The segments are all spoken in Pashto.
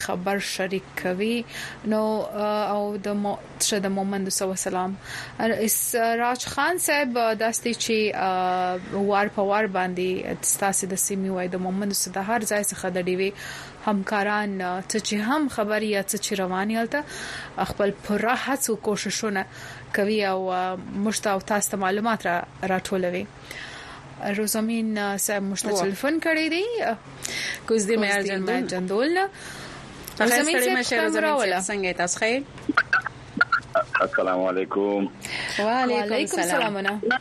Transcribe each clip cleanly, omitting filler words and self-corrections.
خبر شریک کوي نو او د محمد صلی الله علیه وسلم راج خان صاحب داستي چې وار په وار باندې ستاسو د سیمې وای د محمد صلی الله هر ځای څخه د ډیوي همکاران چې هم خبري یا چې رواني الته خپل پوره هڅو کوششونه کوي او مشتاق تاسو معلومات راټولوي. روزمین صاحب مشته تلیفون کړی دی کوز دې مې جندول روزمین صاحب څنګه تاسو خیر؟ السلام علیکم. وعلیکم السلام.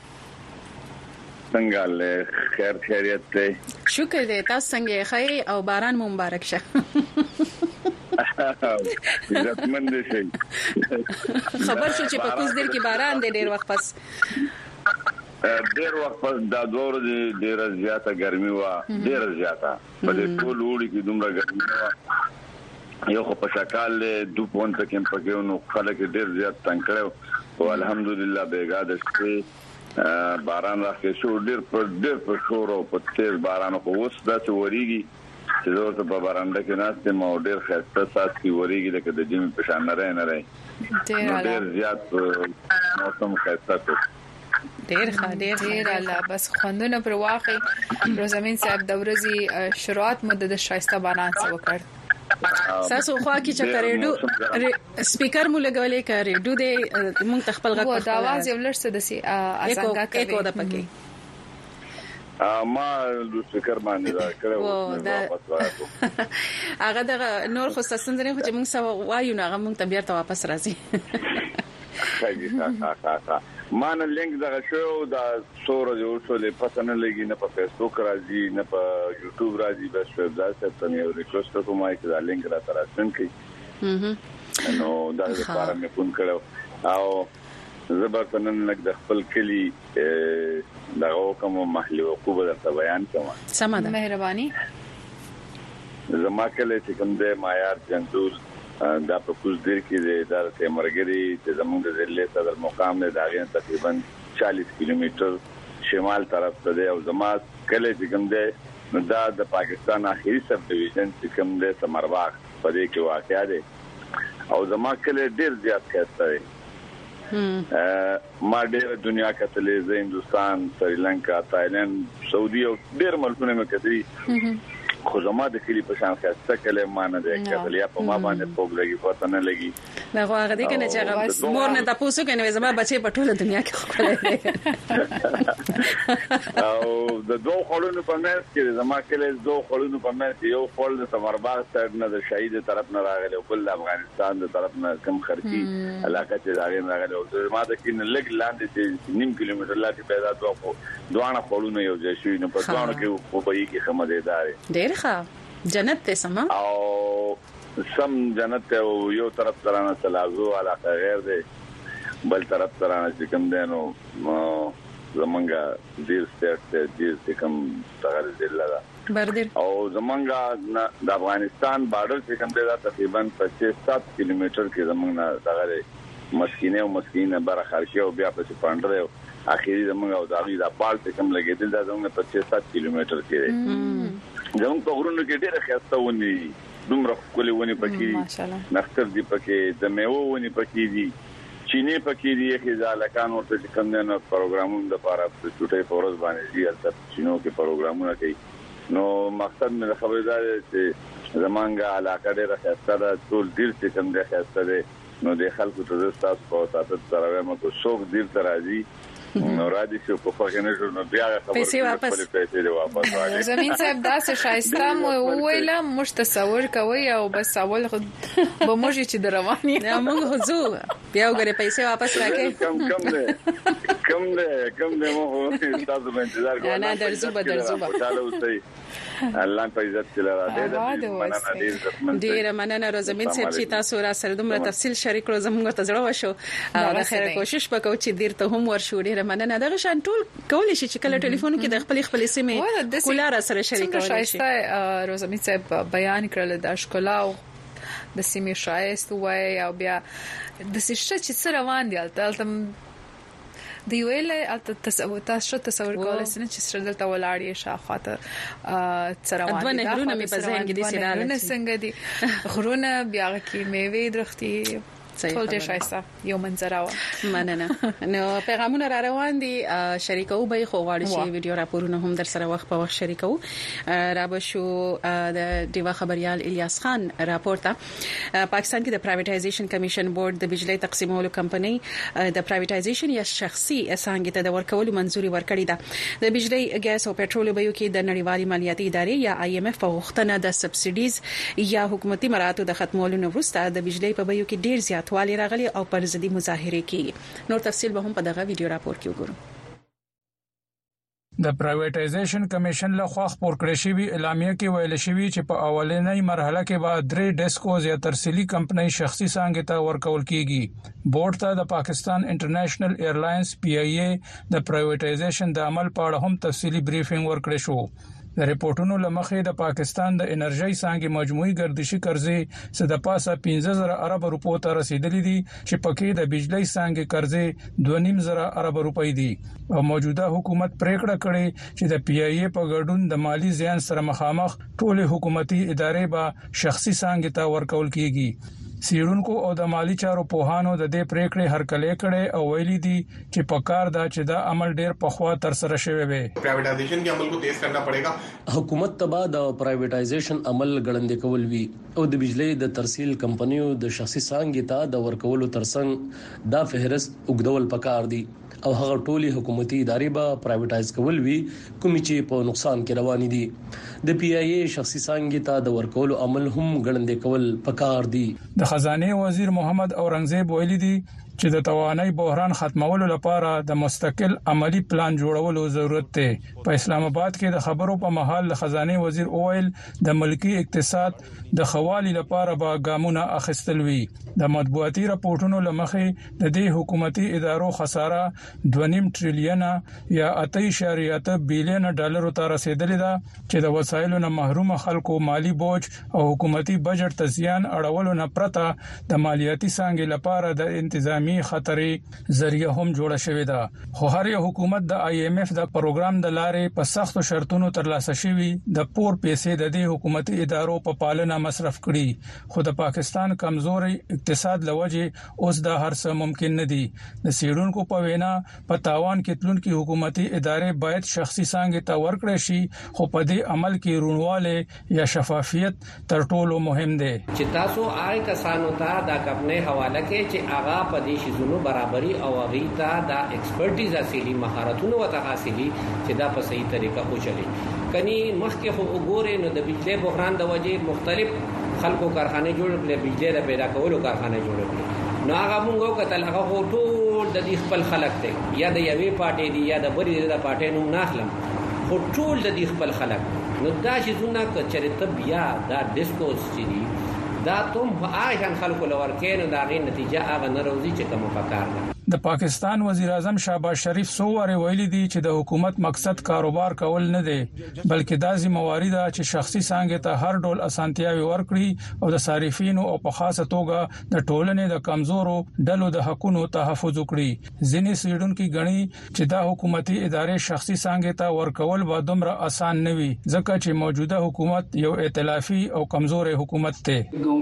څنګه له خیریت ته؟ شکر دې تاسو څنګه خیر او باران مبارک شه. عزتمند شي. خبر شو چې په کوز دیر کې باران دی ډیر وخت پس. ډیر وخت پس دا دور ډیر زیاته ګرمي و ډیر زیاته په دې ټول وړي کې دومره ګرمي و یو خو په شکل د پونته کې په نو خلک ډیر زیات تنگ کړو او الحمدلله بیګاده چې باران راځي شو ډیر په شور او په تیز باران خو اوس دا چې وریږي چې زه په بارانده کې ناشته مو ډیر خسته سات کې وریږي لکه د جیم په شان نه راي ډیر زیات موسم خسته کو ډیر الله بس خوندونه پر واقع روزمین صاحب د ورځې شروعات مده د شایسته باران څخه وکړ. ساسو خو کی چې ریډیو سپیکر مو لګولې کا ریډیو دې مونږ تخپل غږ په आवाज یو لړ څه دسي اسانګه کوي اکو د پکې ما د سپیکر باندې دا کړو هغه د نور خو ستاسو خو چې مونږ سوا وایو نه هغه مونږ ته بیرته واپس راځي. ما نه لینک دا شو دا سور جو څولې پسنه لګي نه په فیسبوک راځي نه په یوټیوب راځي بس ویب سایټ ته یو ریکوست کوم چې دا لینک را ترسن کړي نو دا لپاره مې فون کړو او زبرتنن لک د خپل کلی دا کوم محلي حقوق درته بیان کوم. سمه ده مهرباني. زما کله چې کوم د معیار جندول دا په کوز دیر کې د ادارې مرګري چې زموږ د ضلع صدر مقام له داغین تقریبا 40 کیلومتر شمال طرف ته دی او زما کله چې کوم دی دا د پاکستان اخیری سب ډیویژن چې کوم دی سمرباغ په دې کې واقع دی او زما کله ډیر زیات خسته دی. ما ډیر دنیا کتلې زه هندستان سریلانکا تایلند سعودي او ډیر ملکونه مې کتلې خو زما د کلی په شان خسته کله مانه ده کله په ما باندې پوګ لګي پته نه لګي دا هغه دې کنه چې هغه مور نه تاسو کنه زما بچي په ټوله دنیا کې خو او د دوه خلونو په منځ کې زما کله دوه خلونو په منځ کې یو خل د سمرباغ سره نه د شهید طرف نه راغلی او بل افغانستان د طرف نه کم خرچي علاقه چې راغلی او ما د کین لګ لاندې چې نیم کیلومتر لاندې پیدا دوه خلونو یو ځای شوی نو په ځوانو کې په بای کې خمدیدار ډېر ښه جنت ته سم او سم جنت او یو طرف ترانه تلازو علاقه غیر دی بل طرف ترانه چې کوم دینو زمونږه دیر سټیټ دیر کوم تغیر ضلع ده بردر او زمونږه د افغانستان بارډر چې کوم دی دا تقریبا 5-7 کیلومتر کې زمونږه دغه مسکینه بر خارجي او بیا په پاندره اخیری زمونږه او دغه د پال چې کوم لګیدل دا زمونږه 5-7 کیلومتر کې دی. زموږ په غرونو کې ډېر خسته ونی دومره کولې ونی پکې نختر دی پکې د میوه ونی پکې دي چینه پکې دي چې ځالکان ورته کوم نه پروګرامونه د لپاره په چټي فورز باندې دي البته چینو کې پروګرامونه کوي نو مقصد مې خبره ده چې زمونږه علاقه ډېر خسته ده ټول ډیر چې کوم ده خسته ده نو د خلکو ته تاسو په تاسو سره وایم کو څوک ډیر ترازی نو راځي چې په فقې نه جوړ نو بیا خبرې پیسې واپس راځي. زمين صاحب دا څه شایسته مو ویله مش تصور کوي او بس اول به موږ چې درواني نه موږ هزو بیا وګړي پیسې واپس راکې کم نه مو تاسو به انتظار کوئ نه درځو الله په عزت سره راځي ډیر مننه روزمین صاحب چې تاسو را سره دومره تفصیل شریک کړو زموږ ته زړه وشو د خیر کوشش وکړو چې دیر ته هم ورشو ډیر مننه دغه شان ټول کولای شي چې کله ټلیفون کې د خپل سیمه کولار سره شریک کولای شي. روزمین صاحب بیان کړل د اشکلا او د سیمه شایست وای او بیا د سشت چې سره روان دي تل دی ویل تاسو تصور کولای شئ چې سره دلته ولاړی شاخاته څروان دي غرونه می په ذهن کې دي سره څنګه دي غرونه بیا کې میوه درختي ټول دې شایسته یو منظره و مننه نو پیغامونه را روان دي شریکو به خو غواړي چې ویډیو راپورونه هم در سره وخت په وخت شریکو را بشو د دیوا خبريال الیاس خان راپورته پاکستان کې د پرایویټایزیشن کمیشن بورډ د بجلی تقسیمولو کمپنۍ د پرایویټایزیشن یا شخصي اسانګې ته د ورکولو منځوري ورکړې ده د بجلی ګاز او پېټرول بیو کې د نړیوالې مالیاتي ادارې یا IMF په غوښتنه د سبسایډیز یا حکومتي مراتو د ختمولو وروسته د بجلی په بیو کې ډیر زیات والی راغلي او پر ضد مظاهره کیږي نور تفصیل به هم په دغه ویډیو راپور کې وګورو د پرایویټایزیشن کمیشن له خوا خبر کړی شوی اعلامیه کې ویل شوی چې په اولنۍ مرحله کې به 3 ډیسکوز یا ترسیلي کمپنۍ شخصي څنګه ته ورکول کیږي بورډ ته د پاکستان انټرنیشنل ایرلاینز PIA د پرایویټایزیشن د عمل په اړه هم تفصیلی بریفینګ ورکړی شو د ریپورتونو لمخې د پاکستان د انرژي څنګه مجموعي ګردشي قرضې صد پاسه 15000 ارب روپو ته رسیدلې دي چې پکې د بجلی څنګه قرضې 2.5 ارب روپۍ دي او موجوده حکومت پریکړه کړې چې د PIA په ګډون د مالی زیان سره مخامخ ټول حکومتي ادارې به شخصي څنګه ته ورکول کیږي سیرونکو او د مالی چارو پوهانو د دې پریکړې هرکلې کړي او ویلي دي چې په کار دا چې دا عمل ډیر پخوا تر سره شوی وي پرایویټایزیشن کې عمل کو تیز کرنا پڑेगा حکومت تبا د پرایویټایزیشن عمل غړندې کول وی او د بجلی د ترسیل کمپنیو د شخصي څنګه ته د ورکولو ترڅنګ دا فهرست وګدول پکار دي او هغه ټولي حکومتي ادارې به پرایویټایز کول وی کومې چې په نقصان کې روان دي د PIA شخصي څنګه ته د ورکولو عمل هم غړندې کول پکار دي د خزانه وزیر محمد اورنګزیب ویلي دي چې د توانای بحران ختمولو لپاره د مستقل عملی پلان جوړولو ضرورت دی په اسلام آباد کې د خبرو په محل خزانه وزیر اویل د ملکی اقتصاد د خوالي لپاره به ګامونه اخیستل وی د مطبوعاتي راپورټونو لمخې د دې حکومتي ادارو خساره 2.5 ټریلیون یا 8.8 بلین ډالر ته رسیدلې ده چې د وسایلو نه محروم خلکو مالی بوج او حکومتي بجټ ته زیان اړولو نه پرته د مالیاتي څنګه لپاره د انتظامی خطرې ذریعہ هم جوړه شوې ده خو هر یو حکومت د IMF د پروګرام د لارې په سختو شرطونو ترلاسه شوی د پور پیسې د دې حکومتي ادارو په پالنه مصرف کړي خو د پاکستان کمزوري اقتصاد لوجه اوس دا هر څه ممکن نه دي د سیډونکو په وینا په تاوان کې تلونکي حکومتي ادارې باید شخصي څنګه ته ورکړي شي خو په دې عمل کې رونواله یا شفافیت تر ټولو مهم دی چې تاسو آی کسانو ته دا خپل حواله کې چې اغا په دې شیزونو برابرۍ او غیتا دا ایکسپرټیز حاصلې مهارتونه وته حاصلې چې دا په صحیح طریقه وچلي کني مخکې خو وګورئ نو د بجلی بحران د وجې مختلف خلکو کارخانه جوړ کړل بجلی د پیدا کولو کارخانه جوړ کړل نو هغه موږ کتل هغه ټول د دې خپل خلک ته یا د یوې پارټي دی یا د بری د پارټي نوم ناخلم خو ټول د دې خپل خلک نو دا شیزونه کچریته بیا دا ډیسکوس چې دی دا تم آیان خلکو لور کینو دا غي نتیجه هغه نه روزي چې کوم پکار ده د پاکستان وزیر اعظم شهباز شریف سووره ویلي دي چې د حکومت مقصد کاروبار کول نه دی بلکې د ذمہواری ده چې شخصي څنګه ته هر ډول اسانتیاوي ورکړي او د صارفینو او په خاصه توګه د ټولنې د کمزورو ډلو د حقوقو تحفظ وکړي ځینې سیډونکو غني چې د حکومتي ادارې شخصي څنګه ته ورکول به دومره اسان نه وي ځکه چې موجوده حکومت یو ائتلافي او کمزورې حکومت ده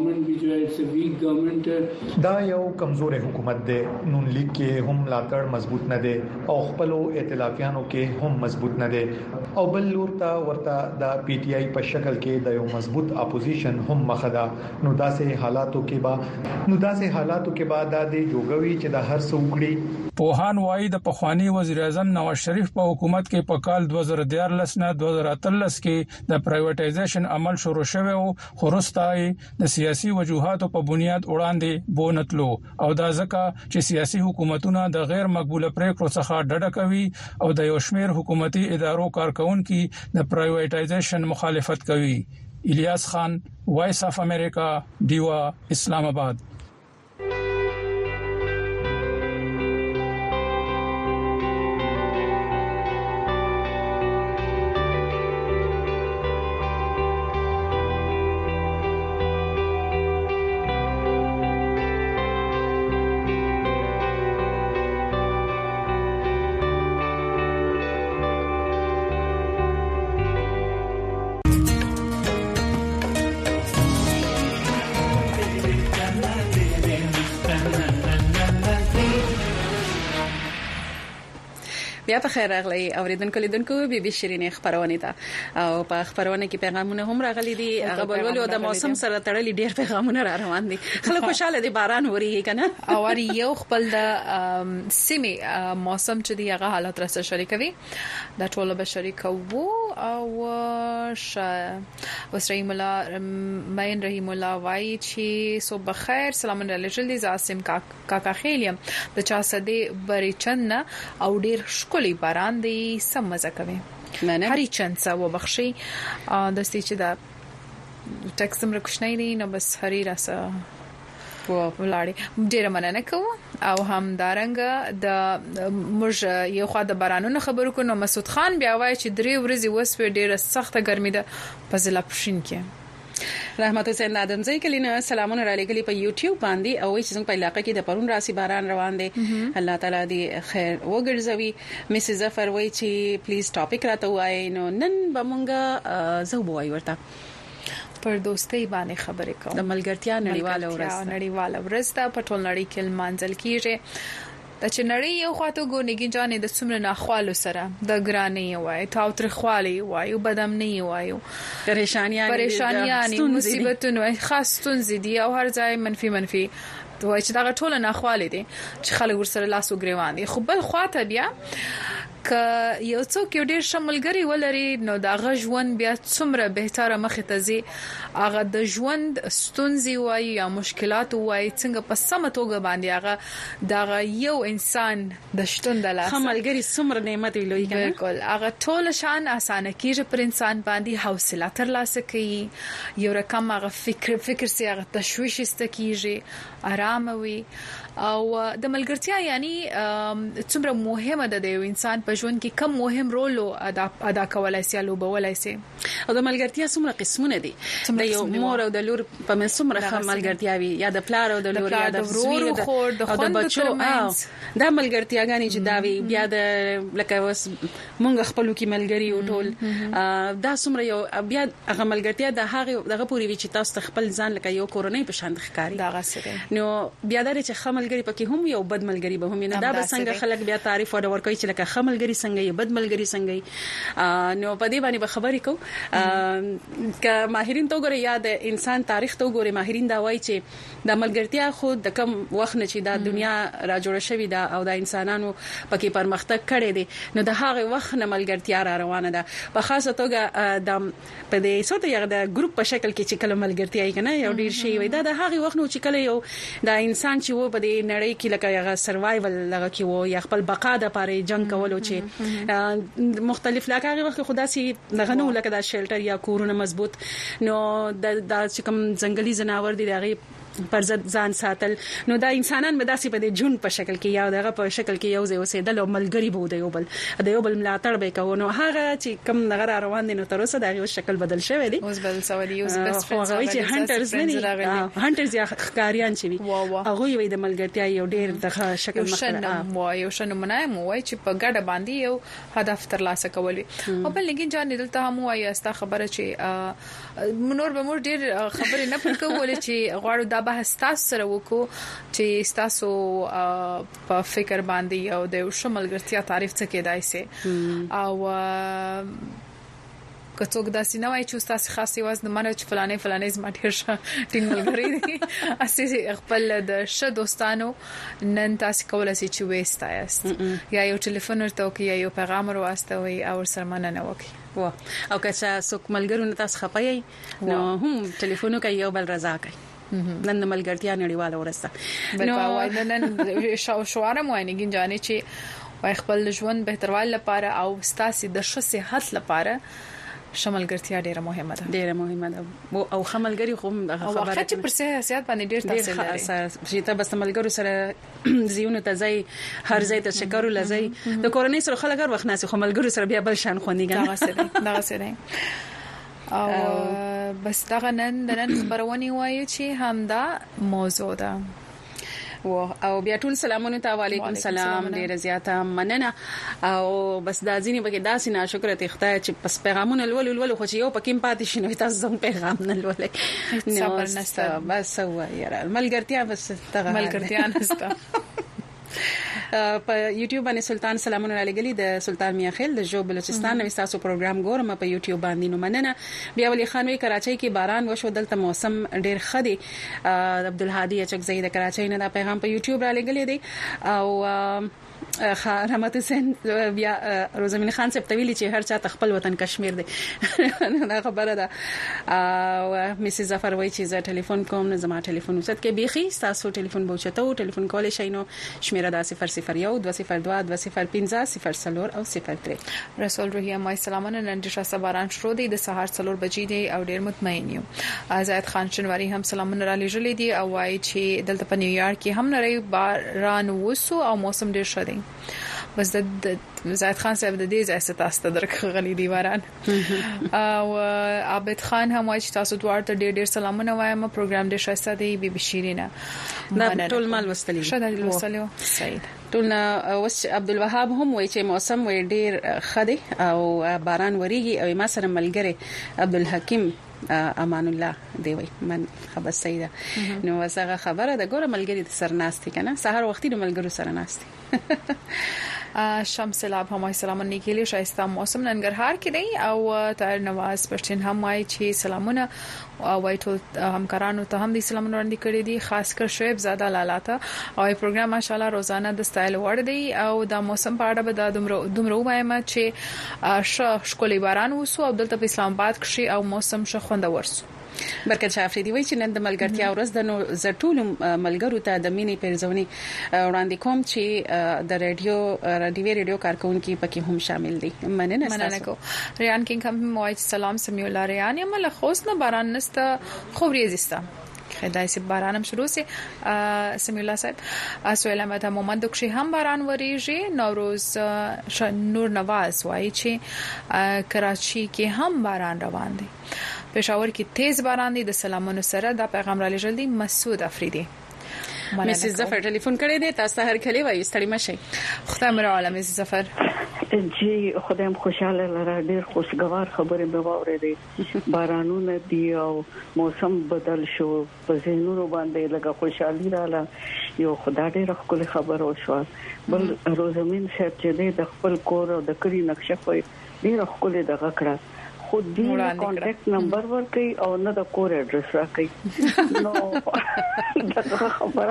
دا یو کمزورې حکومت ده نون لیگ کې هم لاکړ مضبوط نه دي او خپل ائتلافیانو کې هم مضبوط نه دي او بل لور ته ورته د PTI په شکل کې د یو مضبوط اپوزیشن هم مخدا نو داسې حالاتو کې با د جوګوي چې د هر څوکړي پوهان وایي د پخوانی وزیر اعظم نواز شریف په حکومت کې په کال 2014 نه 2013 کې د پرایویټایزیشن عمل شروع شوه او خورستای د سیاسي وجوهاتو په بنیاد وړاندې بونتلو او دا ځکه چې سیاسي حکومتونه د غیر مقبوله پریکړو څخه ډډه کوي او د یو شمېر حکومتي ادارو کارکونکو د پرایویټایزیشن مخالفت کوي الیاس خان وایس اف امریکا دیوا اسلام آباد بیا په خیر راغلی اوریدونکو لیدونکو بي بي شيرين خبرونه ده او په خبرونه کې پیغامونه هم راغلي دي هغه بلولو د موسم سره تړلي ډېر پیغامونه را روان دي خلک خوشاله دي باران وریږي کنه او یو خپل د سیمه موسم چې دی هغه حالت را سره شریکوي د ټولو به شریکو او وسریم الله مین رحیم الله وای چې صبح خیر سلام علیکم دي زاسم کاکا خیلیم د چا سده بری چند او ډیر شکلی باران دی سم مزه کوي هرې چند څه وبخشي د ستې چې دا ټکسم رکشنای دی نو بس هرې راسه ولاړې ډیر مننه کوم او هم دارنګ د موږ یو خوا د بارانونو خبرو کو نو مسعود خان بیا وای چې 3 ورځې وسوي ډیره سخته ګرمي ده په ضلع پښین کې رحمت حسین آدمزی کلینه سلامونه را لګلی په یوټیوب باندې او چې څنګه په علاقې کې د پرون راسي باران روان دي الله تعالی دې خیر وګرځوي مسز ظفر وای چې پلیز ټاپک راته وای نو نن به مونږه زو بوای ورته پر دوستي باندې خبرې کوم د ملګرتیا نړیواله ورځ ده په ټول نړۍ کې منځل کیږي د چنړی یو خاطو ګونګی جانې د څومره ناخوالو سره د ګرانې وای تاو ترخوالي وای بدم نه وای پریشانیاں مصیبتونه خاص ستونزې دي او هر ځای منفي وای چې دا ټول ناخواله دي چې خلک ورسره لاس وګریوان دي خو بل خاطر بیا ک یو څوک یو ډیر شملګری ولري نو دا غژوند بیا څومره بهتره مخه ته زی هغه د ژوند ستونزې وای یا مشکلات وای څنګه په سم توګه باندې هغه دا یو انسان د شتون د لاس خملګری څومره نعمت ویلوي بالکل هغه ټول شان اسانه کیږي پر انسان باندې حوصله تر لاسه کوي یو رقم هغه فکر سي هغه تشويش است کیږي آرام وي او د ملګرتیا یعنی څومره مهمه ده د انسان په ژوند کې کوم مهم رول ادا کولای شي او بولای شي او د ملګرتیا څومره قسمونه دي د یو مور او د لور په من څومره ملګرتیا وي یا د پلار او د لور یا د ورور او د بچو دا ملګرتیاګانی چې دا وی بیا د لکه وس مونږ خپلو کې ملګری او ټول دا څومره یو بیا هغه ملګرتیا د هغه دغه پوری وی چې تاسو خپل ځان لکه یو کورنۍ په شان ښکاری دا غسره نو بیا درې چې خملګری پکې هم یو بد ملګری به هم نه دا به څنګه خلک بیا تعریف ورکوي چې لکه خملګری څنګه یو بد ملګری څنګه نو په دې باندې به خبرې کو ک ماهرین تو ګوري یاد انسان تاریخ تو ګوري ماهرین دا وایي چې د ملګرتیا خو د کم وخت نه چې د دنیا را جوړه شوې ده او د انسانانو پکې پرمختګ کړي دي نو د هغه وخت نه ملګرتیا را روانه ده په خاصه توګه د په دې سوته یو د ګروپ په شکل کې چې کله ملګرتیا یې کنه یو ډیر شي وي دا د هغه وخت نو چې کله یو د انسان چې و په دې نړۍ کې لکه یو سروایول لکه کې و یا خپل بقا د لپاره جنگ کولو چې مختلف لکه هغه وخت خدا سي دغه نو لکه د شیلټر یا کورونه مضبوط نو د چې کوم ځنګلي جناور دي دغه پر ځان ساتل نو دا انسانان به داسې په دې جون په شکل کې یا دغه په شکل کې یو ځای اوسېدل او ملګری بو دی د یو بل ملاتړ به کوو نو هغه چې کم نغره روان دي نو تر اوسه دا یو شکل بدل شوی دی اوس بدل شوی دی اوس بیسټ فرندز چې هانټرز نه هانټرز یا ښکاریان چې وي هغه وي د ملګرتیا یو ډیر د شکل مخه یو شنو منایم وای چې په ګډه باندې یو هدف تر لاسه کول او بل لګین جان دلته هم وای استا خبره چې نور به مور ډیر خبرې نه پکول چې غواړو دا بحث تاسو سره وکړو چې تاسو په فکر باندې یو د شملګرتیا تعریف څه کېدای شي او کڅوګ داسې نه وای چې تاسو خاصي وزن منو چې فلانه زما ډیر ټینګ ملګری دي اسی خپل د ش دوستانو نن تاسو کولای شئ چې وېستایست یا یو ټلیفون ورته وکړئ یا یو پیغام ورواستوي او سره مننه وکړئ او که څوک ملګرو تاسو خپایي نو هم ټلیفون کوي یو بل رضا کوي نن ملګرتیا نړیواله ورسته نو وایي نن شوارم وایي ګین جانې چې وای خپل ژوند بهتروالی لپاره او ستاسو د ښه صحت لپاره شملګرتیا ډیره مهمه ده او خملګری خو خبره چې پر صحت باندې ډیر تاثیر لري چې ته بس ملګرو سره زیونه ته ځای هر ځای ته شکر ولزای د کورنۍ سره خلک هر وخت ناسي خو ملګرو سره بیا بل شان خونیږي دا څه او بس دا نن خبرونه وایي چې همدا موضوع ده او بیا ټول سلامونه ته وعلیکم سلام ډیر زیاته مننه او بس دا ځینې بګی داسې ناشکر ته ښه چې پس پیغامونه ولول خو چې یو پکې پاتې شنو تاسو زم پیغام نه ولولې صبر نشته بس وایي ملګرتیا بس ملګرتیا نشته په یوټیوب باندې سلطان سلامونه علیګلی د سلطان میاخیل د جو بلوچستان نو تاسو پروګرام ګورم په یوټیوب باندې نو مننه. بیا ولی خان وی کراچۍ کې باران وشو دلته موسم ډیر خدي. عبدالهادي اچکزئی د کراچۍ نه دا پیغام په یوټیوب را لګلې دی او رحمت حسین بیا روزمین خان صاحب تویلی چې هر چا خپل وطن کشمیر دی دا خبره ده. او میسز ظفر وای چې زه ټلیفون کوم نه زما ټلیفون وسات کې بيخي تاسو ټلیفون بوچته او ټلیفون کولای شئ نو شمیره دا 001 202 205 0 او 03. رسول روحیه مای سلامونه نن د شاسه باران شروع دی د سهار 4 بجې دی او ډیر مطمئن یم. زید خان شنواری هم سلامونه را لېږلې دي او وای چې دلته په نیویارک کې هم نری باران وسو او موسم ډیر ښه دی. بس د زید خان صاحب د دې ځای ستاسو درغلي دی باران. او عابد خان هم وایي چې تاسو دوار ته ډیر سلامونه وایم. پروګرام ډیر ښه دی. بي بي شیرینا دا ټول مال وستلی شاده وسلو سعید ټول اوس عبدالوهاب هم وایي چې موسم وي ډیر خدي او باران وریږي او ما سره ملګری عبدالحکیم امان الله دی وای من خبر سیده نو وسغه خبره د ګوره ملګری د سرناستي کنه سحر وختي د ملګرو سرناستي. شمس لاب هم سلامونه نیکلی شایسته موسم ننګرهار کې دی او طاهر نواز پرچین هم وای چې سلامونه وای ټول همکارانو ته هم دي سلامونه وړاندې کړی دي خاص کر شعیب زاده لالاته او پروګرام ماشاالله روزانه د سټایل وړ دی او د موسم په اړه به د دومره وایم چې شکولي باران وسو او دلته په اسلام آباد کې او موسم ښه خوندور سو. برکت شاه افریدي وایي چې نن د ملګرتیا ورځ د نو زټول ملګرو ته د مینې پیرزونی وړاندې کوم چې د رادیو کارکونکو پکې هم شامل دي. مننه کو ریان کینګ هم وایي سلام سمیع الله ریان یم له خوست نه باران نسته خبري زسته خدای سي بارانم شروع سي سمیع الله صاحب سویل احمد محمد دکشي هم باران وریږي. نوروز نور نواز وایي چې کراچي کې هم باران روان دي. پېښور کې تیز باران دي. د سلامونو سره دا پیغام را لېږل دي مسعود افریدي. مسز ظفر ټلیفون کړی دی تاسو هر کلی وایي ستړي مشي. خدای مر عالم مسز ظفر جی خدایم خوشاله لره ډیر خوشگوار خبره به واورېدې. بارانونه دی او موسم بدل شو په ذهنونو باندې لګه خوشحالي رااله. یو خدای ډیر خپل خبر او شو بل روزمین صاحب چې د خپل کور او د کړي نقشه په ډیر خپل دغه کړه خود دې کانټیکټ نمبر ورکړي او نه د کور اډرس راکړي نو دا خبره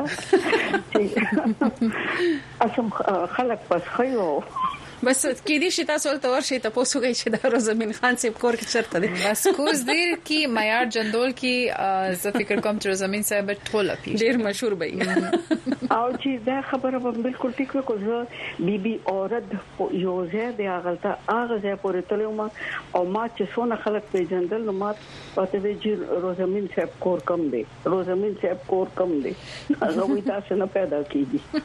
چې اسم خلک پس خيو بس کې دي چې تاسو ته ورشي ته پوسوږي چې د روزمین خان صاحب کور کې چرته دي بس کوز دیر کې معیار جندول کې زه فکر کوم چې روزمین صاحب ټول پیښ ډیر مشهور وي او چې دا خبره به بالکل ټیک وکړو. زه بیبي اورد یو ځای دی هغه ځای پورې تلم او ما چې څونه خلک پیژندل نو ما پته وی چې روزمین صاحب کور کم دی. روزمین صاحب کور کم دی هغه وی تاسو نه پیدا کیږي.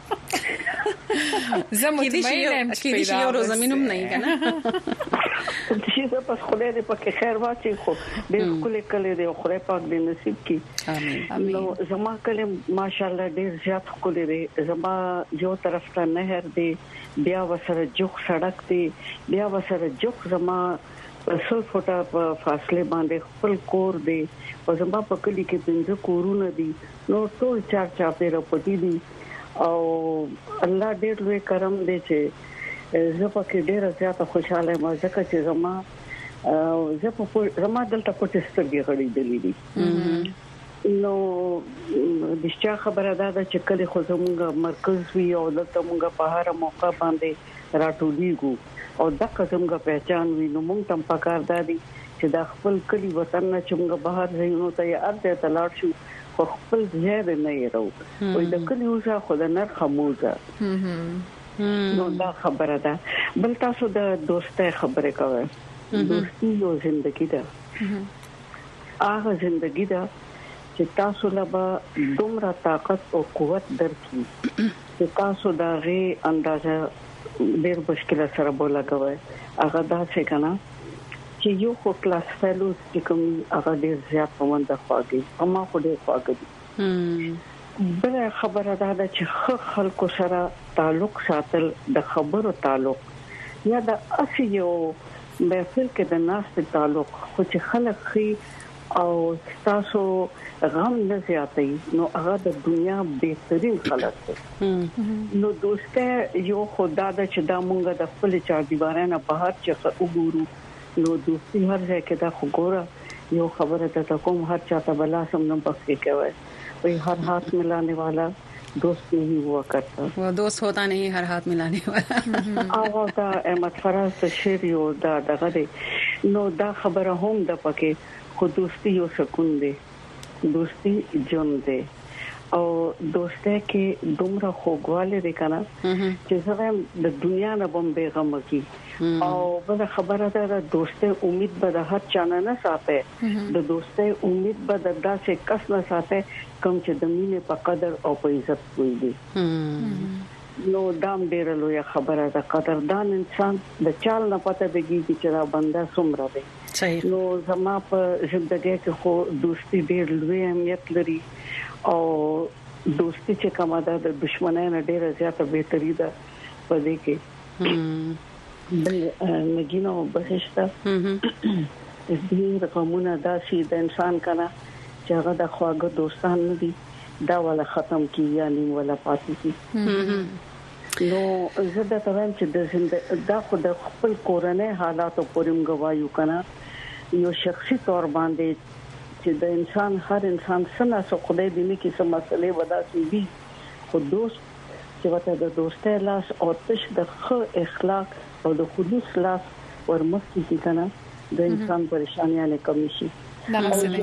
زه مطمئنم چې یو روزمینم نه کنه چې زه په خدای دې پکې خیر واچي خو بالکل کله دې خدای پاک دې نصیب کړي. امين. نو زما کله ماشاءالله ډېر زیات کولې دې زما جو طرف ته نهر دې بیا وسره جوخ سړک دې بیا وسره جوخ زما سل فوټه په فاصله باندې خپل کور دې او زما په کلی کې پنځه کورونه دي نو ټول چار پیره پټي دي او الله ډېر لوی کرم دې چې زه پکې ډېر زیات خوشاله یم ځکه چې زما دلته پټ سترګې غړي دي نو د شیا خبره ده چې کله خو زموږ مرکز وی او دلته موږ په هر موقع باندې راټولېږو او دغه زموږ پہچان وی نو موږ تم پکار دادي چې د خپل کلی وطن نه چې موږ بهر ځایونو ته یې ارته تلاړ شو خو خپل ځای نه یې راو وي د کلی اوسه خو د نر خموزه نو دا خبره ده. بل تاسو د دوستۍ خبره کوئ. دوستي یو ژوندۍ ده. هغه ژوندۍ ده چې تاسو له دومره طاقت او قوت درکړي چې تاسو دا غي اندازه ډېر مشکل سره بولګوي. هغه دا څه کنه چې یو خو کلاس فیلوز چې کوم هغه ډېر زیات پوند خواږي اما خو ډېر خواږي. بل خبره ده چې خلکو سره تعلق ساتل د خبرو تعلق یا د اصلي محفل کې د ناس تعلق خو چې خلک خي او تاسو غم نه زیاتې نو هغه د دنیا بهترین خلک دي نو دوسته یو خدا د چې دا مونږ د خپل چا دیوارانه په هر چې وګورو نو دوستي هر ځای کې دا خبره یو خبره ته کوم هر چاته بلا سم نه پخې کوي وही हर हाथ मिलाने वाला दोस्त नहीं हुआ करता वो दोस्त होता नहीं हर हाथ मिलाने वाला او دا احمد فراز شعر یو دا دغه نو دا خبره هم د پکې خو دوستي یو سکون دی دوستي جون دی او دوسته کې دومره خوګواله دي کنه چې زه د دنیا نه بم بیغم کی او بل خبره ده دوسته امید به د هر چانه نه ساتي د دوسته امید به د داسې کس نه ساتي کوم چې د مینې په قدر او په عزت کوي دي نو دام ډیر لوی خبره ده قدردان انسان د چال نه پته دیږي چې دا بنده څومره دی نو زما په ژوندۍ کې خو دوستي ډیر لوی اهمیت لري او دوستي چې کومه ده د دشمنانو ډیره زیاته بهتري ده په دې کې بل نګینو بهشته دې رقمونه داسي د انسان کنه چې هغه د خواږه دوستان نه دي دا ولا ختم کی یعنی ولا پاتې کی نو زه دا تران چې د دا خو د خپل کورنۍ حالاتو پورې مغوایو کنه یو شخصي تور باندې چې د انسان هر انسان څنګه څو خدای دې نه کې څه مسلې ودا سي خو دوست چې وته د دوستۍ لاس او تش د خو اخلاق او د خلوص لاس ورمخکې کی کنه د انسان پریشانیاں کم شي دا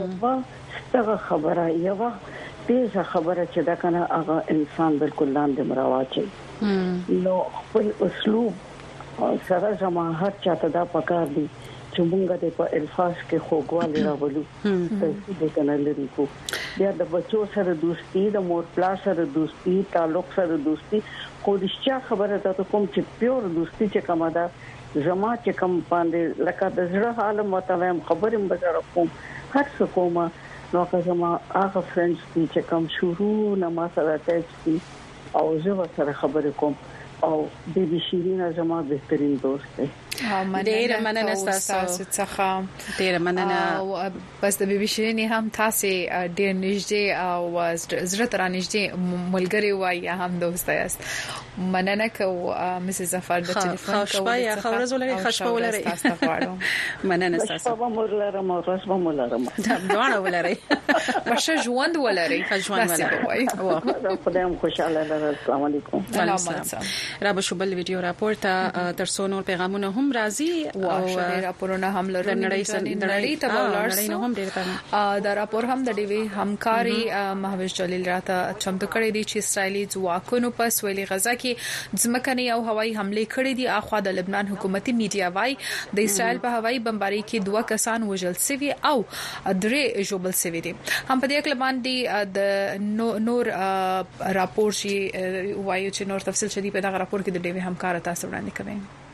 ستغه خبره یو تیزه خبره چې دا کنه هغه انسان بالکل لاندې مراواچي نو خپل اسلوب سره زما هر چاته دا پکار دي چې موږ د په الفاظ کې خوګواله راولو دې کنه لري کو بیا د بچو سره دوستي د مور پلا سره دوستي تعلق سره دوستي خو دشچا خبره ده کوم چې پیور دوستي چې کومه ده زما چې کوم باندې لکه د زړه حال متوهم خبرم بزره کوم هر څه کوم نو که زما هغه فرندز چې کوم شروع نه ما سره تاسو او زه سره خبرې کوم او بیبي شیرین زما بهترین دوست دی ډیر مننه تاسو څخه ډیر مننه او بس د بیبي شیرین هم تاسو ډیر نږدې او زړه تر نږدې ملګری وای هم دوست یاست مننه کو مسز ظفر د ټلیفون خوشبو یا خورز ولري خوشبو ولري مننه تاسو خوشبو مولرم او خوشبو مولرم دوه ولري مشه ژوند ولري ژوند ولري خدای هم خوشاله لري السلام علیکم را به شوبل ویډیو راپورټ تر څو نور پیغامونه هم راځي او راپورونه هم لري نړۍ ته ولرسو دا راپور هم د ډیوی همکاري مهوش جلیل راته چمتو کړی دی چې اسرایلی ځواکونو په سویلي غزا کې ځمکني او هوایي حمله کړې دي اخوا د لبنان حکومتي میډیا وايي د اسرایل په هوایي بمباري کې 2 کسان وژل شوي او 3 ژوبل شوي دي هم په دې کې باندې د نور راپور شي وایي چې نور تفصیل شدي په دا راپور کې د ډیوی همکار تاسو وړاندې کوي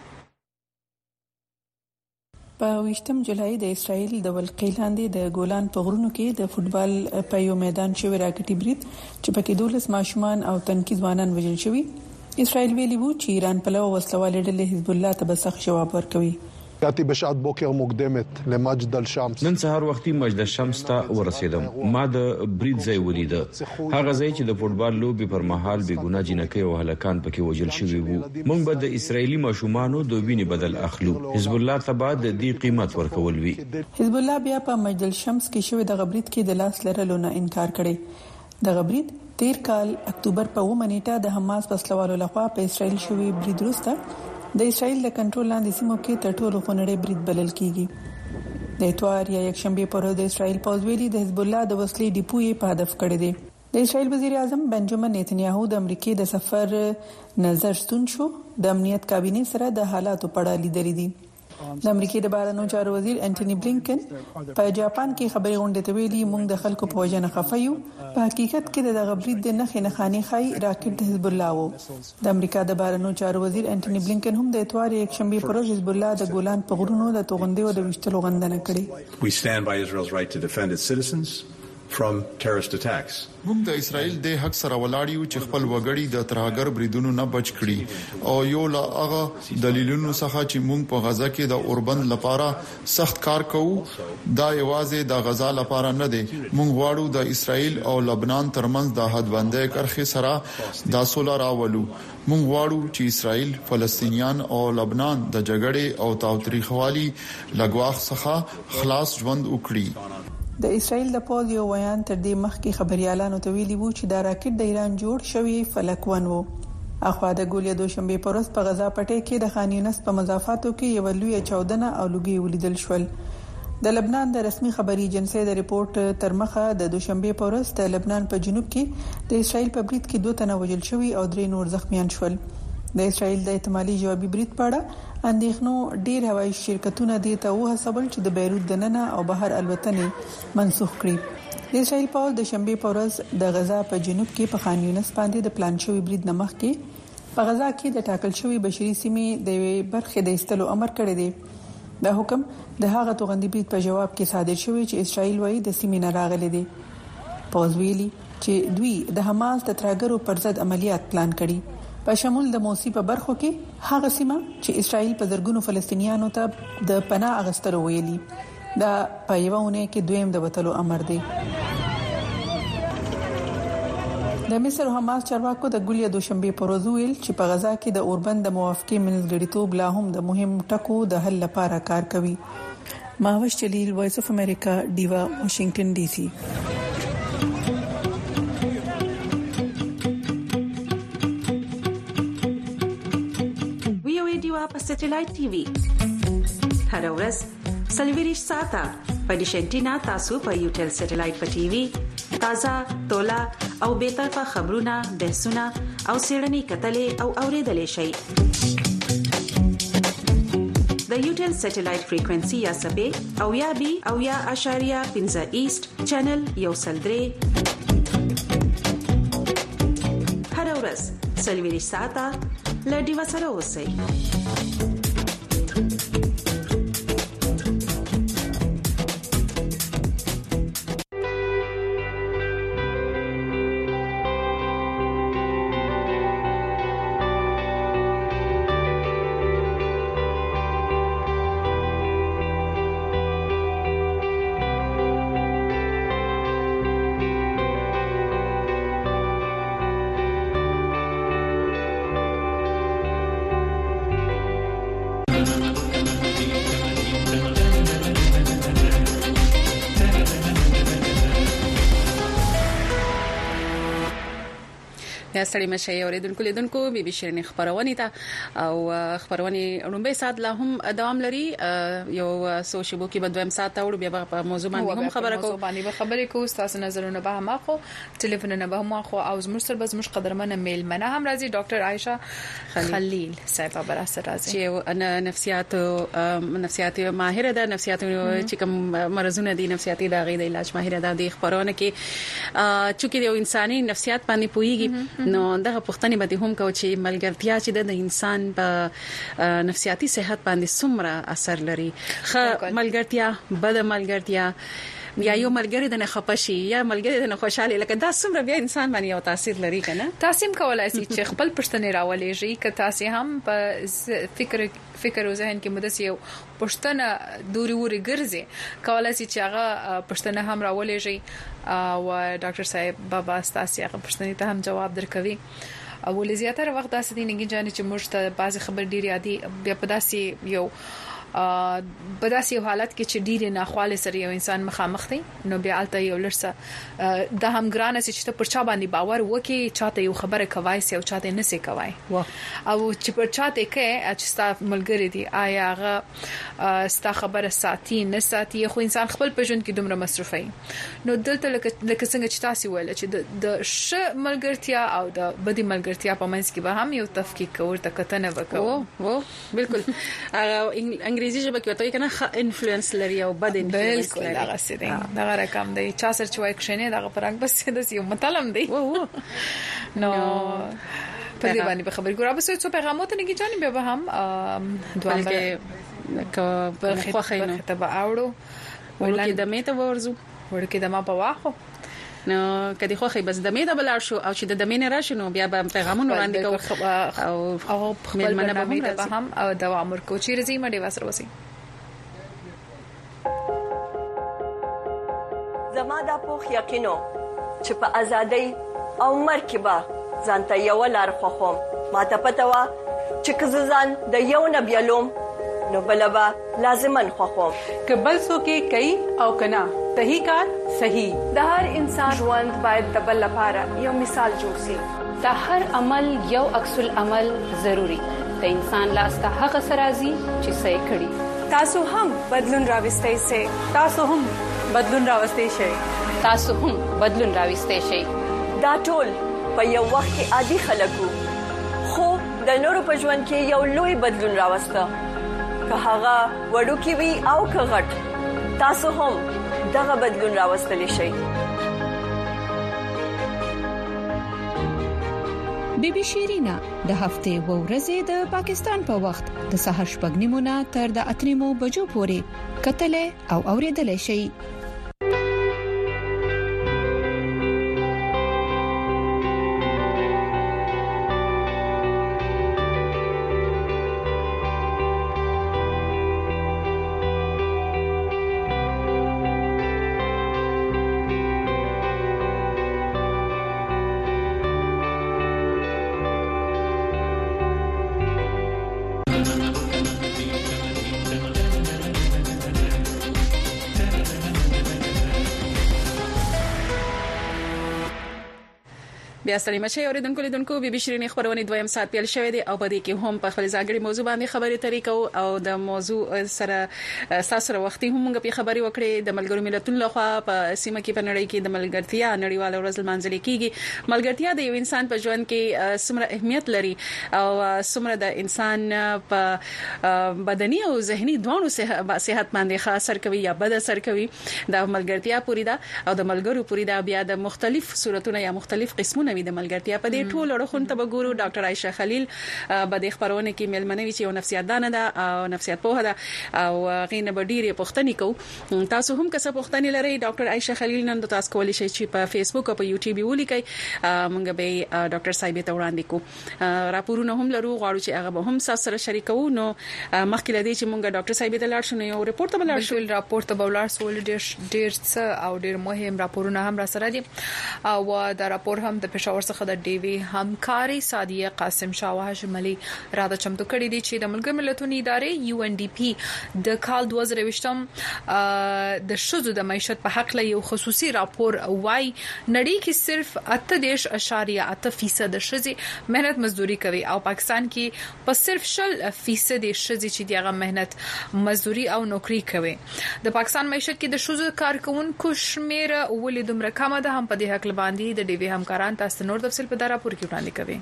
په 20 جولای د اسرایل د ولقې لاندې د ګولان په غرونو کې د فوتبال په یو میدان شوی راکټي برید چې پکې 12 ماشومان او تنکي ځوانان وژل شوي اسرایل ویلي وو چې ایران په لور وسلواله ډلې حزب الله ته بسخ جواب ورکوي کاتي بشعت بوکر مقدمت لمجد الشمس نن سهار وختي مجد الشمس ته ورسېدم ما د برید ځای ولید هغه ځای چې د فوتبال لوبي پر مهال به ګناه جنکې او هلکان پکې وژل شوي وو موږ به د اسرایلی ماشومانو د وینې بدل اخلو حزب الله ته بعد د دې قیمت ورکول وی حزب الله بیا په مجد الشمس کې شوی د غبرید کې د لاس لرلو نه انکار کړي د غبرید 13 کال اکتوبر په 1 نیټه د حماس پسلوالو لخوا په اسرایل شوی برید وروسته د اسرایل د کنټرول لاندې سیمو کې تر ټولو خونړی برید بلل کیږي د اتوار یا یکشنبه پر ورځ د اسرایل پوز ویلي د حزب الله د وسلې ډیپو یې په هدف کړی دی د اسرایل وزیر اعظم بنجامین نتنیاهو د امریکای د سفر نظر ستون شو د امنیت کابینه سره د حالاتو په اړه لیدلې دي د امریکای د بهرنیو چارو وزیر انټونی بلینکن په جاپان کې خبري غونډه ته ویلي موږ د خلکو په وجه نه خفایو په حقیقت کې د غبرید د نخې نخاني خای راکټ د حزب الله وو د امریکا د بهرنیو چارو وزیر انټونی بلینکن هم د اتوار یکشنبه پر ورځ حزب الله د ګولان په غرونو د توغندې او د وشتلو غندنه کړې We stand by Israel's right to defend its citizens from terrorist attacks. موږ د اسرائیل د حق سره ولاړیو چې خپل وګړي د ترهګر بریدونو نه بچ کړي او یو لا هغه دلیلونو څخه چې موږ په غزا کې د اوربند لپاره سخت کار کوو دا یوازې د غزا لپاره نه دی. موږ غواړو د اسرائیل او لبنان ترمنځ د حدبندۍ کرښې سره د سوله راولو. موږ غواړو چې اسرائیل فلسطینیان او لبنان د جګړې او تاوتریخوالي لګواخ څخه خلاص ژوند وکړي. د اسرائیل د پوز یو ویان تر دې مخکې خبريالانو ته ویلي وو چې دا راکټ د ایران جوړ شوی فلک 1 وو. اخوا د ګولیا دوشنبه پرست په غزا پټي کې د خان یونس په مضافاتو کې یو لوی چاودنه او لوګي ولیدل شول. د لبنان د رسمي خبري ایجنسی د ریپورت تر مخه د دوشنبه پرست د لبنان په جنوب کې د اسرائیل په برید کې 2 تنه وژل شوی او 3 نور زخمیان شول. د اسرائیل د احتمالي جوابي برید په اړه اندېښنو ډیر هوایي شرکتونه دي ته وهڅول چې د بیروت دننه او بهر الوتنې منسوخ کړي. د اسرائیل په د شنبه په ورځ د غزا په جنوب کې په خان یونس باندې د پلان شوی برید نمخ کې په غزا کې د ټاکل شوی بشري سیمې د برخې د استلو امر کړی دی. دا حکم د هغه توغندي برید په جواب کې صادر شوی چې اسرائیل وايي د سیمې نه راغلي دي. پوز ویلي چې دوی د حماس د ترهګرو پر ضد عملیات پلان کړي په شمول د موسی په برخو کې هغه سیمه چې اسرائیل په زرګونو فلسطینیانو ته د پناه اغستلو ویلي. دا په یوونه کې دویم د وټلو امر دی. د مصر حماس چارواکو د ګولیا دوشنبه پر ورځ ویل چې په غزا کې د اوربند د موافقې منځګړیتوب لا هم د مهم ټکو د حل لپاره کار کوي. ماوش جلیل، وایس اف امریکا، ډیوا، واشنگټن ډي سي. په سټلایټ ټي وي هر ورځ سلویریش ساته په ډیشنټینا تاسو په یوټل سټلایټ په ټي وي تازه تولا او به طرفه خبرونه بحثونه او سیړنی کتلې او اوریدلې شي. د یوټل سټلایټ فریکوئنسي یا سبې او یا بي او یا اشاریه 15 ایست چینل یو سلدري هر ورځ سلویریش ساته لډي وسره اوسئ. یا سړی مشه اوریدونکو لیدونکو بي بي شيرين خبرونه تا او خبرونه لومبه سات لا هم دوام لري یو سوشيبو کې بدویم سات او بیا په موضوع باندې هم خبره کوو باندې خبرې کوو تاسو نظرونه به هم اخو ټلیفونونه به هم اخو او زموږ سره به زموږ قدرمنه میل منه هم راځي ډاکټر عائشه خلیل صاحب برا سره راځي چې نفسیات ماهر ده نفسیات چې کوم مرزونه دي نفسیاتي د غي د علاج ماهر ده د خبرونه کې چې یو انساني نفسیات باندې پويږي نو دغه پښتني به هم کو چې ملګرتیا چې د انسان په نفسیاتي صحت باندې څومره اثر لري. خه ملګرتیا بد ملګرتیا یا یو ملګری د نه خپشي یا ملګری د نه خوشاله لکه دا څومره بیا انسان باندې یو تاثیر لري کنه. تاسو کولای شئ چې خپل پښتني راولېږي ک تاسو هم په فکر او ذهن کې مدس یو پښتنه دوري ووري ګرځي کولای شئ چې هغه پښتنه هم راولېږي او ډاکټر صاحب بابا تاسو هغه پښتني ته هم جواب درکوي. او لزیاتره وخت تاسو دې نه جانې چې موږ ته بعض خبر ډیری عادي بیا په داسې یو په داسې حالت کې چې ډیره ناخواله سره یو انسان مخامخ دی نو بیا الته یو لرسه د هم ګرانه چې ته پر چا باندې باور وکي چاته یو خبره کوي او چاته نه سي کوي او چې پر چاته کې چې ستا ملګری دی آیا هغه ستا خبره ساتي نه ساتي خو انسان خپل په ژوند کې دومره مصرفي نو دلته لکه څنګه چې تاسو ویل چې د ش ملګرتیا او د بدی ملګرتیا په منځ کې به هم یو تفکیک ورته کتنه وکړو بالکل انګریزي ژبه کې وایي کنه انفلوئنس لري او بد انفلوئنس لري دا غسه دی دا رقم دی چا سره چې وای کښنه دا پرنګ بس د یو مطلب دی نو په دې باندې به خبرې ګور اوبه څه پیغامات نه کې جانب به هم بلکې که په خوخه نه ته به اوړو ولکه د میته ورزو ورکه دما په واخو نو کدي خو بس د میده بلار شو او چې د دمینه راشي نو بیا به پیغامونه وړاندې کوو او خپل برنامه به هم او د امر کوچی رزي مډي وسره وسی زما د پوخ یقینو چې په ازادۍ او مرکبه ځانته یو لار خوخم ماته پته وا چې کززان د یو نبیلوم نو بلبا لازمن خوخم کبل سو کې کوي او کنا صحیح کار صحیح د هر انسان ژوند باید د بل لپاره یو مثال جوړ شي د هر عمل یو عکس العمل ضروری د انسان لاس ته هغه سرازي چې صحیح کړي تاسو هم بدلون راوستئ شئ تاسو هم بدلون راوستئ شئ تاسو هم بدلون راوستئ شئ دا ټول په یو وخت کې عادي خلکو خو د نورو په ژوند کې یو لوی بدلون راوسته که هغه وړوکی وي او که غټ تاسو هم دغه بدلون راوستلی شئ بیبي شیرینا د هفته و ورځې د پاکستان په وخت د سحر شپږنیمونه تر د اتریمو بجو پورې کتلې او اوریدلې شي بیا ستړي مشه اوریدونکو لیدونکو بیبي شیرینې خبرونه دویم سات پیل شوې دي او په دې کې هم په خپل ځانګړي موضوع باندې خبرې طریقو او د موضوع سره ساسره وختي هم موږ په خبرې وکړې د ملګرو ملتونو لخوا په سیمه کې په نړۍ کې د ملګرتیا نړیواله ورځ منځلې کیږي ملګرتیا د یو انسان په ژوند کې څومره اهمیت لري او څومره د انسان په بدني او ذهني دوه صحت باندې خاص اثر کوي یا بد اثر کوي د ملګرتیا پوری ده او د ملګرو پوری ده بیا د مختلف صورتونو یا مختلف قسمونه د ملګرتیا په دې ټول اړخونو ته وګورو ډاکټر عائشه خلیل به د خبرونه کې ملمنوي چې یو نفسیات دانه ده او نفسیات په ده او غینه بډيري پښتني کو تاسو هم کسه پښتني لري ډاکټر عائشه خلیل نن تاسو کولی شئ چې په فیسبوک او په یوټیوب ولیکئ موږ به ډاکټر صاحب ته وړاندې کو راپورونه هم لرو غواړو چې هغه به هم سره شریکو نو مخکې لدی چې موږ ډاکټر صاحب ته لاړ شو نو یو ریپورت به لاړ شو راپورت به ولر سول ډیر څه او ډیر مهم راپورونه هم را سره دي او دا راپور هم د پېښور څخه د ډي وی همکاري سادیه قاسم شاه هاشم علي راته چمتو کړی دي چې د ملګرو ملتونو ادارې یو ان ډي پی د کال 2023 د شذو د معیشت په حق له یو خصوصي راپور وای نړۍ کې صرف 8.8% شذي مهنت مزدوري کوي او پاکستان کې په صرف 0% شذي چې دغه مهنت مزدوري او نوکری کوي د پاکستان معیشت کې د شذو کارکونکو شمیر ولې دومره کم ده هم په دې حق باندې د ډي وی همکاران تاسو نور تفصیل په دارا پور کې وړاندې کوي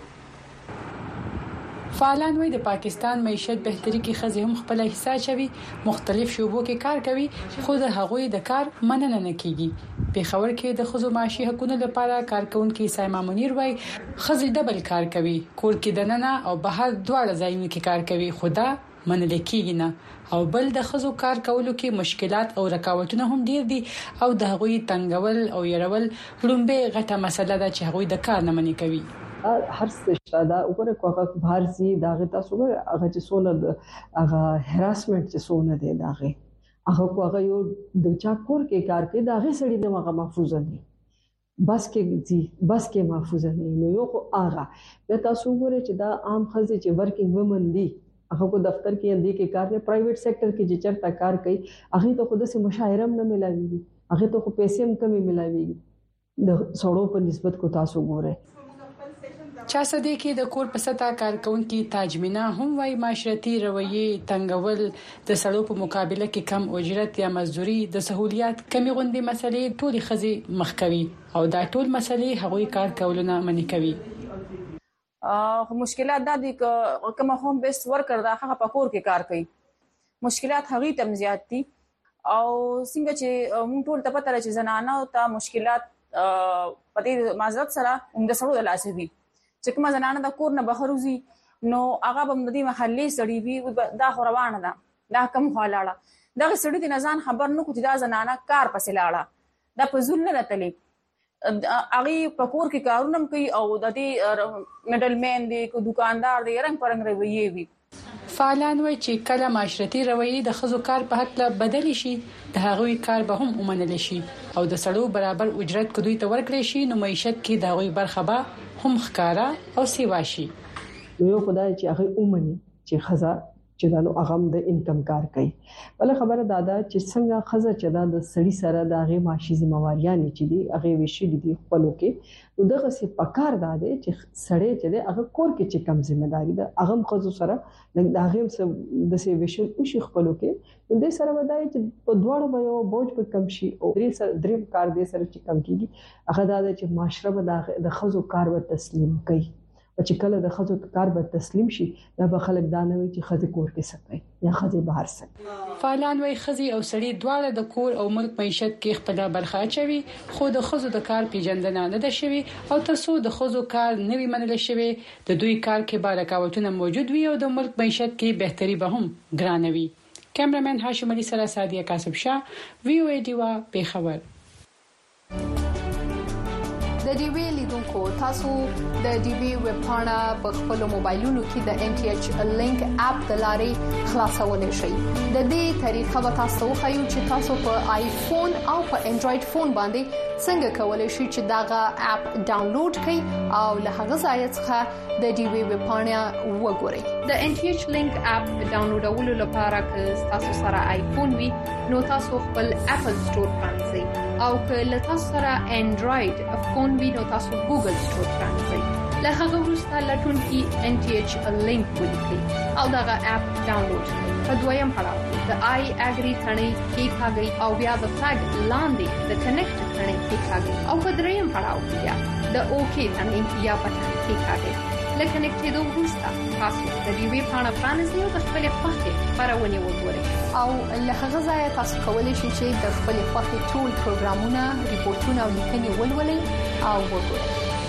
فعالان وي د پاکستان معیشت بهتري کې خزه هم خپل حصہ چوي مختلف شوبو کې کار کوي خو د هغوی د کار مننه نه کیږي په خبر کې د خزو معاشي حقوقو لپاره کارکونکو سایما منیر وای خزه ډبل کار کوي کور کې دننه او بهر دواړه ځایونو کې کار کوي خدا منل کېږي نه او بل د خزو کار کولو کې مشکلات او رکاوټونه هم ډیر دي او د هغوی تنګول او يرول لومبه غټه مسله ده چې هغوی د کار نه منې کوي هر څه شاده وګوره کوه بهر سي داغه تاسو هغه چې سونه هغه هراسمنت چې سونه دی داغه هغه یو د چا کور کې کار کوي داغه سړی د هغه محفوظ دي بس کې محفوظ نه نو یو هغه به تاسو وګوره چې دا عام خزه چې ورکینګ ومن دي هغه کو دفتر کې اندي کې کار کوي پرایویټ سېکټر کې چې چرته کار کوي هغه ته خود سه مشاهره نه ملاويږي هغه ته خو پیسې هم کمی ملاويږي د سړو په نسبت کو تاسو ګوره چا سده کې د کور په ستا کارکونکو تاجمینا هم وای معاشرتي رویه تنګول د سړو په مقابله کې کم اجرت یا مزدوري د سہولیات کمی غوندي مسلې ټولي خزي مخکوي او دا ټول مسلې هغوی کار کولونه منې کوي مشکلات د دې کوم هم بیس ورکر دا هغه په کور کې کار کوي مشکلات هغه تم زیات دي او څنګه چې موږ ټول ته پته چې زنانه او ته مشکلات په دې معذرت سره د سړو د لاسه وي چې کومه زنانه د کور نه بهروزي نو هغه به د محلي سړی وي دا روانه ده دا کم خلاړه دا سړی د نزان خبر نو کوي دا زنانه کار پسې لاړه دا په ځول نه راتلې هغه په کور کې کارونه کوي او د دې میډل مین دی کو دکاندار دی رنګ پرنګ رویه وي. فعالان وایي چې کله معاشرتي رویه د خزو کار په حق له بدل شي د هغوی کار به هم ومنل شي او د سړو برابر اجرت کدوې ته ورکړي شي نو معیشت کې د هغوی برخه به هم ښکارا او سیوا شي. یو خدای چې هغه ومني چې خزا چې دا نو هغه د انکم کار کوي. بل خبره دادا چې څنګه خزا چې دا د سړی سره د هغه معاشي ذمہواریاں چې دي هغه وشي دي خپلو کې نو دغه څه پکار داده چې سړی چې هغه کور کې چې کم ځمېداري ده هغه خزو سره د هغه د څه وشي او شي خپلو کې نو د سره ودای چې په دواړو به یو بوج په کم شي او دریم کار دې سره چې کم کیږي هغه داده چې معاشره به د خزو کار به تسلیم کوي او چې کله د خزو کار به تسلیم شي دا به خلک دانوي چې خزه کور کې سپي یا خزه بهر سپي. فعالان وایي خزي او سړي دواړه د کور او ملک معیشت کې خپل برخه اچوي خو د خزو د کار پیژندنه نه ده شوی او ترڅو د خزو کار نوي منل شوی د دوی کار کې به رکاوټونه موجود وي او د ملک معیشت کې بهتري به هم ګرانوي. کیمرامن هاشم علي سره سادیه کاسب شاه وی او ای ډیوا په خبر. د ډي وی لیدونکو تاسو د ډي وی ویب پاڼه په خپل موبایلونو کې د ان ټي ایچ لینک اپ د لارې خلاصولای شئ. د دې طریقه به تاسو خو چې تاسو په آیفون او په انډراید فون باندې څنګه کولای شئ چې داغه اپ ډاونلوډ کړئ او له هغه ځای څخه د ډي وی ویب پاڼه وګورئ. د ان ټي ایچ لینک اپ ډاونلوډولو لپاره که تاسو سره آیفون وي نو تاسو خپل اپل سٹور پرانځئ او که له تاسو سره انډراید فون وي نو تاسو ګوګل سٹور پرانځئ. له هغه وروسته لټون کې ان ټي ایچ لینک ولیکئ او دغه اپ ډاونلوډ کړئ. په دویم پړاو د آی اګری ثنې کې ښاګي او بیا د فلګ لاندې د کنیکټ ثنې کې ښاګي او په دریم پړاو کې د اوکی ثنې یا بټن کې ښاګي. لکه کنیکټېدو وروسته تاسو د ډي وی پاڼه پرانیزئ او د خپل خوښې خبرونه وګورئ او له هغه ځای تاسو کولی شئ چې د خپل خوښې ټول پروګرامونه ریپورتونه او لیکنې ولولئ او وګورئ.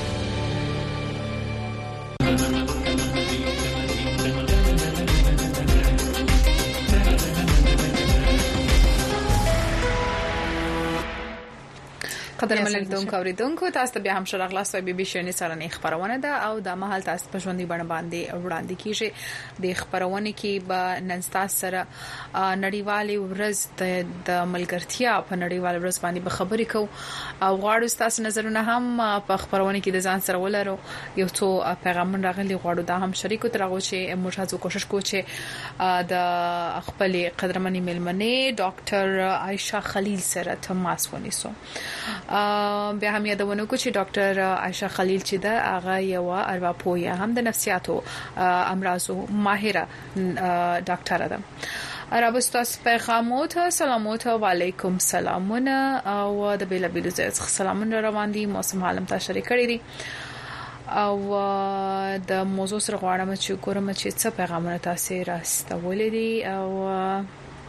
قدرمن لیدونکو اوریدونکو تاسو به هم شرغ لاس بي بي شنې سره نه خبرونه ده او د محل تاسو په ژوندۍ بڼه باندې وړاندې کیږي. د خبرونه کې به نن تاسو سره نړیوالې ورځ د ملګرتیا په نړیوالې ورځ باندې به خبرې کوو او غواړو تاسو نظرونه هم په خبرونه کې د ځان سره ولرو. یو څو پیغامونه راغلي غواړو دا هم شریکو ترغو چې موږ هڅه کوشش کوو چې د خپل قدرمنې ملمنې ډاکټر عائشہ خلیل سره تماس ونیسو. بیا هم یادونه کو چې ډاکټر عائشہ خلیل چې دا هغه یو ارواپوهه هم د نفسیاتو امراضو ماهره ډاکټر ده. رابستاس پیغامات سلامات و علیکم سلامونه او د بیل بیل زړه سلامونه روان دي. موسم حالم ته شریک کړی دي او د موضوع سره غواړم چې ګورم چې څه پیغامونه تاسو راستولې دي او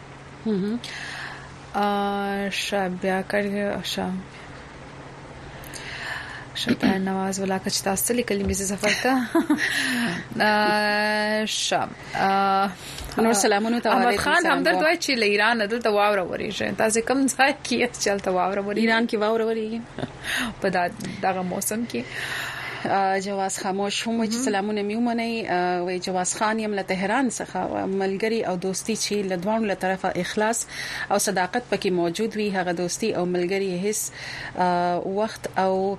شابه کړی شابه نواز ولا کچ تاسو لیکلې مې سفر کا شام نور سلامونه ته احمد خان همدرد وای چې ایران دلته واوره وريږي. تاسو کوم ځای کې چلته واوره وريږي؟ ایران کې واوره وريږي په دغه موسم کې. جواز خاموش هم چې سلامونه میومني وای جواز خان یم له تهران څخه ملګری او دوستی چې له دوانو له طرفه اخلاص او صداقت پکې موجود وي هغه دوستی او ملګری هیڅ وخت او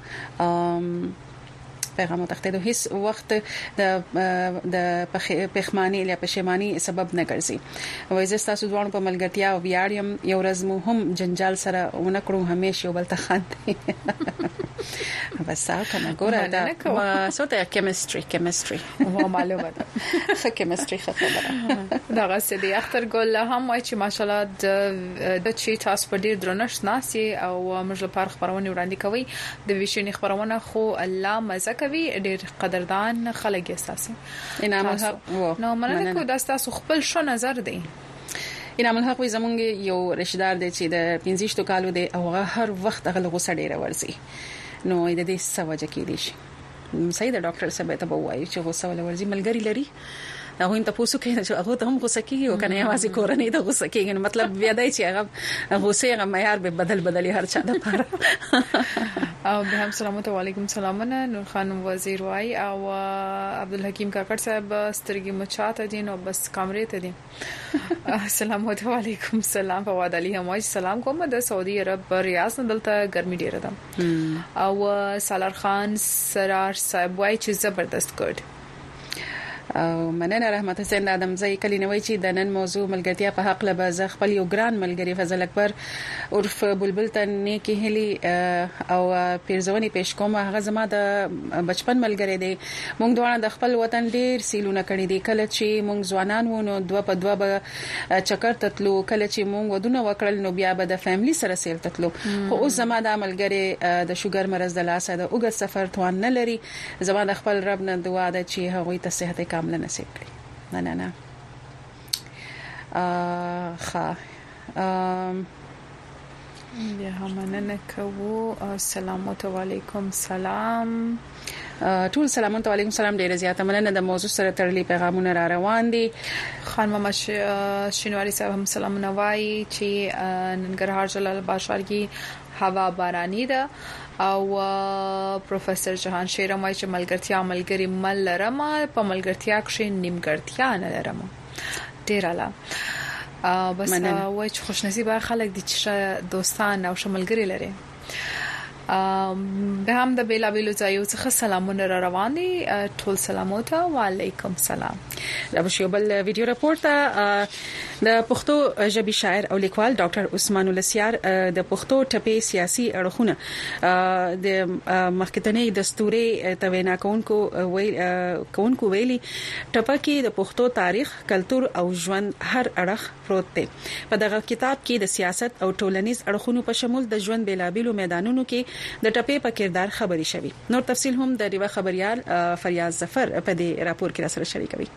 پیغام تختیدو هیڅ وخت د پخمانی یا پښیمانی سبب نه ګرځي. وای زه تاسو دوه په ملګرتیا او ویاړم یو ورځ مو هم جنجال سره ونکړو همیشه بل ته خاندي بس کنه ګوره دا ما سوته کیمستري مو معلومه ده ښه کیمستري خبره دا غسه دی اختر ګل هم وای چې ماشالله د چی تاسو په ډیر درنښت ناسي او موږ لپاره خبرونه وړاندې کوي. د ویشنې خبرونه خو الله مزه کوي ډیر قدردان خلک اساسي انعام الحق نو مننه کو دا تاسو خپل شو نظر دی. انعام الحق وي زمونږ یو رشدار دی چې د 15 کالو دی او هر وخت هغه غوسه ډیره ورسي نو د دې سوجه کې دي شي صحیح د ډاکټر صاحب ته وایي چې غوسه ولورځي ملګری لري هغه ته پوسو کې چې هغه ته هم غوسه کیږي او کنه یوازې کورنۍ ته غوسه کیږي مطلب بیا دای چې هغه غوسه هغه معیار به بدل هر چا د پاره. او به هم سلام علیکم سلامونه نور خانم وزیر وای او عبدالحکیم کاکړ صاحب سترګې مچاته دي نو بس کمرې ته دي. السلام علیکم سلام فواد علي هم سلام کوم د سعودي عرب ریاض نه دلته ګرمي ډیره ده او سالار خان سرار صاحب وای چې زبردست ګډ او مننه رحمت حسین ادم زئی کلی نوې چې د نن موضوع ملګرتیا په حق له باز خپل یو ګران ملګری فضل اکبر عرف بلبل ته نیکی هلی او پیرزونی پیش کوم هغه زما د بچپن ملګری دی مونږ دوه د خپل وطن ډیر سیلونه کړی دي کله چې مونږ ځوانان وونو دوه په دوه به چکر تتلو کله چې مونږ ودونه وکړل نو بیا به د فیملی سره سیل تتلو خو اوس زما د ملګری د شوګر مرز د لاسه د اوګه سفر توان نه لري زما د خپل رب نه دعا ده چې هغه ته صحت کامله نصیب کړي. نه بیا هم مننه کوو. السلام علیکم سلام ټول سلام علیکم سلام ډیره زیاته مننه د موضوع سره تړلې پیغامونه را روان دي. خان محمد شینواری صاحب هم سلام نوای چې ننګرهار جلال باشار کی هوا بارانی ده او پروفیسور جهان شیرم وای چې ملګرتیا مل لرم په ملګرتیا کې نیمګړتیا نه لرم. ډیر اعلی. بس وای چې خوش نصیب خلک دي چې دوستان او شملګری لري. به هم د بیلا بیلو ځایو څخه سلامونه را روان دي ټول سلامات او علیکم سلام. دا بشو بل ویډیو راپورټ د پښتو ژبې شاعر او لیکوال ډاکټر عثمان الاسیار د پښتو ټپې سیاسي اړخونه د مخکتنې دستوري توینا کونکو ویلي ټپه کې د پښتو تاریخ کلچر او ژوند هر اړخ پروت دی. په دغه کتاب کې د سیاست او ټولنیز اړخونو په شمول د ژوند بیلابیلو میدانونو کې د ټپې په کردار خبري شوی. نور تفصيل هم د ریوا خبريال فریاض ظفر په دې راپور کې سره شریکوي.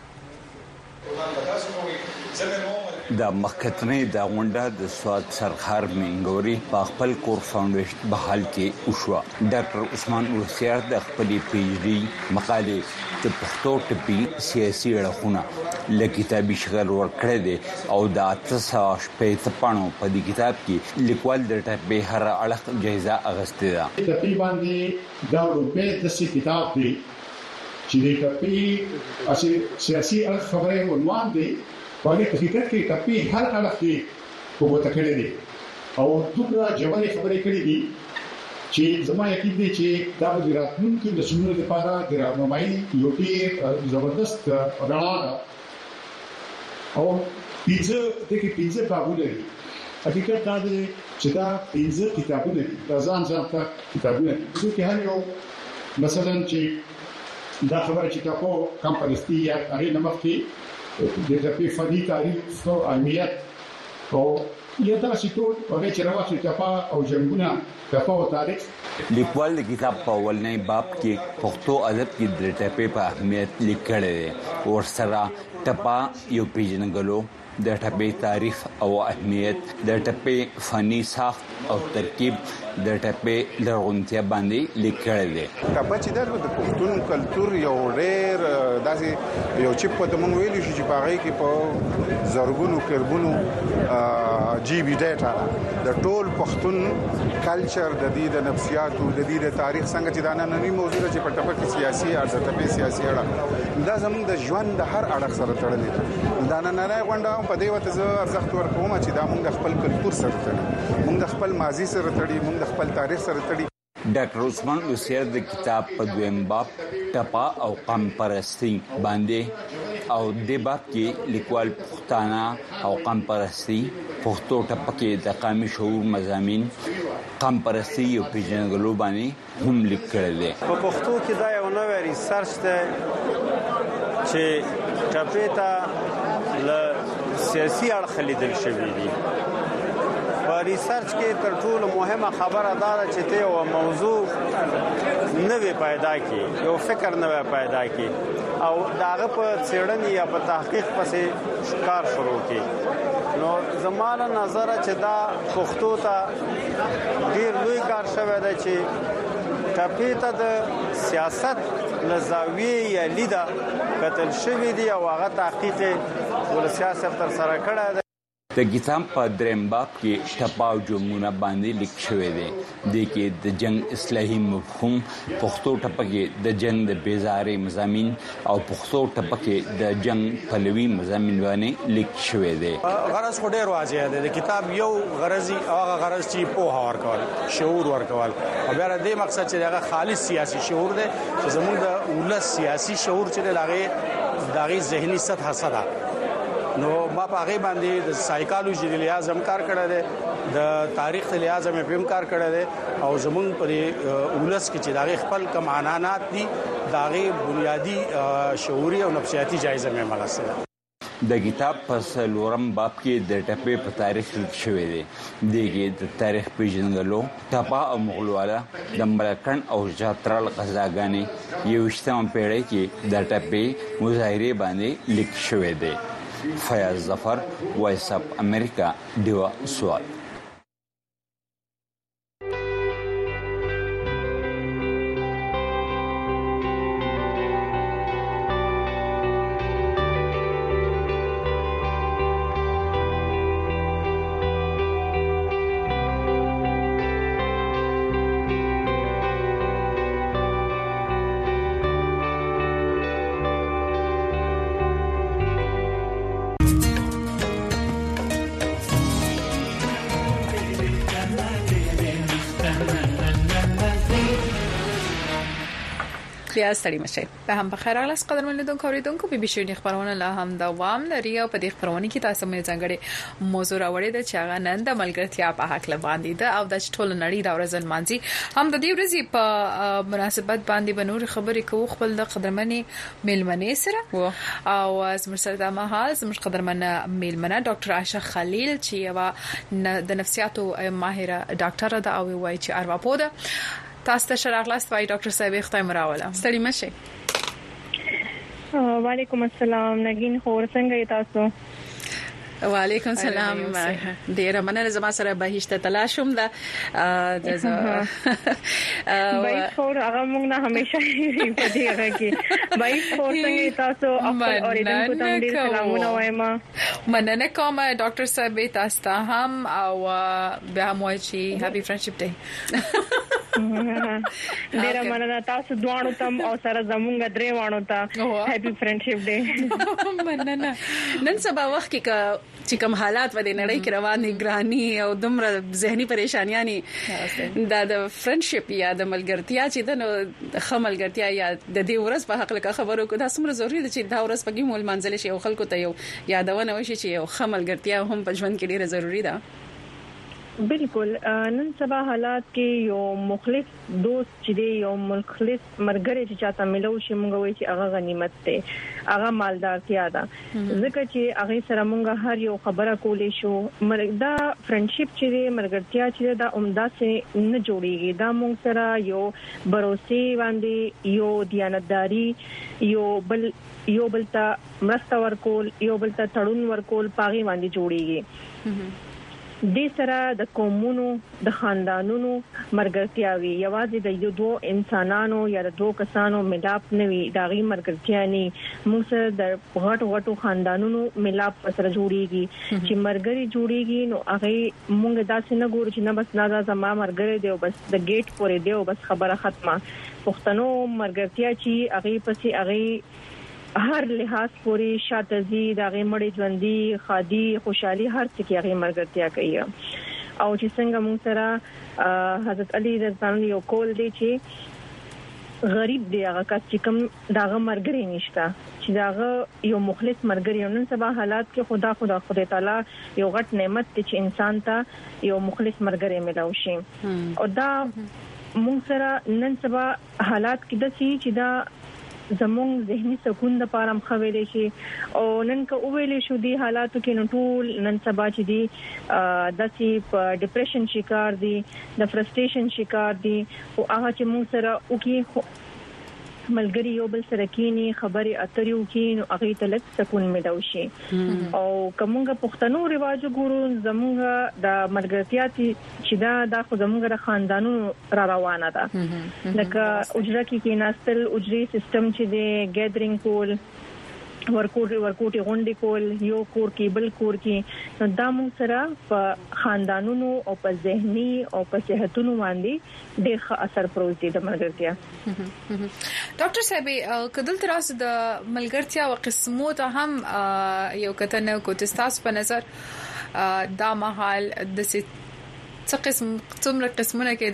د مخکتنې د غونډه د سواد سرخار منګوري په خپل کور فاونډیشن بحال کې وشو. ډاکټر عثمان الاسیار د خپل پی ایچ ډي مقاله د پښتو ټپې سیاسي اړخونه له کتابي شکل ورکړې دي او د 800 پاڼو په دې کتاب کې لیکوال د ټپې هر اړخ جایزه اغستې ده. تقریبا دا روبه د کتاب دی چې د ټپې اصلي سیاسي اړخ خبره عنوان دی په حقیقت کې ټپې هر اړخ کې وګورئ کړی دی او دومره جوړې خبرې کړې دي چې زما یقین دی چې دا د راتلونکي د سمون لپاره د راهنمایي یو ډېر زبردست رڼا ده او پنځه بابونه دي. حقیقت دا دی چې دا پنځه کتابونه دي دا ځان ته کتابونه دي چې هر یو مثلا چې دا خبره چې تاسو کم پرستی یا اړین نمخې د دې فني تاریخ او اهمیت او یا تاسو ټول هغه چې راوځي چې او جنگونه د تاریخ لیکوال د کتاب په ولنې باب کې پښتو ادب کې د ټپې په اهمیت لیکل دي او سره ټپا یو پیژنګلو د ټپې تاریخ او اهمیت د ټپې فني ساخت او ترکیب د ټپې لرغونتیا باندې لیکل دي. ټپه چې د پښتون کلچر یو ډېر داسې یو چپ په موږ ویل شي چې په هغه کې په زرګونو کربونو جی بي ډاټا د ټول پښتون کلچر د دې د نفسیاتو د دې د تاریخ څنګه چې دا نننی موضوع چې په ټپه کې سیاسي او د ټپې سیاسي اړه دا زموږ د ژوند د هر اړخ سره تړلې دا نننۍ غونډه په دې وته زه ارزښت ورکوم چې دا موږ خپل کلچر سره تړي موږ خپل ماضي سره تړي موږ خپل تاریخ سره تړي. ډاکټر عثمان الاسیار د کتاب په دویم باب ټپا او قام پرستی باندې او د باب کې لیکوال پښتانه او قام پرستی پښتو ټپه کې د قومي شعور مضامین قام پرستی او پیژنګلو باندې هم لیکل دي. په پښتو کې دا یو نوې ریسرچ ده چې ټپې ته له سیاسي اړخ لیدل شوی دی. په ریسرچ کې تر ټولو مهمه خبره دا ده چې ته یو موضوع نوې پیدا کی یو فکر نوې پیدا کی او داغه په څېړنې یا په تحقیق پسې کار شروع کی. نو زمانه نظر چې دا پښتو ته ډیر لوی کار شوی دی چې ټاپې ته د سیاست لزاویه یا لیدا قتل شوی دی او هغه تحقیق ولسیاست تر سره کړی دی. د کتاب په دریم باب کې ټپاو جمونه باندې لیک شوی دی د کې د جنگ اصلاحي مفهوم پښتو ټپه کې د جنگ د بیزارې مضامین او پښتو ټپه کې د جنگ پلوي مضامین باندې لیک شوی دی. غرض خو ډیر واضح دی د کتاب یو غرضی هغه غرض چې په ورکول شعور ورکول او بیا د مقصد چې هغه خالص سیاسي شعور دی چې زموږ د ولس سیاسي شعور چې دغه ذهني سطح سره نو ما په هغه باندې د سایکالوژي د لحاظ هم کار کړی دی د تاریخ د لحاظ هم په کار کړی دی او زمونږ پر ولس کې چې دغه خپل کم عنانات دي دغه بنیادی شعوري او نفسیاتي جایزه مې ملاسه. د کتاب په څلورم باب کې د ټپې په تاریخ لیک شوی دی دغه د تاریخ پیژندلو ټپه او مغلواله د ملکن او جاترال قزاګانی یوشتم پیړۍ کې د ټپې مظاهره باندې لیک شوی دی. فیاض ظفر وایس اپ امریکا دیوا سوال. بیا ستړي مشه په هم بخیر اغلاس قدرمن لیدونکو اوریدونکو بي بي شي خبرونه لا هم دوام لري او په دې خبرونه کې تاسو مې څنګه موضوع راوړې ده چې هغه نن د ملګرتیا په حق لباندې ده او د ټول نړۍ د ورځ مانځي هم د دې ورځې په مناسبت باندې بنور خبرې کوو خپل د قدرمنې میلمنې سره او زموږ سره د مهال زموږ قدرمنه میلمنه ډاکټر عائشه خلیل چې د نفسیاتو ماهره ډاکټر ده او وایي چې ارواپو ده. تاسو ته شراغلاست وای ډاکټر صاحب اختیار مراوله ستړي مشه. وعلیکم السلام نگین خور څنګه تاسو؟ وعلیکم السلام ډیر مننه زما سره بهشته تلاشم ده بای خور هغه موږ نه همیشه په دې هغه کې بای خور څنګه تاسو خپل اوریدونکو ته ډیر سلامونه وایم. مننه کوم ډاکټر صاحب تاسو ته هم او بیا مو چې هپی فرندشپ ډے. ډیر مننه تاسو دوه تم او سره زمونږ درې وانو ته هپی فرندشپ ډے. مننه. نن سبا وخت کې چې کوم حالات ودی نړۍ کې روان دي ګرانی او دومره ذهني پریشانیاں د فرندشپ یا د ملګرتیا چې د خملګرتیا یا د دې ورځ په حق له خبرو کو دا سمره ضروری ده چې دا ورځ پکې مول منځل شي او خلکو ته یو یادونه وشي چې یو خملګرتیا هم په ژوند کې ډیره ضروری ده. بالکل نن سبا حالات کې یو مخلص دوست چې دی یو مخلص مرګري چې چاته ملو شي مونږ وایي چې هغه غنیمت ده هغه مالدارتیا ده ځکه چې هغه سره مونږ هر یو خبره کولې شو دا فرندشپ چې دی مرګرتیا چې دا عمده سه نه جوړیږي دا مونږ سره یو باور باندې یو دیانتداري یو بل ته مرسته ورکول یو بل ته تړون ورکول پاغي باندې جوړیږي. د سره د قومونو د خاندانونو مرګرتیاوي یوازې د یو دوه انسانانو یا د دوه کسانو ملاپ نوي داغي مرګرتیا نه موږ سره د غټو خاندانونو ملاپ سره جوړیږي چې مرګري جوړیږي نو هغه موږ داسې نه ګورو چې نه بس دا زما مرګري دی او بس د گیټ پورې دی او بس خبره ختمه. پښتنو مرګرتیا چې هغه پسې هغه هر لحاظ پوری شاتزي دغه مړی ژوندۍ خادي خوشحالي هر څه کې هغه مرګرتیا کوي او چې څنګه موږ سره حضرت علي رضی الله یو کول دی چې غریب دی هغه کس چې کوم دغه مرګري نشته چې دغه یو مخلص مرګري نن سبا حالات کې خدای تعالی یو غټ نعمت دی چې انسان ته یو مخلص مرګري ملو شي او دا موږ سره نن سبا حالات کې د سي چې دا زموږ ذهني سکون د پاره مخویلې شي او نن که ویلې شو دي حالاتو کې نو ټول نن سبا چې دي د سي په ډیپریشن شکار دي د فرستریشن شکار دي او هغه چې موږ سره او کې ملګری یو بل سره کینی خبري اتریو کین او هغه ته لږ سکون ملو شي او کومه پښتنو رواجو ګورو زموږه د ملګرتیا چې دا خو زموږه د خاندانونو را روانه ده لکه اجره کې ناستل اجري سیستم چې د ګیدرینګ کول ورکوټي غونډې کول یو کور کې بل کور کې نو دا موږ سره په خاندانونو او په ذهني او په صحتونو باندې ډېر اثر پروزي د ملګرتیا. ډاکټر صاحب کدل تراس د ملګرتیا او قسمو ته هم یو کتنه کو تاسو په نظر دا محل د څه څومره قسمونه کې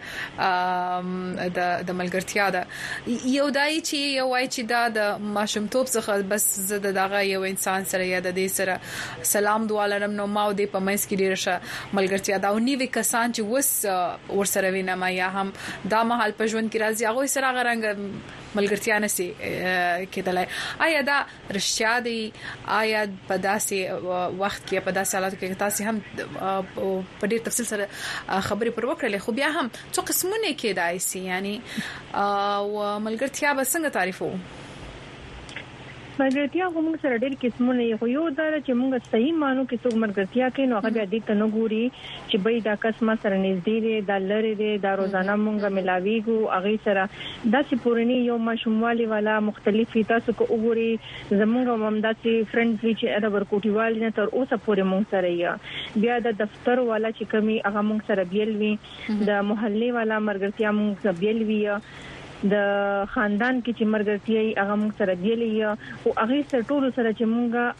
داسې د ملګرتیا ده یو دای چې یو وای چې دا د ماشومتوب څخه بس زه دغه یو انسان سره یا د دې سره سلام دوالرم نو ما د پمایس کې ډیر شه ملګرتیا دا او نیوي کسان چې وس ورسره وینم یا هم دا محل په ژوند کې راځي هغه سره غرنګ ملګرتیا نسی کېدلای آیا دا رښتیا دی آیا په داسې وخت کې په داسې حالات کې تاسو هم په ډېر تفصیل سره خبرې پر وکړلې خو بیا هم څو قسمونه کې دای سي یعنی او ملګرتیا به څنګه تعریفو ملګرتیا کوم سره ډېر قسمونه یو دا چې موږ صحیح مانو کې څوک ملګرتیا کوي نو هغه دې ته نه ګوري چې به دا کس ما سره نږدې دی دا لری دی دا روزانه موږ ملاویږو هغه سره دا چې پورني یو مشمولي والا مختلفي تاسو کو وګوري زموږ ممداتي فرند چې دا ورکوټیوال نه تر اوسه پورې موږ سره یا بیا د دفتر والا چې کمی هغه موږ سره بیل وی د محلي والا ملګرتیا موږ سره بیل وی د خاندان کې چې مرګتي هغه موږ سره دیلې او هغه سره ټول سره چې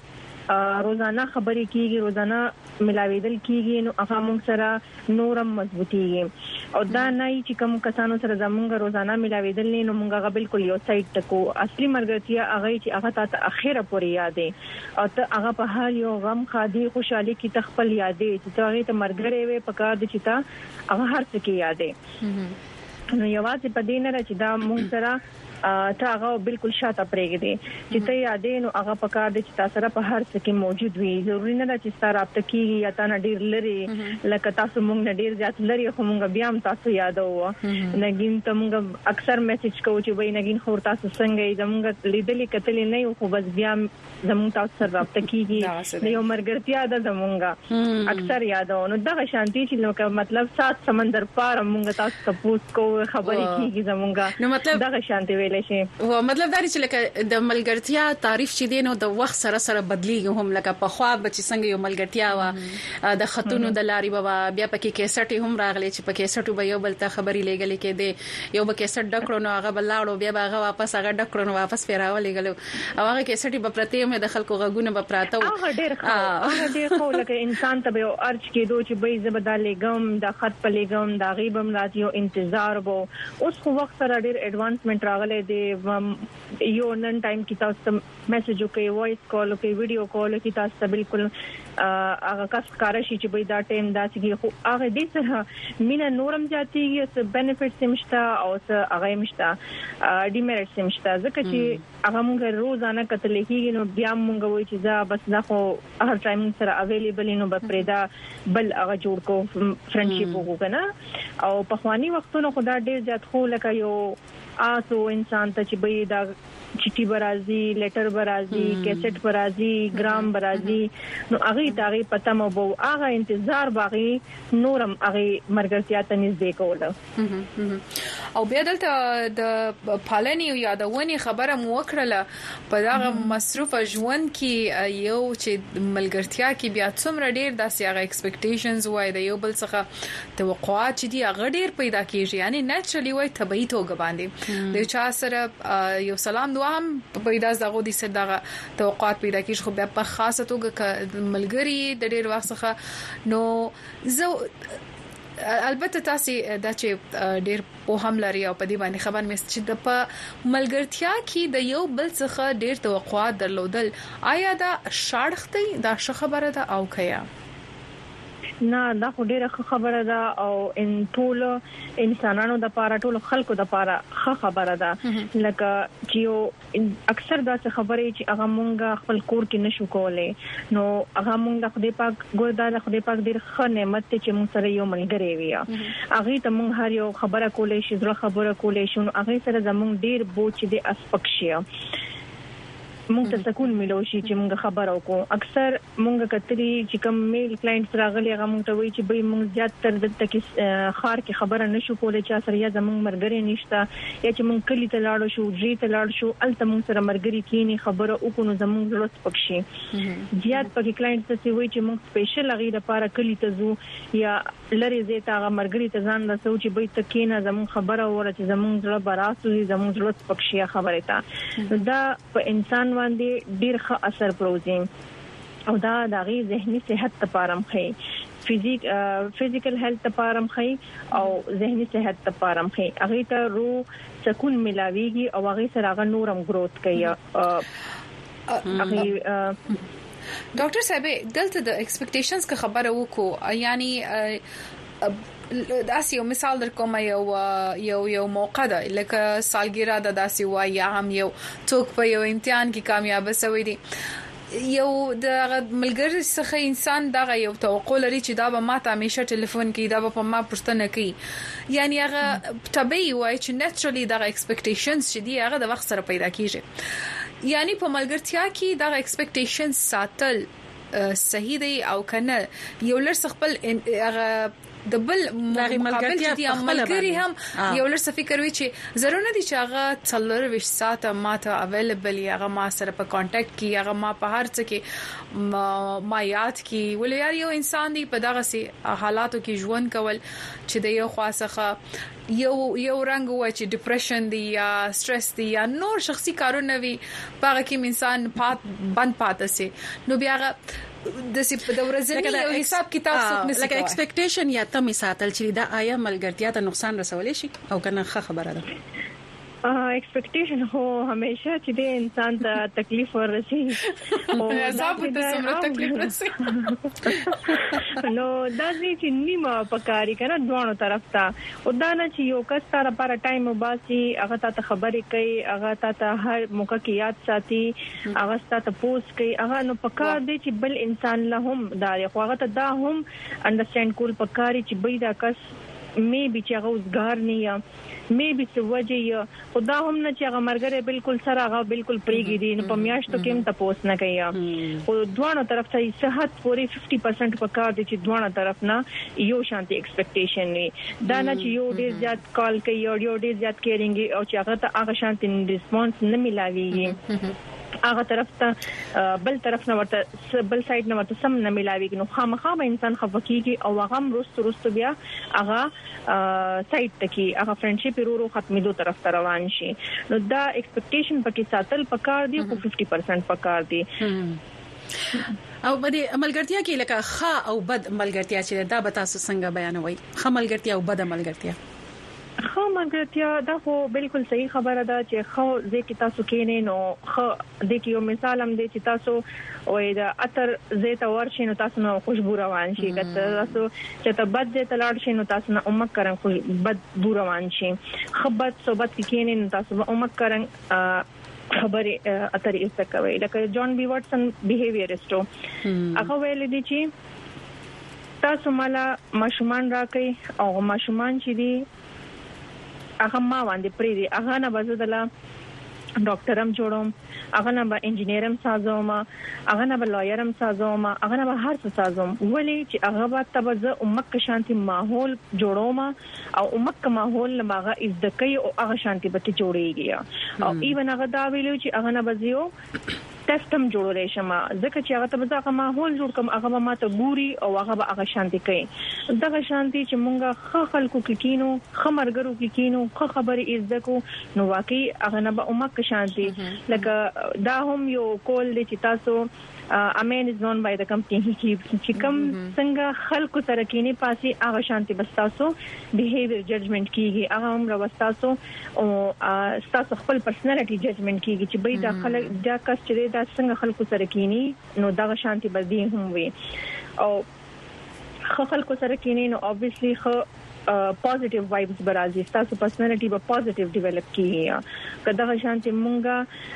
موږ روزانه خبرې کیږي روزانه ملاویدل کیږي نو هغه موږ سره نورم مضبوطیږي او دا نه چې کوم کسانو سره زموږ روزانه ملاویدل نه نو موږ بالکل یو سایت تکو اصلي مرګتي هغه چې هغه ته اخیره پورې یادې او ته هغه په حال یو غم خادي خوشحالي کې تخپل یادې چې هغه ته مرګره وي پکار دي چې تا هغه هر څه کې یادې نو یوازې په دې نه چې دا مونږ سره ته هغه بالکل شاته پرېږدي چې ته یادې نو هغه پکار دي چې تاسو سره په هر څه کې موجود وي ضروري نه ده چې ستاسو رابطه کیږي یا تا نه ډیر لري لکه تاسو مونږ نه ډیر ځات لري خو مونږ بیا هم تاسو یادو نګین ته مونږ اکثر میسج کوو چې وای نګین خو تاسو څنګه یې زمونږ لیدلې کتلې نه خو بس بیا زمونږ تاسو سره رابطه کیږي د یو مرګرتیا ده زمونږ اکثر یادو نو دغه شانتي چې نو مطلب سات سمندر پار مونږ تاسو تاسو کو خبرې کیږي زمونږ نو مطلب دغه شانتي ویل شي و مطلب دا چې لکه د ملګرتیا تعریف چې دین او د وخت سره سره بدلیږي هم لکه په خوا بچ څنګه یو ملګرتیا و د خطونو د لاري بابا بیا پکې کیسټي هم راغلي چې په کیسټو به یو بل ته خبري لګلې کې دی یو به کیسټ ډکړو نو هغه بلاړو بیا هغه واپس هغه ډکړو نو واپس پیراولې غلو او هغه کیسټي په پرته مې د خلکو غوونه به پراته هغه ډېر خو لکه انسان ته یو ارج کېدو چې به زبدالې ګم د خط په لګم د غیبم راځي او انتظار وو اوس خو وخت سره ډېر ایڈوانسمنت راغلی دی یو نن ټایم کې تاسو میسج وکي وایس کال وکي ویډیو کال وکي تاسو بالکل هغه کس کارشي چې به دا ټیم داسې خو هغه دې سره مینا نورم جاتیږي څه بینیفټس مشته او څه هغه مشته ډیمریټس مشته ځکه چې هغه موږ روزانه کتل کېږي نو بیا موږ وایو چې دا بس دا خو هر ټایم سره اویلیبل نو به پرېدا بل هغه جوړ کو فرندشپ وګورنه او په خواني وختونو خدا ډېر زیات خو لکه یو آسو انسان ته چې به دا چټي برازي لیټر برازي کیسټ برازي ګرام برازي نو هغه تاغي پته مو بو هغه انتظار باغي نورم هغه مرګرتیا ته نږدې کوله او بیا دلته د پالنی یا د ونی خبره مو وکړه په دغه مصروف ژوند کې یو چې ملګرتیا کې بیا څومره ډیر داسې هغه ایکسپیکټیشنز وای د یو بل څخه توقعات چې دی هغه ډیر پیدا کیږي یعنی نېچرلی وای طبيعي توګه باندې د چا سره یو سلام هم پیدا زغو دي سره دغه توقعات پیدا کیږي خو بیا په خاصه توګه ملګری د ډیر وخت څخه نو زه البته تاسو دا چې ډیر په هم لري او په دې باندې خبر مې چې د په ملګرتیا کې د یو بل څخه ډیر توقعات درلودل آیا دا شاړختي دا ښه خبره ده او کیا نه دا خو ډیره خبره ده او ان ټول انسانانو د پاره ټول خلکو د پاره خبره ده لکه چې اکثر دا خبره چې هغه مونږ خپل کور کې نشو کولای نو هغه مونږ د خدای پاک ګوردا د خدای پاک ډیر ښه نعمت چې مونږ سره یو ملګری وي هغه ته مونږ هر یو خبره کولای شي زړه خبره کولای شي نو هغه سره زمونږ ډیر بوج دي اسپکشیا مونږ ته سکون ملو شي چې مونږ خبرو کو اکثر مونږ کتري چې کوم میل کلاینټس راغلي هغه مونږ ته وایي چې به مونږ زیات تر دلته کې خار کې خبره نشو کولای چې سره یا زمونږ مرګري نشته یا چې مونږ کلی ته لاړو شو ډری ته لاړ شو الته مونږ سره مرګري کینی خبره وکړو زمونږ زړه سپکشي زیات پکې کلاینټس ته وایي چې مونږ سپیشل غیر لپاره کلی ته زو یا لری زیات هغه مرګري ته ځان رسو چې به تکینه زمونږ خبره وره چې زمونږ زړه براسو زمونږ زړه سپکشي خبره تا دا په انسان باندې ډیر ښه اثر پروزي او دا د غي ذهني صحت لپاره مخې فزیکل هیلث لپاره مخې او ذهني صحت لپاره مخې هغه ته روح سکون ملاويږي او هغه سره هغه نورم گروث کوي هغه ډاکټر صاحب دلته د ایکسپیکټیشنز کا خبره وکړو یعنی داسې یو مثال در کوم یو موقع ده لکه سالګرا د داسې وای یا هم یو څوک په یو امتحان کې کامیاب شوی دی یو د ملګری څخه انسان دغه یو توقع لري چې دا به ماته همیشه ټلیفون کوي دا به په ما پوښتنه کوي یعنی هغه طبيعي وای چې نېچرالي دغه ایکسپیکټیشنز چې دی هغه د وخت سره پیدا کیږي یعنی په ملګرتیا کې دغه ایکسپیکټیشنز ساتل صحیح دی او کنه یو لږ خپل هغه د بل ملګری هم یو لږ څه فکر وی چې ضرور نه دي چې هغه څلور وش ساعته ماته اویلیبل هغه ما سره په کانټیکټ کې هغه ما په هر څه کې ما یاد کې ولې یار یو انسان دی په دغه سي حالاتو کې ژوند کول چې د یو خاصه یو رنګ وای چې ډیپریشن دی یا سټرس دی یا نور شخصي کارونه وي هغه کې انسان بند پاتې سي نو بیا د سپ د ورځې یو حساب کتاب څوک نشي لکه ایکسپیکټیشن یا تم ساتل چې دا آیا ملګرتیا ته نقصان رسولې شي او کنه خبره ده ایکسپیکټیشن هو همیشه چې د انسان ته تکلیف ورسي او عذاب ته سمره تکلیف رسي نو دا چې نیمه پکاري کنه دوه طرف ته او دا نه چې یو کس تر لپاره ټایم وباسي هغه ته خبرې کوي هغه ته هر موقع کې یاد ساتي هغه ته پوسټ کوي هغه نو پکار دی چې بل انسان له هم دا هغه ته دا هم انډرستانډ کول پکاري چې به دا کس میبي چې هغه وزګار نه یا میبي څه وجه یا خدا هم نه چې هغه مرګره بالکل سره هغه بالکل پریګی دي نو په میاشتو کې هم تاسو نه کوي او دوه طرف ته صحت پوری 50% پکار دي چې دوه طرف نه یو شانتي ایکسپیکټیشن وي دا نه چې یو ډیر زیات کال کوي یو ډیر زیات کیرینګ او چې هغه ته هغه شانتي ریسپانس نه ملاويږي هغه طرف ته بل طرف نه ورته بل سایډ نه ورته سم نه ملاويږي نو خامخا به انسان خفقيږي او هغه رست بیا هغه سایډ ته کې هغه فرندشپ ورو ختمېدو طرف ته روان شي نو دا ایکسپیکټیشن پکې ساتل پکار دي او 50% پکار دي او بده عملګرتیا کې لکه ښه او بد عملګرتیا چې دا به تاسو څنګه بیانوي ښه عملګرتیا او بد عملګرتیا خو مګرتیا دا خو بالکل صحیح خبره ده چې خو ځکه تاسو کې نه نو خو د کې یو مثال هم دی چې تاسو وې دا اتر زیته ورشي نو تاسو نو خوشبو روان شي کته تاسو چې ته بد زیته لاړ شي نو تاسو نه امک کرن خو بد بو روان شي خبرت صحبت کې نه تاسو امک کرن خبره اتر یې کوي لکه جان بي واټسن بیهیویرستو هغه ویل دي چې تاسو مالا ماشومان راکې او ماشومان چې دي هغه ما باندې پری دي هغه نه بزدله ډاکټرم جوړوم هغه نه به انجینرم سازوم هغه نه به لایرم سازوم هغه نه به هر څه سازوم ولی چې هغه به تبزه امک شانتي ماحول جوړوم او امک ماحول لماغه ازدکې او هغه شانتي به جوړيږي او ایون هغه دا ویلو چې هغه نه بزیو سیستم جوړولې شمه ځکه چې هغه ته ځکه ماحول جوړ کوم هغه ما ته ګوري او هغه شانتي کوي دغه شانتي چې مونږه خ خلکو کې کینو خمرګرو کې کینو خ خبرې عزت کو نو واقعي هغه نه به امک شانتي لکه دا هم یو کول دي چې تاسو امین از نون بای د کمپنی چې کوم څنګه خلکو سره کینی پاسي هغه شانتي بستاسو بیهیویر ججمنټ کیږي هغه هم راوستاسو او تاسو خپل پرسنالټي ججمنټ کیږي چې به دا خلک دا کس چې دا څنګه خلکو سره کینی نو دا شانتي بدی هم وي او خلکو سره کینې نو obviously پوزټیو وایبز برازي تاسو پرسنالټي به پوزټیو ډیولپ کیږي کله شانتي مونږه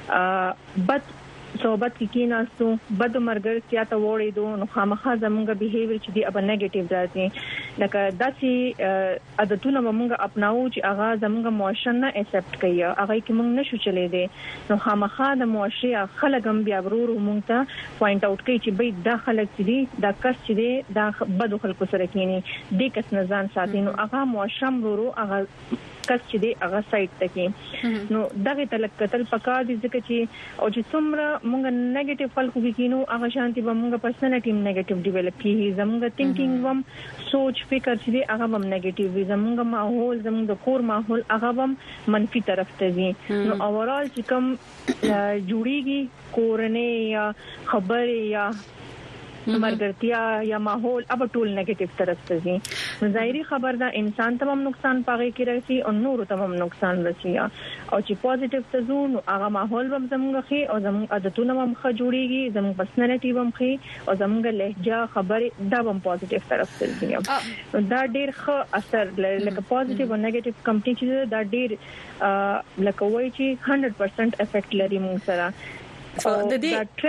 بد صحبت کې ناسو بد مرګرتیا ته وړېدو نو خامخا زمونږه بیهیویر چې دی اب نیگیټیو راځي لکه داسي عادتونه مونږه اپناو چې هغه زمونږه معاشره نه اکسپټ کوي هغه کې مونږ نشو چلے دي نو خامخا د معاشره خلک هم بیا ورور مونږ ته پوینټ اوټ کوي چې به د خلک دي د کس چې دی د بد خلکو سره کینی د کس نه ځان ساتي نو هغه معاشره ورو هغه کس چې دی هغه سایت تکي نو دغه تلک قتل پکا دي ځکه چې او چې څومره مونږ نیگیټیو خلکو کې کینو هغه شانتي به مونږ پرسنالټي نیگیټیو ډیولپ کیږي زمونږ تھینکینګ وم سوچ فکر چې هغه هم نیگیټیو وي زمونږ ماحول زمونږ کور ماحول هغه هم منفي طرف ته ځي نو اوورال چې کوم جوړیږي کورنۍ یا خبرې یا مرګرتیا یا ماحول اب ټول نیگیټیو طرف ته ځي ظاهري خبر دا انسان ته هم نقصان پاږي کې راځي او نور ته هم نقصان رسي او چې پوزټیو ته ځو نو هغه ماحول هم زموږ خي او زموږ عادتونه هم ښه جوړيږي زموږ پرسنالټي هم خي او زموږ لهجه خبره دا هم پوزټیو طرف ته ځي دا ډېر ښه اثر لکه پوزټیو او نیگیټیو کمپټیشن دا ډېر لکه وایي چې 100% افیکټ لري موږ سره د دې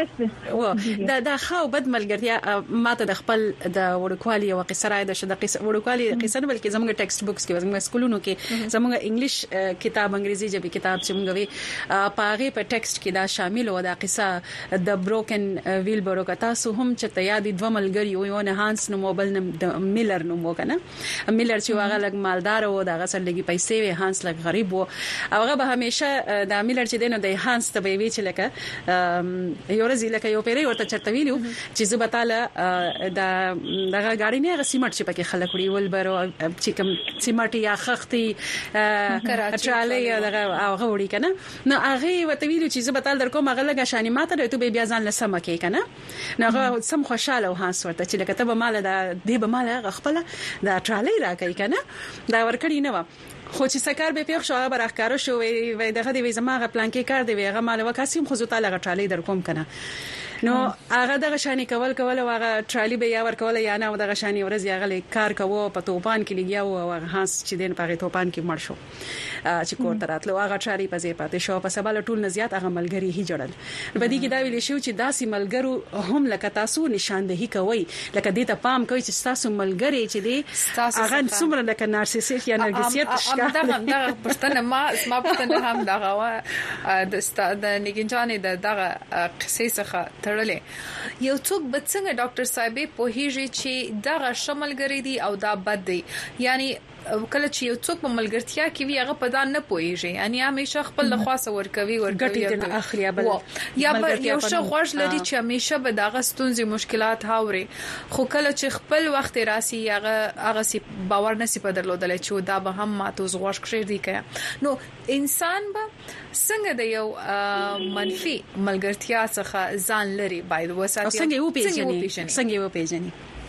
دا خو بد ملګرتیا ماته د خپل د وړوکوالي او قصه راي د قصه وړوکوالي قصه نه بلکې زموږ ټیکسټ بوکس کې زموږ سکولونو کې زموږ انګلیش کتاب انګریزي ژبه کتاب چې موږ وی پاغه په ټیکسټ کې دا شامل و دا قصه د بروکن ویل بروکتا سو هم چې تیادی دوه ملګری یو نه هانس نو موبایل نه میلر نو وکنه میلر چې هغه لګ مالدار و دا غسر لګي پیسې وی هانس لګ غریب و هغه به همیشه دا میلر چې دینو د هانس ته وی چې لکه یو ورځ لکه یو پیری ورته چرته ویلو چې زبتاله دغه غاړي نه سیمټ چې پکې خلک وړي ولبر چې کوم سیمټ یا خختي ټرالي دغه هغه وړي کنه نو هغه وته ویلو چې زبتال در کوم هغه لګه شانی ماته ته به بیا ځان لسمه کې کنه نو هغه سم خوشاله و هاس ورته چې لکه ته به مال دی به مال خپل د ټرالي راکې کنه دا ورکړی نه و خو چې سکار به پیښ شو هغه راخکارو شو وي دغه دی زماغه پلان کې کار دی هغه مال وکاسیم خو زه تعالی غټالي در کوم کنه نو هغه دغه شانی کول او هغه ټرالی به یا ور کول یا نه دغه شانی ورځ هغه کار کوو په توپان کې لګیا او هغه هاس چې دین په توپان کې مړ شو چې کوړه راتلو هغه ټرالی په ځای پاتې شو په سبا ټول نزيات هغه ملګری هي جوړل په دې کې دا ویل شو چې داسې ملګرو هم لکه تاسو نشاندهي کوي لکه دې ته پام کوي چې تاسو ملګری چې دې هغه څومره لکه نارسیسیک یا نرګسیت دا پښتنه ما پښتنه هم دغه د نګینجانې دغه قصې څخه تړلې یو څوک به څنګه ډاکټر صاحب په هیږي چې دغه شملګری دی او دا بد دی یعنی کله چې یو څوک په ملګرتیا کې وي هغه په دا نه پويږي یعنی همیشه خپل لخواسه ورکوي ګټي د اخري بل یا یو شو غوښ لري چې همیشه به دغه ستونزې مشکلات هاوري خو کله چې خپل وخت راسي هغه سي باور نسی په درلودل چې دا به هم ماته غوښ کړی دی که نو انسان به څنګه د یو منفي ملګرتیا څخه ځان لري باید وساتي څنګه یو پیژني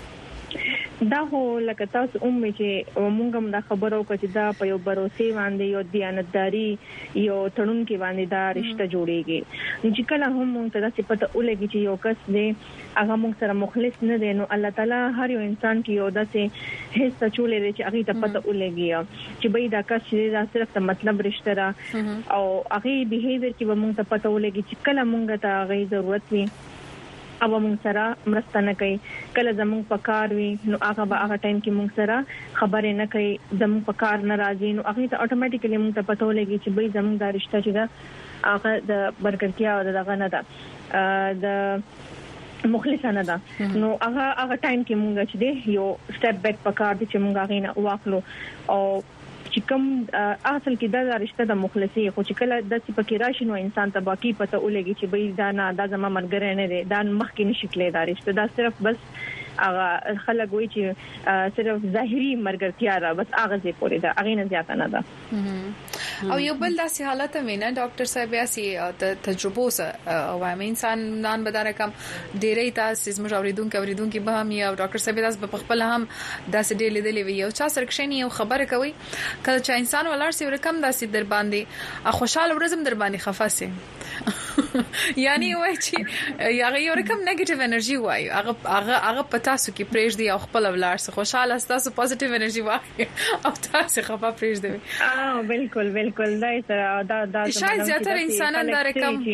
دا هو لکه تاسو چې موږ هم دا خبرو کړي دا په یو باور باندې یو دیانتداري یو تړون کې باندې دا رشتہ جوړيږي چې کله هم موږ ته څه پته ولګي چې یو کس دی هغه موږ سره مخلص نه دی نو الله تعالی هر یو انسان کې یو داسې هیڅ چولې چې هغه ته پته ولګي چې به دا کس دا صرف ته مطلب رشتہ را او هغه بیهیویر کې به موږ ته پته ولګي چې کله موږ ته هغه ضرورت وي او موږ سره مرسته نه کوي کله زموږ په کار وي نو هغه به هغه ټایم کې موږ سره خبرې نه کوي زموږ په کار ناراضي نو هغه ته اتوماتیکلی موږ ته پته ولګي چې به زموږ دا رشتہ چې دا هغه د برکتیا او دغه نه ده د مخلصانه ده نو هغه ټایم کې موږ چې دی یو سټپ بیک په کار دي چې موږ هغه نه واخلو او چې کوم اصل کې دا رشتہ د مخلصي خو چې کله د پکې راشي نو انسان ته باقي پته ولګي چې به دا نه دا زما مرګره نه دی دا مخکې نشکلې دا رشتہ دا صرف بس هغه خلک وایي چې صرف ظاهري مرګرتیا را بس هغه ځې پورې دا هغه نه زیاته نه ده او یو بل داسې حالت وینا ډاکټر صاحب یاسي تجربه او انسان نن بداره کم ډیرې تاسو زموږ اوریدونکو به هم یو ډاکټر صاحب تاسو په خپل هم داسې ډیلې وی یو چا سره کښینی یو خبره کوي کله چې انسان ولر سي ورکم داسې در باندې خوشاله ورزم در باندې خفاسه یعنی وای چې هغه یو رقم نیگیټیو انرژي وای هغه پتا سو کې پریش دی او خپل ولار سره خوشاله تاسو پوزټیو انرژي وای او تاسو خپه پریش دی بالکل دا شاید زیاتره انسانان دا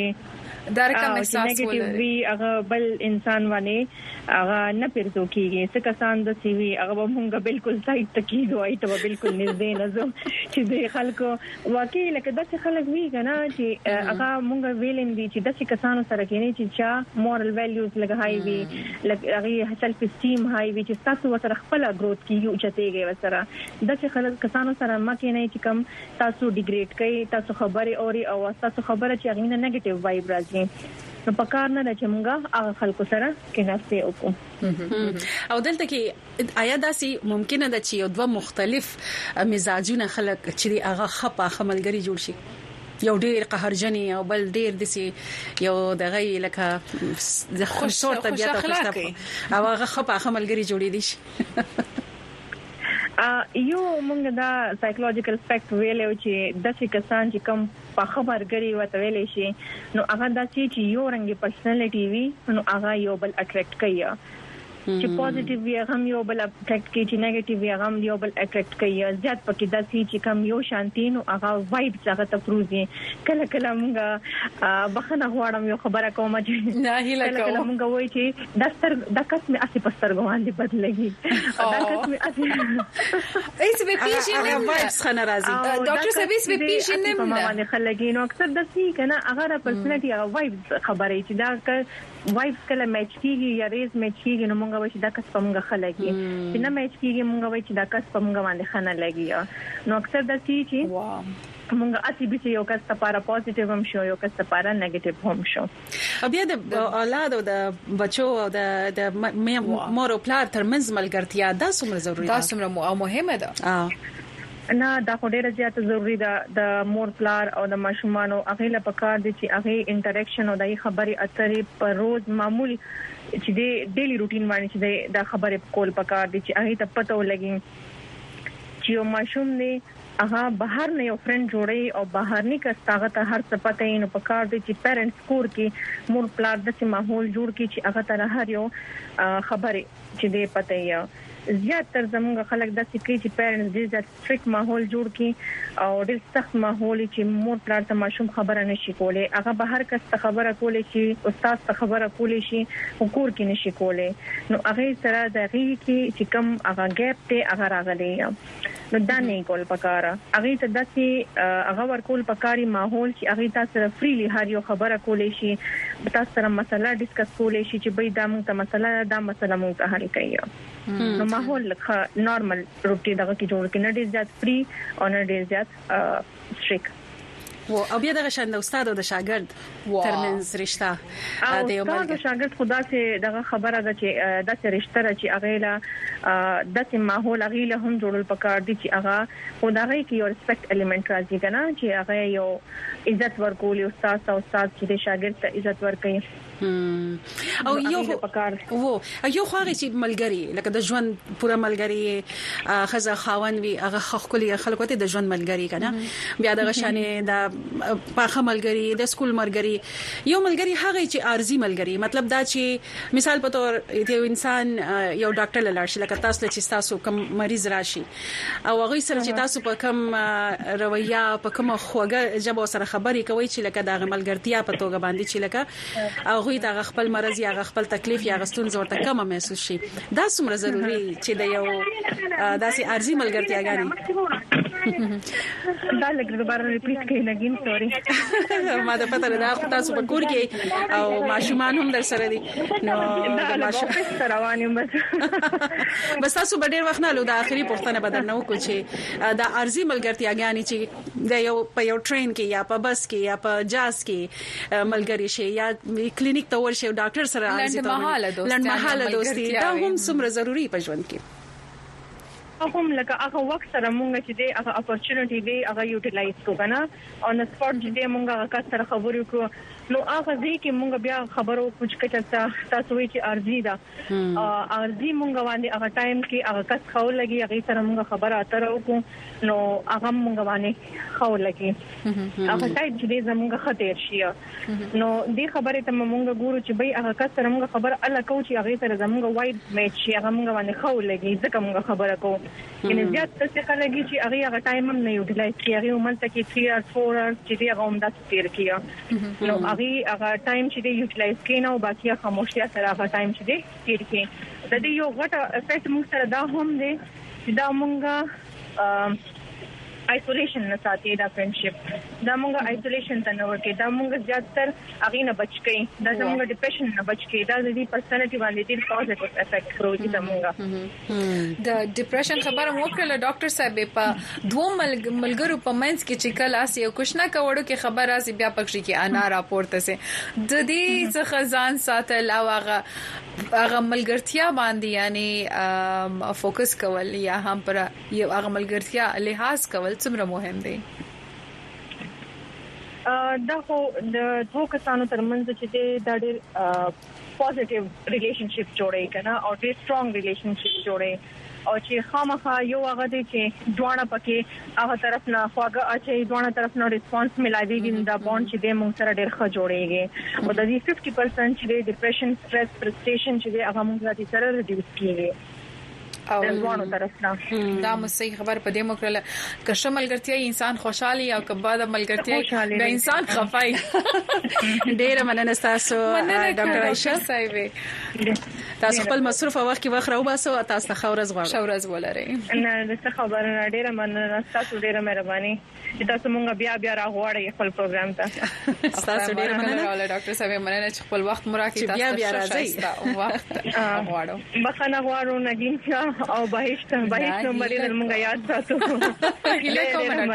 رقم احساس ولري هغه بل انسان باندې هغه نه پرځو کیږي څه کسان د سی وی هغه مونږه بالکل صحیح تکید وای ته بالکل نږدې نه زو چې د خلکو واقعي لکه د خلک وی کنه چې هغه مونږه ویلم دي چې د کسانو سره کې نه چې چا مورال ویلیوز لګهاي وي لکه هغه سلف اسټیم هاي وي چې تاسو سره خپل گروث کیږي او چتهږي وسره د خلک کسانو سره ما کې نه چې کم تاسو ډیګریډ کوي تاسو خبره اوري او تاسو خبره چې هغه نه نیگیټیو وایب راځي نو پکار نه چې موږ هغه خلکو سره کې نفسي وکړو او دلته کې آیا داسې ممکنه ده چې یو دوه مختلف مزاجونه خلک چې هغه خپه خملګری جوړ شي یو ډیر قهرجنی او بل ډیر دسي یو دغه لکه خوشور طبيعت او خوشتپ او هغه خپه خملګری جوړې دي شي یو موږ دا سایکولوژیکل فیکټ ویلو چې د څه کسان چې کم په خبرګری وته ویلې شي نو هغه د چې یو رنګي پرسنالټي وي نو هغه یو بل اټریکټ کوي چې پوزټیو وی هم یو بل اټریکټ کوي چې نیگیټیو وی هم یو بل اټریکټ کوي زیات پکې د چې کم یو شانتي نو هغه وایب څنګه ته پروزي کله موږ بخنه غواړم یو خبره کوم چې نه هیله کوم موږ وایي چې د کس می اسی پستر غوان دي بدلږي دا کس می اسی ایس به پیژنې وایبس خنه راځي ډاکټر سرویس به پیژنې په باندې خلګي نو اکثر د سی کنه هغه پرسنالټي هغه وایب خبرې چې دا وایب کله میچ کیږي یا ریز میچ کیږي نو موږ وایي چې دا کس په موږ خلګي چې نه میچ کیږي موږ وایي چې دا کس په موږ باندې خنه لګي نو اکثر د سی چې موږ اسی به یو کس لپاره پوزټیو هم شو یو کس لپاره نیگیټیو هم شو بیا د اولاد او د بچو او د مور او پلار ترمنځ ملګرتیا دا څومره ضروری ده دا څومره مهمه ده نه دا خو ډیره زیاته ضروری ده د مور پلار او د ماشومان او هغه لپاره کار دي چې هغه انټریکشن او د خبري اترې په روز معمولی چې د ډیلی روټین باندې چې د خبرې کول پکار دي چې هغه ته پته ولګي چې یو ماشوم دی هغه بهر نه یو فرند جوړي او بهر نه کستاغه ته هر څه پته یې نو پکار دي چې پیرنټس کور کې مور پلار د سي ماحول جوړ کې چې هغه ته هر یو خبرې چې دې پته یې زیات تر زموږ خلک د سکري چې پیرنټس دې د سټریک ماحول جوړ کې او ډېر سخت ماحول چې مور پلار ته ماشوم خبره نشي کولای هغه بهر کس خبره کولای شي استاد ته خبره کولای شي او کور کې نشي کولای نو هغه سره د غي کې چې کم هغه ګیپ ته هغه راغلي نو دا نه کول پکاره هغه ته داسي هغه ورکول پکاري ماحول چې هغه تاسو سره فریلی هر یو خبره کولای شي تاسو سره مسله ډیسکس کولای شي چې به دا موږ ته مسله دا مسله موږ ته حل کوي نو ماحول لکه نارمل روټي دغه کې جوړ کې نه ډیر زیات فری او نه ډیر زیات سټریک او بیا دغه شاند استاد او د شاګرد ترمنځ رشتہ د یو مل شاګرد خدا سي دغه خبره ده چې دغه رشتہ چې هغه لا دغه ماحول هغه له هم جوړل پکار دي چې هغه خدای کې یو ریسپیکټ الیمنٹ راځي کنه چې هغه یو عزت ورکول استاد او استاد چې شاګرد ته عزت ورکړي او یو خو چې ملګری لکه د ژوند پوره ملګری خزه خاون وی هغه خخکلی خلکو ته د ژوند ملګری کنه بیا دغه شانې د پاخه ملګری د سکول ملګری یو ملګری هغه چې ارزي ملګری مطلب دا چې مثال په تور یو انسان یو ډاکټر لاړ شي لکه تاسو چې تاسو کوم مریض راشي او هغه سره چې تاسو په کوم رویه په کوم خوګه جبو سره خبري کوي چې لکه د ملګرتیا په توګه باندې چې لکه هغه د خپل مرز یا خپل تکلیف یا غستون زورته کم محسوس شي دا څومره ضروری چې د یو داسې ارزي ملګرتیا غاني دا لکه دوباره ریپیټ کړئ نګین سوري ما د پته نه تاسو په کور کې او ماشومان هم در سره دي نو د ماشومان روانم بس تاسو به ډیر وخت نه لو د اخري پوښتنه بدل نه وکړو چې دا ارزي ملګرتیا غاني چې د یو په یو ټرین کې یا په بس کې یا په جاز کې ملګری شي یا کلینیک ته ورشي او ډاکټر سره لنډمحاله دوستي دا هم څومره ضروری په ژوند کې هم لکه هغه وخت سره مونږ چې د هغه اپورچونټی دی هغه یوټیلایز کو کنه اون سپاٹ چې مونږ هغه سره خبرې وکړو نو هغه ځکه چې مونږ بیا خبرو کوچ کچا تاسو وی چې ارزي دا ارزي مونږ باندې هغه ټایم کې هغه کس خو لګي هغه سره مونږ خبره اتره وکړو نو هغه مونږ باندې خو لګي هغه ټایپ چې زمونږ خطر شي نو دې خبره ته مونږ ګورو چې بای هغه کس سره مونږ خبر الله کو چې هغه سره زمونږ وایډ میچ شي هغه مونږ باندې خو لګي ځکه مونږ خبره کوو یعنی زیات څه لګي چې هغه ټایم هم نه یوټیلایز کوي هغه مونږ ته کې 3 or 4 چې هغه هم د تیر کیه نو هغه ټایم چې دی یوټیلایز کین او باقي خاموشیا سره هغه ټایم چې دی تیر کین د دې یو غټه افیکټ موږ سره دا هم دی چې دا مونږه آیسولیشن نه ساتي دا فرندشپ دا مونږه آیسولیشن ته نه ورکې دا مونږ زیاتره هغه نه بچ کړي دا زموږ ډیپریشن نه بچ کړي دا د دې پرسنالټي باندې ډیر پوزټیو افیکټ کوي دا مونږه د ډیپریشن خبره مو کړله ډاکټر صاحب په دوه ملګرو په منځ کې چې کله اسی یو کوښنا کوړو کې خبر راځي بیا پکې کې انا راپورته سي د دې څخه ځان ساتل او هغه ملګرتیا باندې یعنی فوکس کول یا هم پر یو هغه ملګرتیا لحاظ کول څومره مهم دی دا خو د دوه کسانو ترمنځ چې دا ډېر پوزټیو ریلیشنشپ جوړي کنه او ډېر سترونګ ریلیشنشپ جوړي او چې خامخا یو هغه دي چې دوه پکې هغه طرف نه خواږه اچي دوه طرف نه ریسپانس ملایويږي دا بوند چې د موږ سره ډېر ښه جوړيږي او د دې 50% چې ډیپریشن سټرس فرستریشن چې هغه موږ سره ریډیوس کیږي او دوه طرف نه دا مو صحیح خبر په دې مکرله که شمل ګرځي انسان خوشحالي او که بعد ملګرتي د انسان خفای ډېر مننه تاسو ډاکټر عائشہ صاحب تاسو خپل مصروف وخت کې وخت راو باسو تاسو خورز غواړم شورز ولري نه د خبره ډېر مننه تاسو ډېر مهرباني چې تاسو مونږ بیا راغواړی خپل پروګرام ته تاسو ډېر مننه ډاکټر صاحب مننه چې خپل وخت مراکې تاسو بیا راځي وخت غواړو بخنه غواړو نګین او بهشت نمبر یې موږ یاد ساتو هله کوم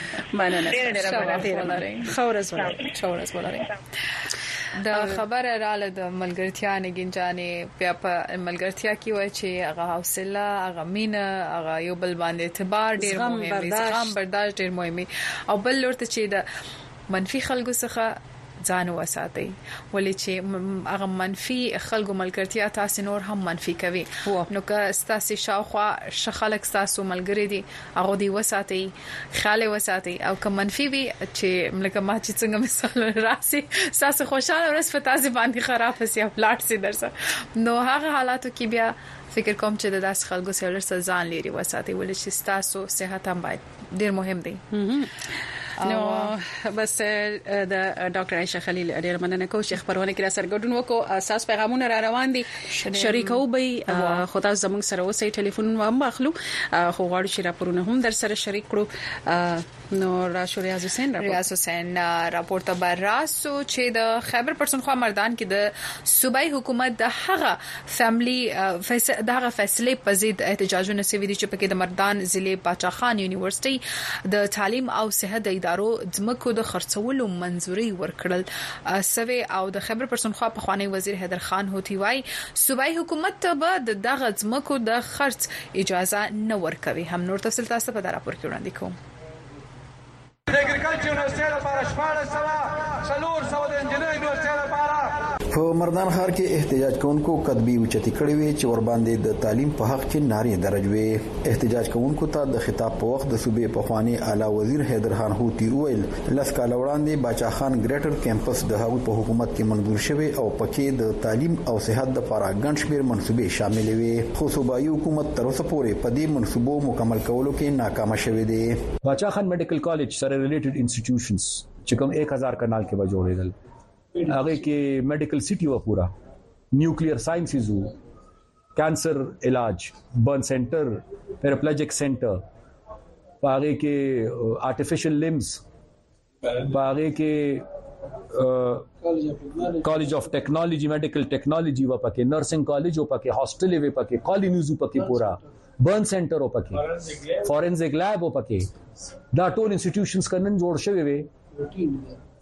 مننه خورز ولري د خبره رااله د ملګرتیا نه گنجانې بیا په ملګرتیا کې وای چې هغه حوصله هغه مینه هغه یو بل باندې اعتبار ډیر مهم دی زغم برداشت ډیر مهم او بل لورته چې د منفي خلکو څخه ځان وساتئ ولې چې هغه منفي خلکو ملګرتیا تاسو نور هم منفي کوي نو که تاسو شاوخوا شخلک تاسو ملګری دي هغه دی وساتئ خاله وساتئ او که منفي وي چې ملګری ما چې څنګه مثال راسي تاسو خوشاله ورس په تاسو باندې خراب شي پلاټ سي درسه نو هغه حالاتو کې بیا فکر کوم چې د داس خلکو سره ځان لري وساتئ ولې چې تاسو صحت هم باید ډیر مهم دی نو بس د ډاکټر عائشہ خلیل ډیر مننه کوم چې خبرونه کې را سرګډون وکړو اساس پیغامونه را روان دي شریکو به خدای زموږ سره وسې ټلیفون و هم اخلو خو غواړو چې راپورونه هم در سره شریک کړو نو راشو ریاض حسین راپورته بر راسو چې د خیبر پښتونخوا مردان کې د صوبایي حکومت د هغه فیملی دغه فیصله په ضد احتجاجونه سوي دي چې پکې د مردان ضلع باچا خان یونیورسيټي د تعلیم او صحت د ادارو ځمکو د خرڅولو منځوري ورکړل سوي او د خیبر پښتونخوا په خوانی وزیر حیدر خان هوتی وای صوبایي حکومت به دغه ځمکو د خرڅ اجازه نه ورکوي هم نور تفصیل تاسو په راپور کې وړاندې کوم د اګریکلچر یونیورسيټي لپاره 1400 د انجینرینګ یونیورسيټي لپاره په مردان ښار کې احتجاج کوونکو کتبي اوچتي کړې وي چې ور باندې د تعلیم په حق کې نارې درجوي احتجاج کوونکو ته د خطاب په وخت د صوبې په خوانی اعلی وزیر حیدر خان هوتی ویل لس کال وړاندې باچا خان ګریټر کیمپس د هغوی په حکومت کې منظور شوی او پکې د تعلیم او صحت لپاره ګڼ شمېر منصوبې شامل وي خو صوبایي حکومت تر اوسه پورې په دې منصوبو مکمل کولو کې ناکام شوی دی باچا خان میډیکل کالج سره ریلیټډ انسټیټیوشنز چې کوم 1000 کنال کې به جوړېدل هغه کې میډیکل سټي و پورا نیوکلیر ساينسز وو کانسر علاج برن سنټر پیراپلیجیک سنټر هغه کې آرټیفیشل لمز هغه کې کالج اف ټیکنالوژي میډیکل ټیکنالوژي و پکې نرسنګ کالج و پکې هاسټل و پکې کالینیز و پکې پورا برن سنټر و پکې فورنزیک لیب و پکې دا ټول انسټیټیوشنز کنن جوړ شوی وي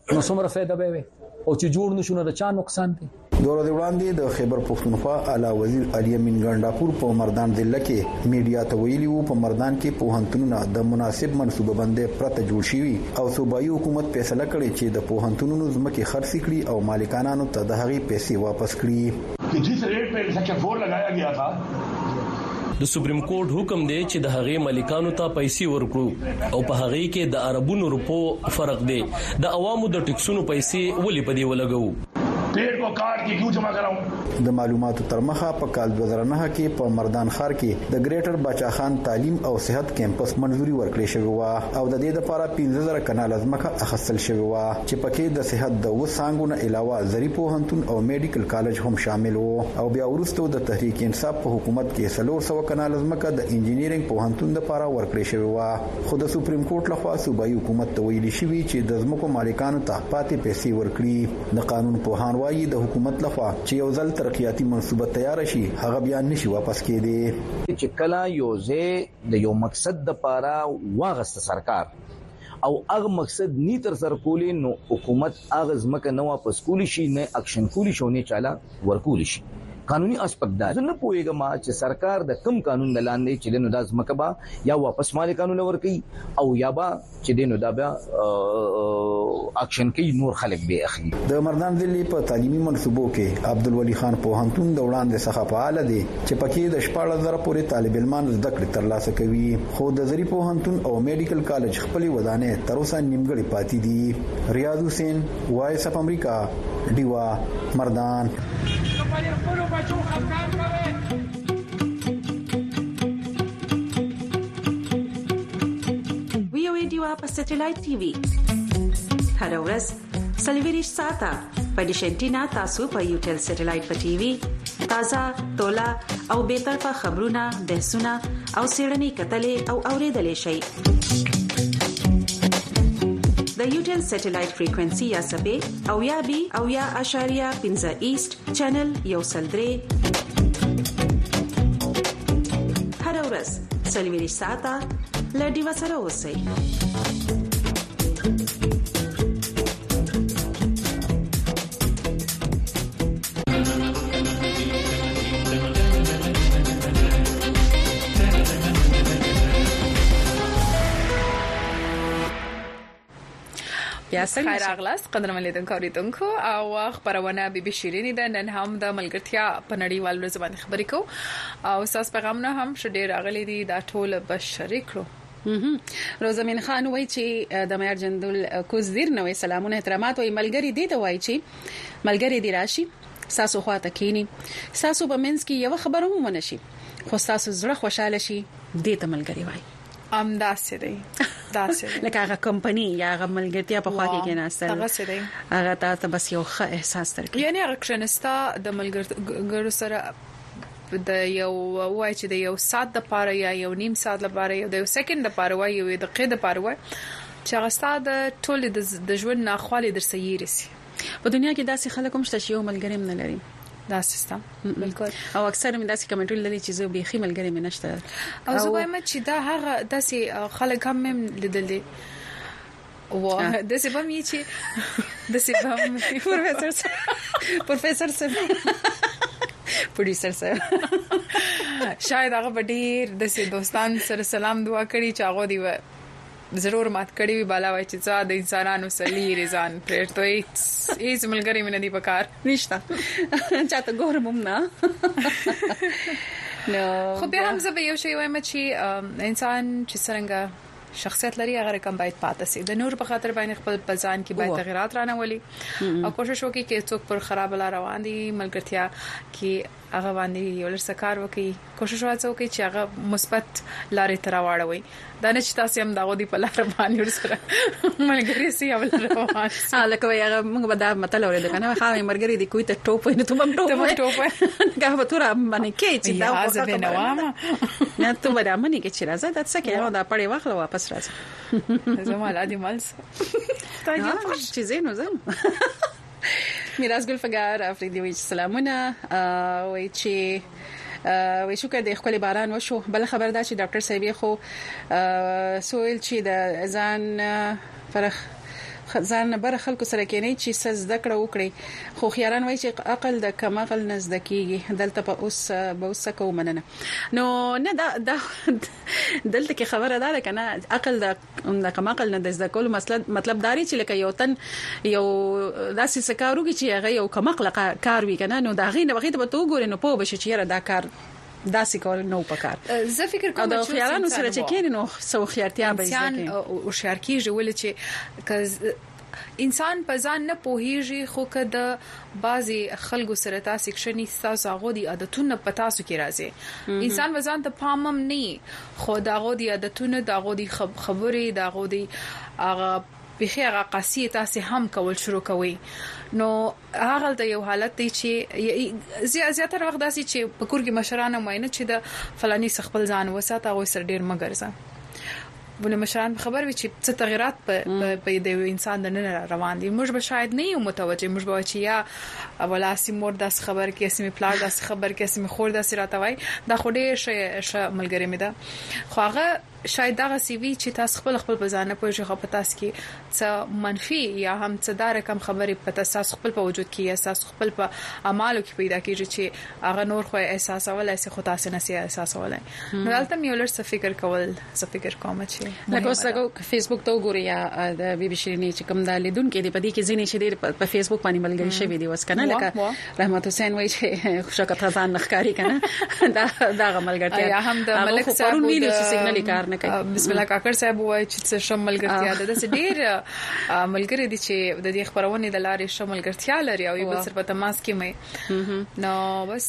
نو څومره فائدہ به وي او چې جوړ نشو نو د چا نقصان دی. دوره وړاندې د خیبر پختونخوا اعلی وزیر علي امین ګنڈاپور په مردان ضلع کې میډیا ته ویلي وو په مردان کې پوهنتونونه د مناسب منصوبه بندۍ پرته جوړ شي او صوبایي حکومت فیصله کړې چې د پوهنتونونو ځمکې خرڅ کړي او مالکانو ته د هغې پیسې واپس کړي. कि जिस रेट पे सेक्शन 4 लगाया गया था د سپریم کورټ حکم دی چې د هغې مالکانو ته پیسې ورکړو او په هغې کې د عربونو روپو فرق دی. د عوامو د ټکسونو پیسې ولې په دې ولګو؟ पेड़ को काट के क्यों जमा कराऊं؟ د معلوماتو تر مخه په کال 2009 کې په مردان ښار کې د ګریټر باچا خان تعلیم او صحت کیمپس منځوري ورکړې شوې و او د دې لپاره 15000 کنال ځمکه اخیستل شوې و چې پکې د صحت د وسانګونو علاوه زری پوهنتون او میډیکل کالج هم شامل وو او بیا وروسته د تحریک انصاف په حکومت کې 300 کنال ځمکه د انجینیرینګ پوهنتون لپاره ورکړې شوې و. خو د سپریم کورټ لخوا صوبایي حکومت ته ویلي شوی چې د ځمکو مالکانو ته پاتې پیسې ورکړي. د قانون پوهان وايي د حکومت لخوا چې یو ځل ترقیاتي منصوبه تیار شي هغه بیا نشي واپس کېدی. چې کله یو ځای د یو مقصد د پاره واغست سرکار او هغه مقصد ني تر سر کولې نو حکومت هغه ځمکه نو واپس کولی شي نه اکشن کولی شي نه چاله ورکول شي. قانوني اسپیکټ دا نه پوهیږم چې سرکار د کم قانون لاندې چې نو د ځمکه با یا واپس مالکانو لور کوي او یا با چې دینو دا بیا اکشن کوي نور خلک به اخلي. د مردان ضلع په تعلیمي منصوبو کې عبدالولي خان پوهنتون د وړاندې څخه فعال دي چې پکې د 14000 پورې طالب علمان زده کړې ترلاسه کوي. خو د زری پوهنتون او میډیکل کالج خپل ودانې تر اوسه نیمګړې پاتې دي. ریاض حسین وایس اف امریکا دیوا مردان. ویو دیوا په سټلایټ ټي وي هر ورځ سلویریش ساته په ډیشنټینا تاسو په یوټل سټلایټ په ټي وي تازه تولا او به طرفه خبرونه بحثونه او سیړنی کتلې او اوریدلې شي. د یوټل سټلایټ فریکوئنسي یا سبې او یا بي او یا اشاریه 15 ایست چینل یو سلدري هر ورځ سلویریش ساته لډي وسره اوسئ. یا خیر اغلاس قدر ملیدونکو اوریدونکو او خبرونه بي بي شيريني ده نن هم د ملګرتیا په نړیوال ورځ باندې خبرې کوو او تاسو پیغامونه هم شډیر اغلي دي دا ټول بشری کړو. روزمین خان وایي چې د معیار جندول کوزدیر نوې سلامونه احترامات او ملګری دي ته وایي چې ملګری دی راشي ساسو خواته کینی ساسو په منځ کې یو خبره هم ونشي خو ساسو زړه خوشاله شي دې ته ملګری وایي. داسې دی لکه هغه کمپنی یا هغه ملګرتیا په خوا کې کېناستل داسې دی هغه ته بس یو ښه احساس درکړي. یعنی هغه کښنستا د ملګرو سره د یو وای چې د یو ساعت د پاره یا یو نیم ساعت لپاره یا د یو سکند د پاره وای یو دقیقه د پاره وای چې هغه ستاسو د ټول د ژوند ناخوالې در سېری سي. په دنیا کې داسې خلک هم شته چې یو ملګری نه لري دا سیستم بالکل او اکثر من داسې کمنټونه لري چې زه به خې ملګری مې نشته او زه وایم چې دا هغه داسې خلک هم لیدل دي و داسې به مې چې داسې به پروفیسور صاحب پروډوسر صاحب شاید هغه ډېر داسې دوستان سره سلام دعا کړي چې هغه دی ضرور مات کړي وي بالا وای چې ځا د انسانانو سلی رضان پرته هیڅ ملګری مې نه دی پکار نشته چاته ګورم نه نو خو بیا هم زه به یو شی وایم چې انسان چې څنګه شخصیت لري هغه رقم باید پاتې سي د نور په خاطر باندې خپل پزان کې باید تغیرات رانهولي او کوشش وکړي چې څوک پر خراب لار روان دي ملګرتیا کې هغه باندې یو لږ سکار وکړي کوشش وکړي چې هغه مثبت لارې ته راوړوي دا نه چې تاسو هم داغو دی په لار باندې ورسره ملګری سي او روان لکه یو موږ به دا مطلب اورېد کنه خو ملګری دی کوی ته ټوپ نه ته هم ټوپ هغه به تور باندې کې چې دا واسه نه وامه نه ته به رامنې کې چې راځه دا څه کې دا پړې واخله واپس راځه زما لا دي مالس تا یو چې زینو زم میراث ګل فقار افریدي وی سلامونه وی چې وی شو کده خپل باران وشو بل خبر دا چې ډاکټر صاحب خو سویل چې د ځان فرخ ځان بر خلکو سره کېنی چې سز ذکر وکړي خو خياران وایي چې عقل د کم عقل نزدکیږي دلته په اوس به وسه کومنه نو نه دا دلته کې خبره ده کنه عقل د کم عقل نه نزدکول مطلب داري چې لکه یو تن یو داسې سکاروږي چې هغه یو کم عقل کار وی کنه نو دا غي نه بغیته به تو ګورې نو په بشه چې دا کار داسې کول نو پکار زه فکر کوم چې خيارانو سره چې کېنه نو سو خيارتیا به ځکه او شارکی جوړل چې انسان په ځان نه پوهیږي خو کده بعضي خلکو سره تاسو کښنی تاسو هغه دي عادتونه پتا سو کې راځي انسان وزن ته پامم نه خو دا غو دي عادتونه دا غو دي خبرې دا غو دي هغه بخیره قصیه تاسو هم کول شروع کوي نو هغه د یو حالت دی چې زیاتره وخت داسي چې په کور کې مشرانه ماینه چې د فلاني خپل ځان وساته او سر ډیر مګرځه ولې مشران خبر وي چې څه تغیرات په د انسان د نن روان دي موږ به شاید نه یو متوجه موږ به چې یا ولا سیمور داس خبر کې سیمه پلاړ داس خبر کې سیمه خور داس راتوي دا خو ډیر شي ملګری مې ده خو هغه شاید دا سی وی چې تاسو خپل بزانه پوهیږئ خو په تاسو کې څه منفي یا هم څه دا رقم خبرې په تاسو خپل په وجود کې یا تاسو خپل په اعمالو کې پیدا کیږي چې هغه نور خو احساس ولای سي خو تاسو نه سي احساس ولای نو دلته مې ولر څه فکر کول څه فکر کوم چې لکه اوس هغه فیسبوک ته وګورئ یا د بي بي شيرینی چې کوم د لیدون کې دی په دې کې ځینې شې په فیسبوک باندې ملګری شوی دی وس کنه لکه رحمت حسین وایي چې خوشاکت ځان نخکاری کنه دا غملګرتیا یا هم د ملک صاحب ویلو چې سیګنال کار نه کوي بسم الله کاکر صاحب وایي چې شملګرتیا ده ډېر ملګری دي چې د دې خبرونه د لارې شملګرتیا لري او یو بل سره په تماس کې مې نو بس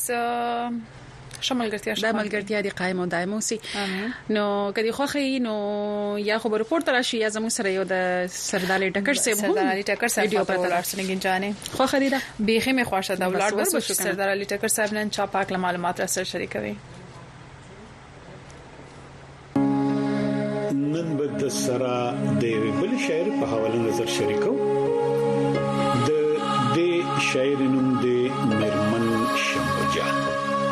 شملګرتیا د ملګرتیا دی قائم او دائم اوسي نو کدي خوخي نو یا خبر رپورټ راشي یا زمو سره یو د سردالي ټکر صاحب سردالي ټکر صاحب ویډیو په تلارسنه گنجانه خو خریدا بیخي مې خوښه دا ولر بس سردالي ټکر صاحب نن چا پاک معلومات را سره شریکوي نن بد سرا د بل شاعر په حواله نظر شریکو د شاعر نوم د مرمن شموجان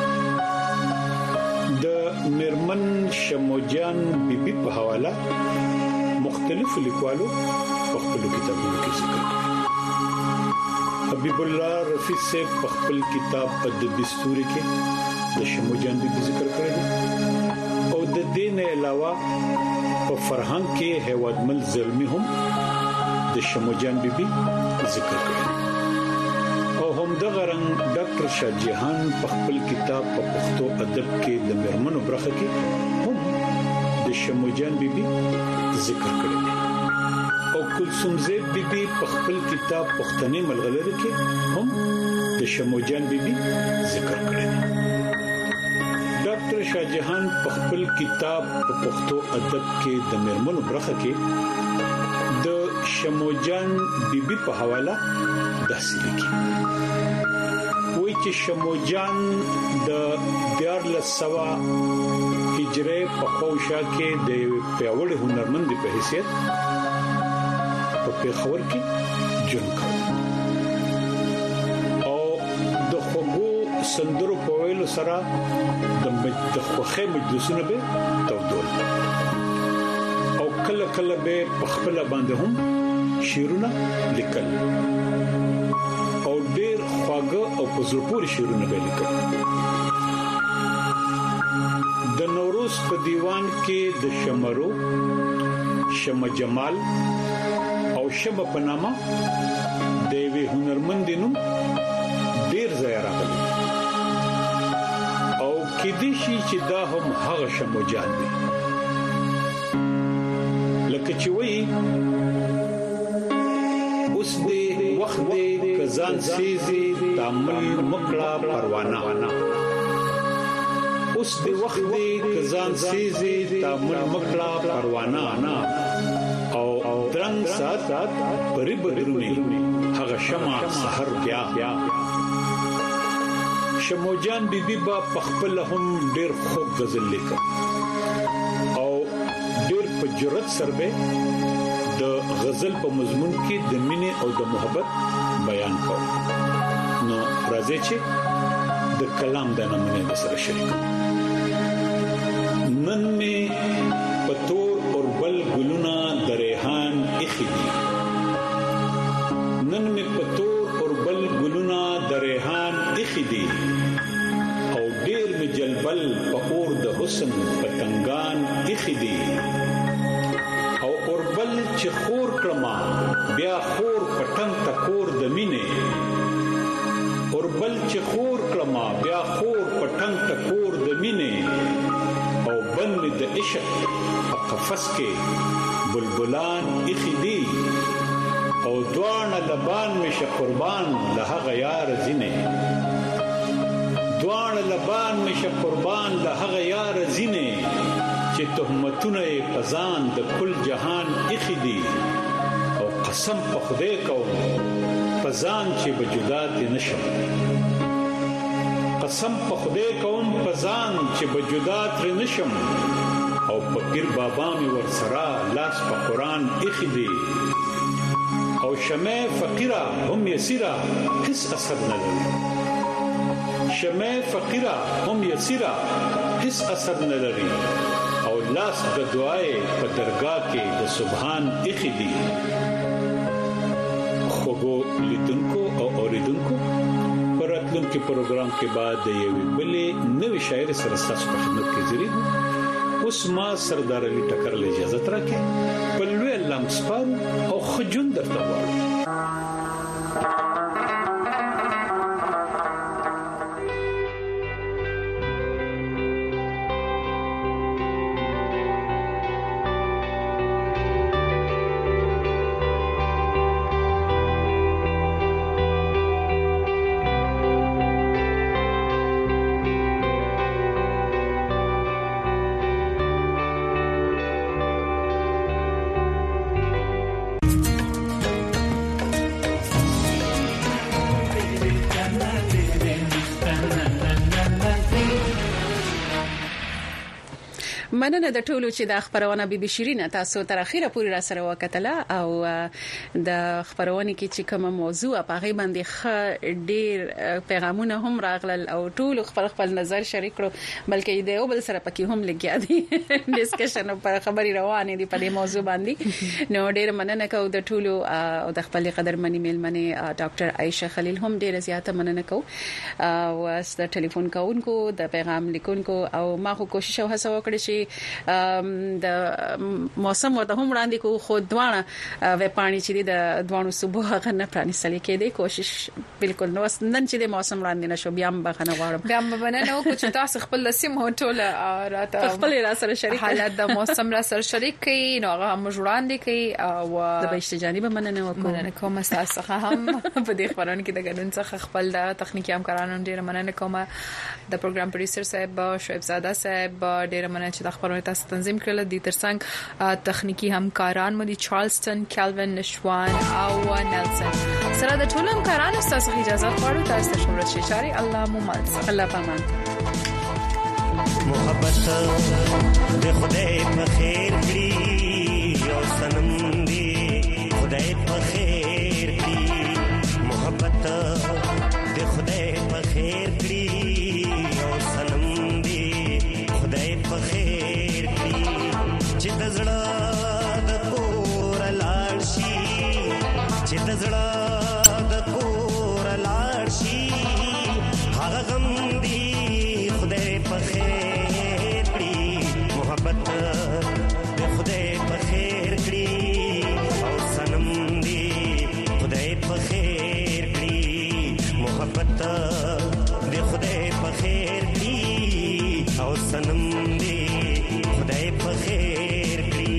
د مرمن شموجان بیبي په حواله مختلف لیکوالو په خپل کتابونو کې ذکر کړی حبیب الله رفیع صاحب په خپل کتاب ادبی ستوري کې د شموجان بیبي ذکر کړی او د دین علاوه په فرهنګ کې هیوادمل زلمی هم د شموجان بیبي ذکر کړی او هم د غرنګ ډاکټر شاه جهان په خپل کتاب په پښتو ادب کې د مرمنو برخه کې هم د شموجان بیبي ذکر کړی او کلثوم زید بیبي په خپل کتاب پښتني ملغلره کې هم د شموجان بیبي ذکر کړی ډاکټر شاه جهان په خپل کتاب په پښتو ادب کې د مرمنو برخه کې د شموجان بیبي په حواله داسې لیکي وایي چې شموجان د 1400 هجری په خوشا کې د پیاوړي هنرمند په حیثیت په پیښور کې ژوند کاوه او د خوګو سندرو په ویلو سره د خوخه مجلسونه به تودول او کله کله به په خپل باندې هم شیرونه لیکل او ډېر خواږه او پزړپوري شیرونه به لیکل د نوروز په دیوان کې د شمرو شمه جمال او شمه پنامه د وی هنرمندینو ډېر ځای راغلي کې دي چې دا هم هغه شموجان دي لکه چې وایي اوس دې وخت دې کزان سيزي تعامل مکړه پروانه اوس دې وخت دې کزان سيزي تعامل مکړه پروانه او درنګ سات پرې بدرونی هغه شمع سحر بیا شموجان بیبي با پخپل هم ډېر خوب غزل لیکه او ډېر په جرأت سره به د غزل په مضمون کې د مینې او د محبت بیان کاوه نو راځي چې د کلام د نمونه سره شریک نن می پتور اور بل ګلونا د ریحان اخدي عشق قفس کې بلبلان اخدي او دوان لبان مشه قربان لهغه یار زینه دوان لبان مشه قربان لهغه یار زینه چې تهمتونه پزان د کل جهان اخدي او قسم په خدای کوم پزان چې بجدات نشم قسم په خدای کوم پزان چې بجدات نشم او فقیر بابا می ورسرا لاس په قران اخدي او شمع فقیرا هم یسیرا هیڅ اثر نه لري شمع فقیرا هم یسیرا هیڅ اثر نه لري او لاس د دعای په درگاه کې د سبحان اخدي خوګو لیدونکو او اوریدونکو پراتلونکو پروګرام کې بعد یو بلې نوې شاعر سره تاسو په خدمت کې حاضرې اوس ما سردار علي ټکر له اجازه ترکه په لوی الله مسپارو او خجون درته وایي مننه د ټولو چې د خبرونه بي شيرینه تاسو تر اخیره پورې را سره وکټله او د خبرونه کې چې کوم موضوع په غي باندې ډېر پیغامونه هم راغلل او ټول خپل نظر شریک کړو بلکې د یو بل سره پکې هم لګیا دي ډیسکشن پر خبري روانه دي په دې موضوع باندې نو ډېر مننه کوم د ټولو او د خپل قدرمنې میلمنې ډاکټر عائشه خلیل هم ډېر زیاته مننه کوم او د ټلیفون کاونکو د پیغام لیکونکو او ما خو کوشش او هڅه وکړې چې د موسم ورته هم وړاندې کو خو دوانه و پانی چې د دوانو صبح غنه پرانیستل کېده کوشش بالکل نو نن چې د موسم وړاندې نشو بیا هم بخنه غواړم بیا هم بننه او چې تاسو خپل سیم هوټل راته خپل را سره شریک حالت د موسم را سره شریک کړي نو هغه هم وړاندې کړي او د بهشت جانب مننه کوم تاسو هم په دې خبرونه کې د ګډون څخه خپل د تخنیکی همکارانو ډیر مننه کوم د پروګرام پروډوسر صاحب شعیب زاده صاحب ډیر مننه چې د خبرونه تاسو تنظیم کړل دي ترڅنګ تخنیکی همکاران مو دي چارلستون کیلوین نشوان او نیلسن سره د ټولو همکارانو تاسو اجازه غواړو تاسو ته شمرت شي الله مو مال الله پامان محبت د خدای په خیر کړی او سنم دی خدای په خیر کړی محبت د خدای په خیر کړی او سنم دی خدای په خیر کړی چې د زړه د کور لاړ شي چې د زړه د کور لاړ شي هغه غم دی خدای په خیر کړی محبت د خدای په خیر کړی او سنم دی خدای په خیر کړی محبت د خدای په خیر کړی او سنم دی خدای په خیر کړی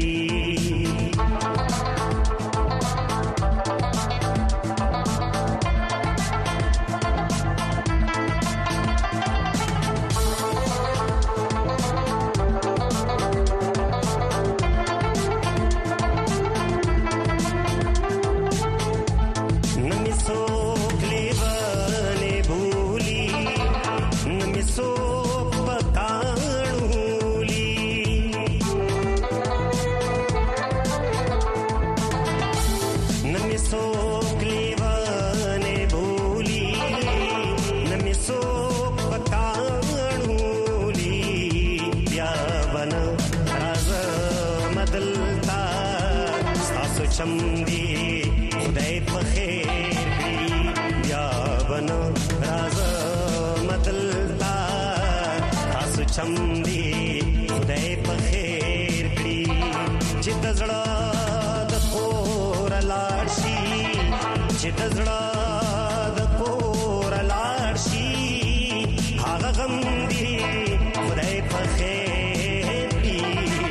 چمدی خدای په خیر کړی یا بنا راز مدلتا تاسو چمدی خدای په خیر کړی چې دزړه د کور لاړ شي چې دزړه د کور لاړ شي هغه غم دی خدای په خیر کړی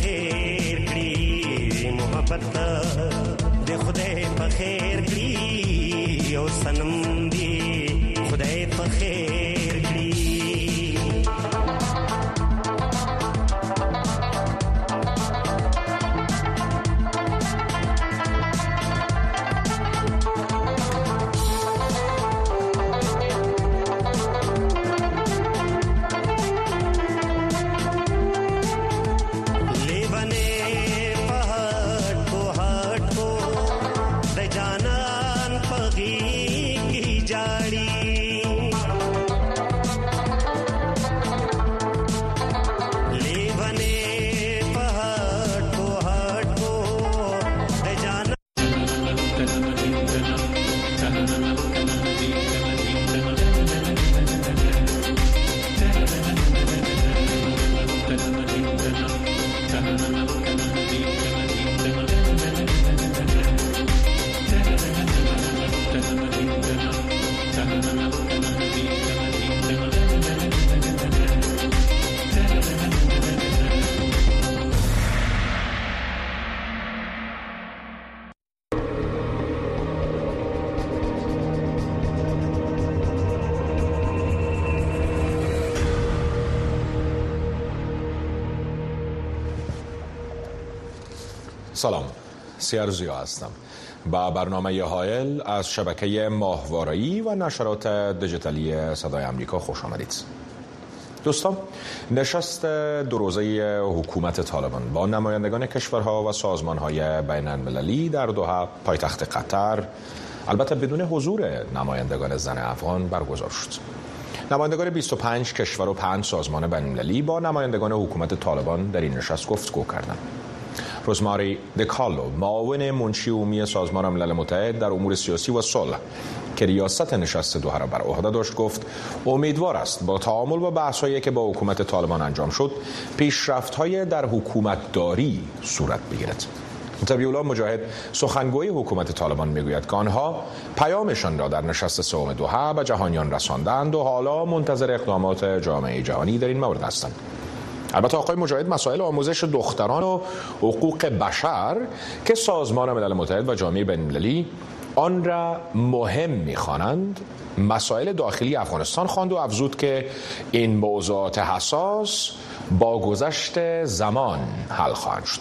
خیر کړي محبت د خدای په خیر کړي او سنم دی خدای په خیر کړي سلام، سیار زیا هستم. با برنامه هایل از شبکه ماهواره‌ای و نشرات دیجیتالی صدای آمریکا خوش آمدید. دوستان، نشست دو روزه حکومت طالبان با نمایندگان کشورها و سازمان‌های بین‌المللی در دوحه پایتخت قطر، البته بدون حضور نمایندگان زن افغان برگزار شد. نمایندگان 25 کشور و 5 سازمان بین‌المللی با نمایندگان حکومت طالبان در این نشست گفتگو کردند. روزماری دکالو، معاون منشی عمومی سازمان ملل متحد در امور سیاسی و صلح که ریاست نشست دوحه را بر عهده داشت، گفت امیدوار است با تعامل و بحث‌هایی که با حکومت طالبان انجام شد پیشرفت‌های در حکومت داری صورت بگیرد. طبیعی الله مجاهد، سخنگوی حکومت طالبان، میگوید که آنها پیامشان را در نشست سوم دوحه به جهانیان رساندند و حالا منتظر اقدامات جامعه جهانی در این مورد هستند. البته آقای مجاهد مسائل آموزش دختران و حقوق بشر که سازمان ملل متحد و جامعه بین‌المللی آن را مهم می‌خوانند، مسائل داخلی افغانستان خواند و افزود که این موضوعات حساس با گذشت زمان حل خواهند شد.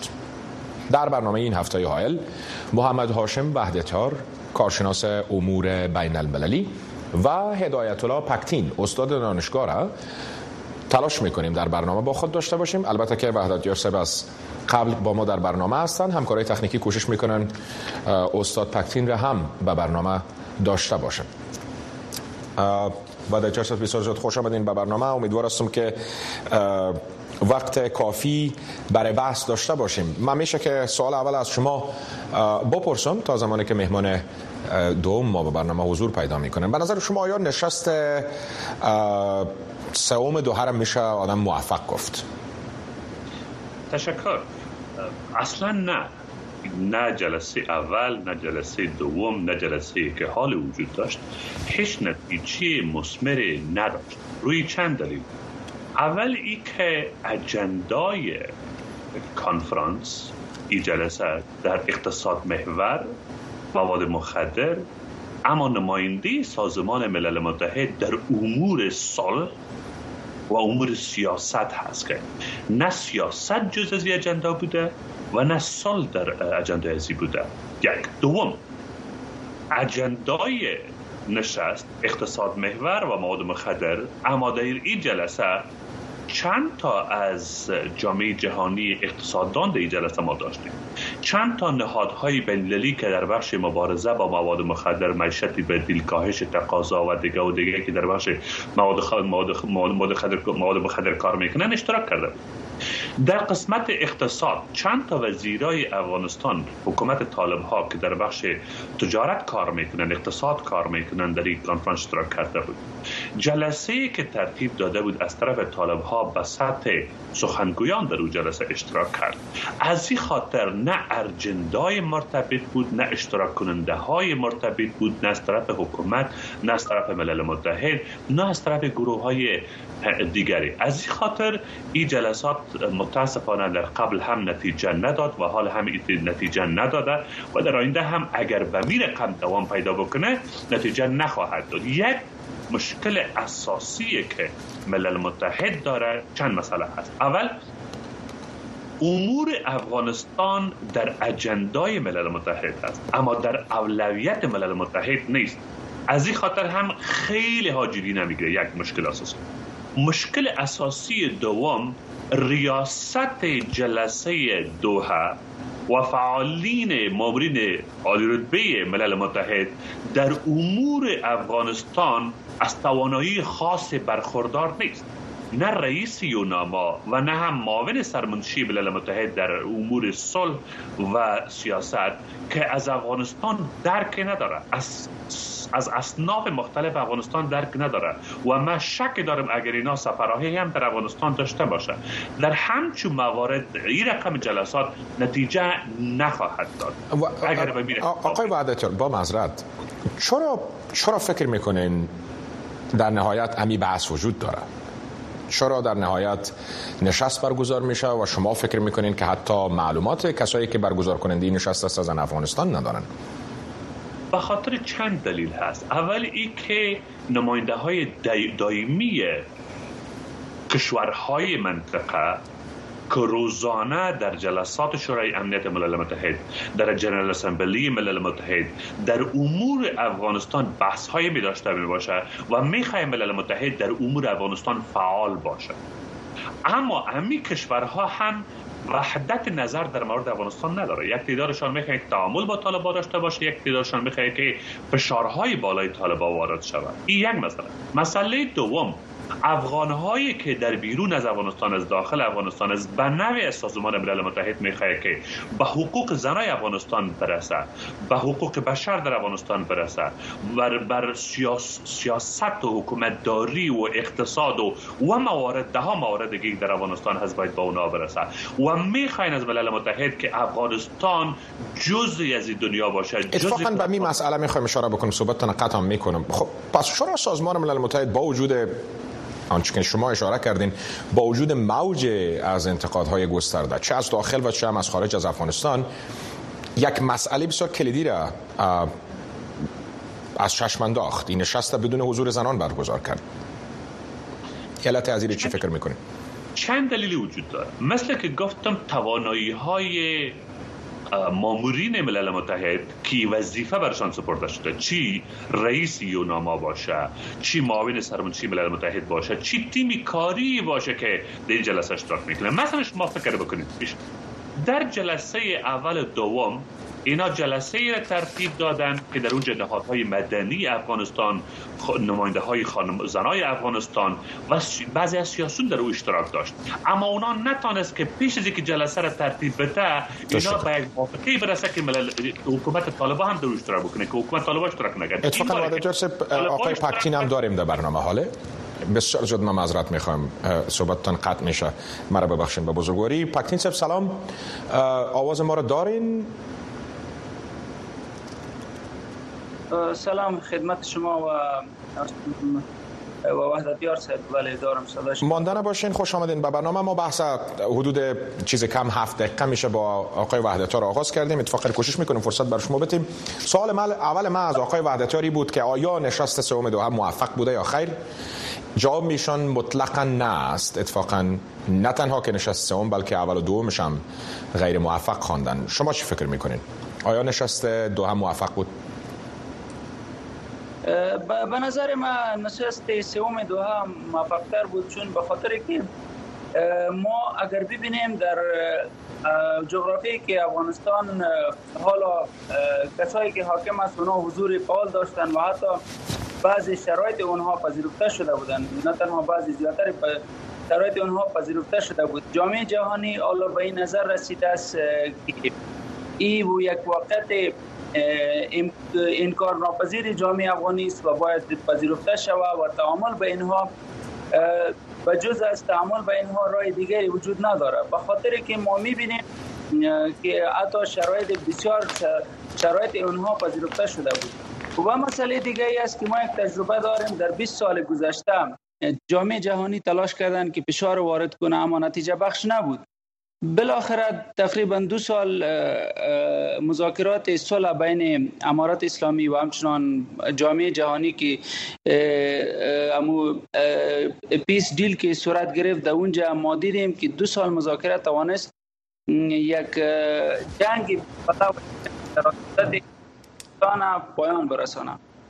در برنامه این هفته هایل محمد هاشم وحدتیار، کارشناس امور بین‌المللی، و هدایت الله پکتین، استاد دانشگاه، را تلاش میکنیم در برنامه با خود داشته باشیم. البته که وحدتیار صاحب از قبل با ما در برنامه هستن، همکارای تکنیکی کوشش میکنن استاد پکتین را هم به برنامه داشته باشن. وحدتیار صاحب بسیار زیاد خوش آمدین به برنامه. امیدوار هستم که وقت کافی برای بحث داشته باشیم. من میشه که سوال اول از شما بپرسم تا زمانی که مهمان دوم ما به برنامه حضور پیدا میکنن. به نظر شما آیا نشست سوم دوحه را میشه آدم موفق گفت؟ تشکر. اصلا نه جلسه اول، نه جلسه دوم، نه جلسه که حال وجود داشت هیچ نتیجه مثمری نداشت. روی چند دلیل. اول ای که اجندای کنفرانس این جلسه در اقتصاد محور، مواد مخدر، اما نماینده سازمان ملل متحد در امور صلح و امور سیاست هست که نه سیاست جز از اجندا بوده و نه صلح در اجندا ازی بوده. یک. دوم، اجندای نشست اقتصاد محور و مواد مخدر، اما در این جلسه چند تا از جامعه جهانی اقتصاددان در این جلسه ما داشتیم. چند تا نهادهای بین‌المللی که در بخش مبارزه با مواد مخدر، معیشت بدیل، کاهش تقاضا و دیگه که در بخش مواد مخدر کار میکنن اشتراک کرده بود. در قسمت اقتصاد چند تا وزیرای افغانستان، حکومت طالب ها که در بخش تجارت کار میکنن، اقتصاد کار میکنن، در این کنفرانس اشتراک کرده بود. جلسه‌ای که ترتیب داده بود از طرف طالب‌ها به سطح سخنگویان در اون جلسه اشتراک کرد. از این خاطر نه ارجندای مرتبط بود، نه اشتراک کننده های مرتبط بود، نه از طرف حکومت، نه از طرف ملل متحد، نه از طرف گروه های دیگری. از این خاطر این جلسات متاسفانه در قبل هم نتیجه نداد و حال هم نتیجه نداده و در آینده هم اگر به می رقم دوام پیدا بکنه نتیجه نخواهد داد. یک مشکل اساسی که ملل متحد داره چند مسئله هست. اول، امور افغانستان در اجندای ملل متحد است اما در اولویت ملل متحد نیست. از این خاطر هم خیلی ها جدی نمیگیره. یک مشکل اساسی. مشکل اساسی دوم، ریاست جلسه دوحه و فعالین مامورین عالی رتبه ملل متحد در امور افغانستان از توانایی خاص برخوردار نیست. نه رئیس یوناما و نه هم معاون سرمنشی ملل متحد در امور صلح و سیاست که از افغانستان درک نداره، از اصناف مختلف افغانستان درک نداره و من شک دارم اگر اینا سفرهایی هم در افغانستان داشته باشه در همچون موارد این رقم جلسات نتیجه نخواهد داد. اگر آقای وحدتیار، با معذرت، چرا فکر میکنین در نهایت امی بحث وجود داره؟ چرا در نهایت نشست برگزار میشه و شما فکر میکنین که حتی معلومات کسایی که برگزار کننده این نشست است از افغانستان ندارن؟ به خاطر چند دلیل هست. اول ای که نماینده های دائمی کشورهای منطقه که روزانه در جلسات شورای امنیت ملل متحد، در جنرال اسمبلی ملل متحد، در امور افغانستان بحث های می داشته می باشه و می خواهد ملل متحد در امور افغانستان فعال باشه. اما همین کشورها هم وحدت نظر در مورد افغانستان نداره. یک تعدادشان میخواد که تعامل با طالبان داشته باشه، یک تعدادشان میخواد که فشارهای بالای طالبان وارد شود. این یک مسئله. مسئله دوم، افغان‌هایی که در بیرون از افغانستان، از داخل افغانستان، از بنوی از سازمان ملل متحد میخواد که به حقوق زنای افغانستان برسه، به حقوق بشر در افغانستان برسه، بر سیاست و حکومتداری و اقتصاد و موارد، ده ها موارد دیگه در افغانستان هست باید با اونا برسه و میخواین از ملل متحد که افغانستان جزئی از این دنیا باشه. اتفاقا به این مسئله میخوایم اشاره بکنیم، صحبتتون قطع میکنم. خب پس چرا سازمان ملل متحد با وجود آنچه که شما اشاره کردین، با وجود موج از انتقادهای گسترده چه از داخل و چه هم از خارج از افغانستان، یک مسئله بسیار کلیدی را از چشم انداخت؟ این نشست بدون حضور زنان برگزار کرد. علت از این چی فکر میکنین؟ چند دلیلی وجود داره. مثل که گفتم، توانایی های مامورین ملل متحد کی وظیفه برشان سپرده شده، چی رئیس یوناما باشه، چی معاون سرمنشی ملل متحد باشه، چی تیمی کاری باشه که در این جلسه اشتراک میکنه. مثلا شما فکر بکنید در جلسه اول دوم اینا جلسه را ترتیب دادن که در اون نهادهای مدنی افغانستان، نماینده های زنای افغانستان و بعضی از سیاسیون در او اشتراک داشت، اما اونا نتونست که پیش از اینکه جلسه را ترتیب بده اینا به یک موافقه برسه که حکومت طالبان هم در او اشتراک بکنه، که حکومت طالبان اشتراک نکرد. اتفاقا آقای پاکتین هم داریم در برنامه حاله. بسیار زود من معذرت میخوام، صحبتتان قطع میشه، مرا ببخشید. به بزرگواری. پاکتین صاحب سلام، آواز ما رو دارین؟ سلام خدمت شما و وحدتیار صاحب. بله دارم صداش. مانده نباشین، خوش آمدین به برنامه ما. بحث حدود چیز کم 7 دقیقه میشه با آقای وحدتیار آغاز کردیم. اتفاقا کوشش میکنیم فرصت بر شما بدیم. سوال اول ما از آقای وحدتیاری بود که آیا نشست سوم دوحه موفق بوده یا خیر؟ جواب میشون مطلقاً نه است. اتفاقاً نه تنها که نشست سوم بلکه اول و دومش هم غیر موفق خواندن. شما چی فکر میکنین؟ آیا نشست دوحه موفق بود؟ به نظر من نشست سوم دوحه موفق‌تر بود، چون به خاطر که ما اگر ببینیم در جغرافیایی که افغانستان حالا کسایی که حاکم است اونها حضور فعال داشتن و حتی بعضی شرایط اونها پذیرفته شده بودن، نه تنها بعضی زیاتر شرایط اونها پذیرفته شده بود. جامعه جهانی حالا به این نظر رسیده است که این یک واقعیت انکار ناپذیر جامعه افغانی است و باید پذیرفته شود و تعامل به اینها به جز از تعامل به اینها راه دیگری وجود نداره، به خاطر که ما می‌بینیم که حتی شرایط بسیار شرایط اونها پذیرفته شده بود. و مسئله دیگری است که ما یک تجربه داریم در 20 سال گذشته جامعه جهانی تلاش کردند که فشار وارد کنه اما نتیجه بخش نبود. بالاخره تقریبا 2 سال مذاکرات صلح بین امارات اسلامی و همچنان جامعه جهانی که پیس دیل که صورت گرفت در اونجا ما دیدیم که 2 سال مذاکرات توانست یک جنگ پایان برسانه.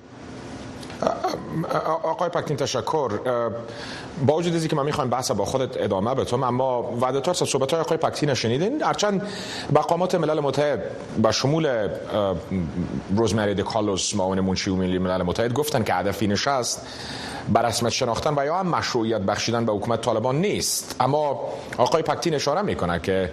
آقای پکتین تشکر. با وجود اینکه من میخوایم بحث با خودت ادامه بدم، اما وعده‌دار صحبت‌های آقای پکتین شنیدین. هرچند مقامات ملل متحد به شمول روزمری دکالوس معاون منشی ملی ملل متحد گفتن که هدف این نشست بر رسمیت شناختن و یا هم مشروعیت بخشیدن به حکومت طالبان نیست، اما آقای پکتین اشاره میکنه که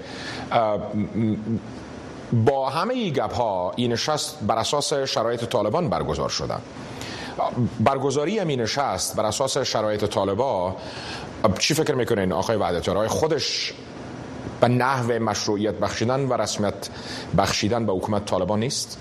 با همه این گپ‌ها این نشست بر اساس شرایط طالبان برگزار شده. برگزاری این نشست بر اساس شرایط طالبان چی فکر میکنین آقای وحدتیار؟ خودش به نحو مشروعیت بخشیدن و رسمیت بخشیدن به حکومت طالبان نیست؟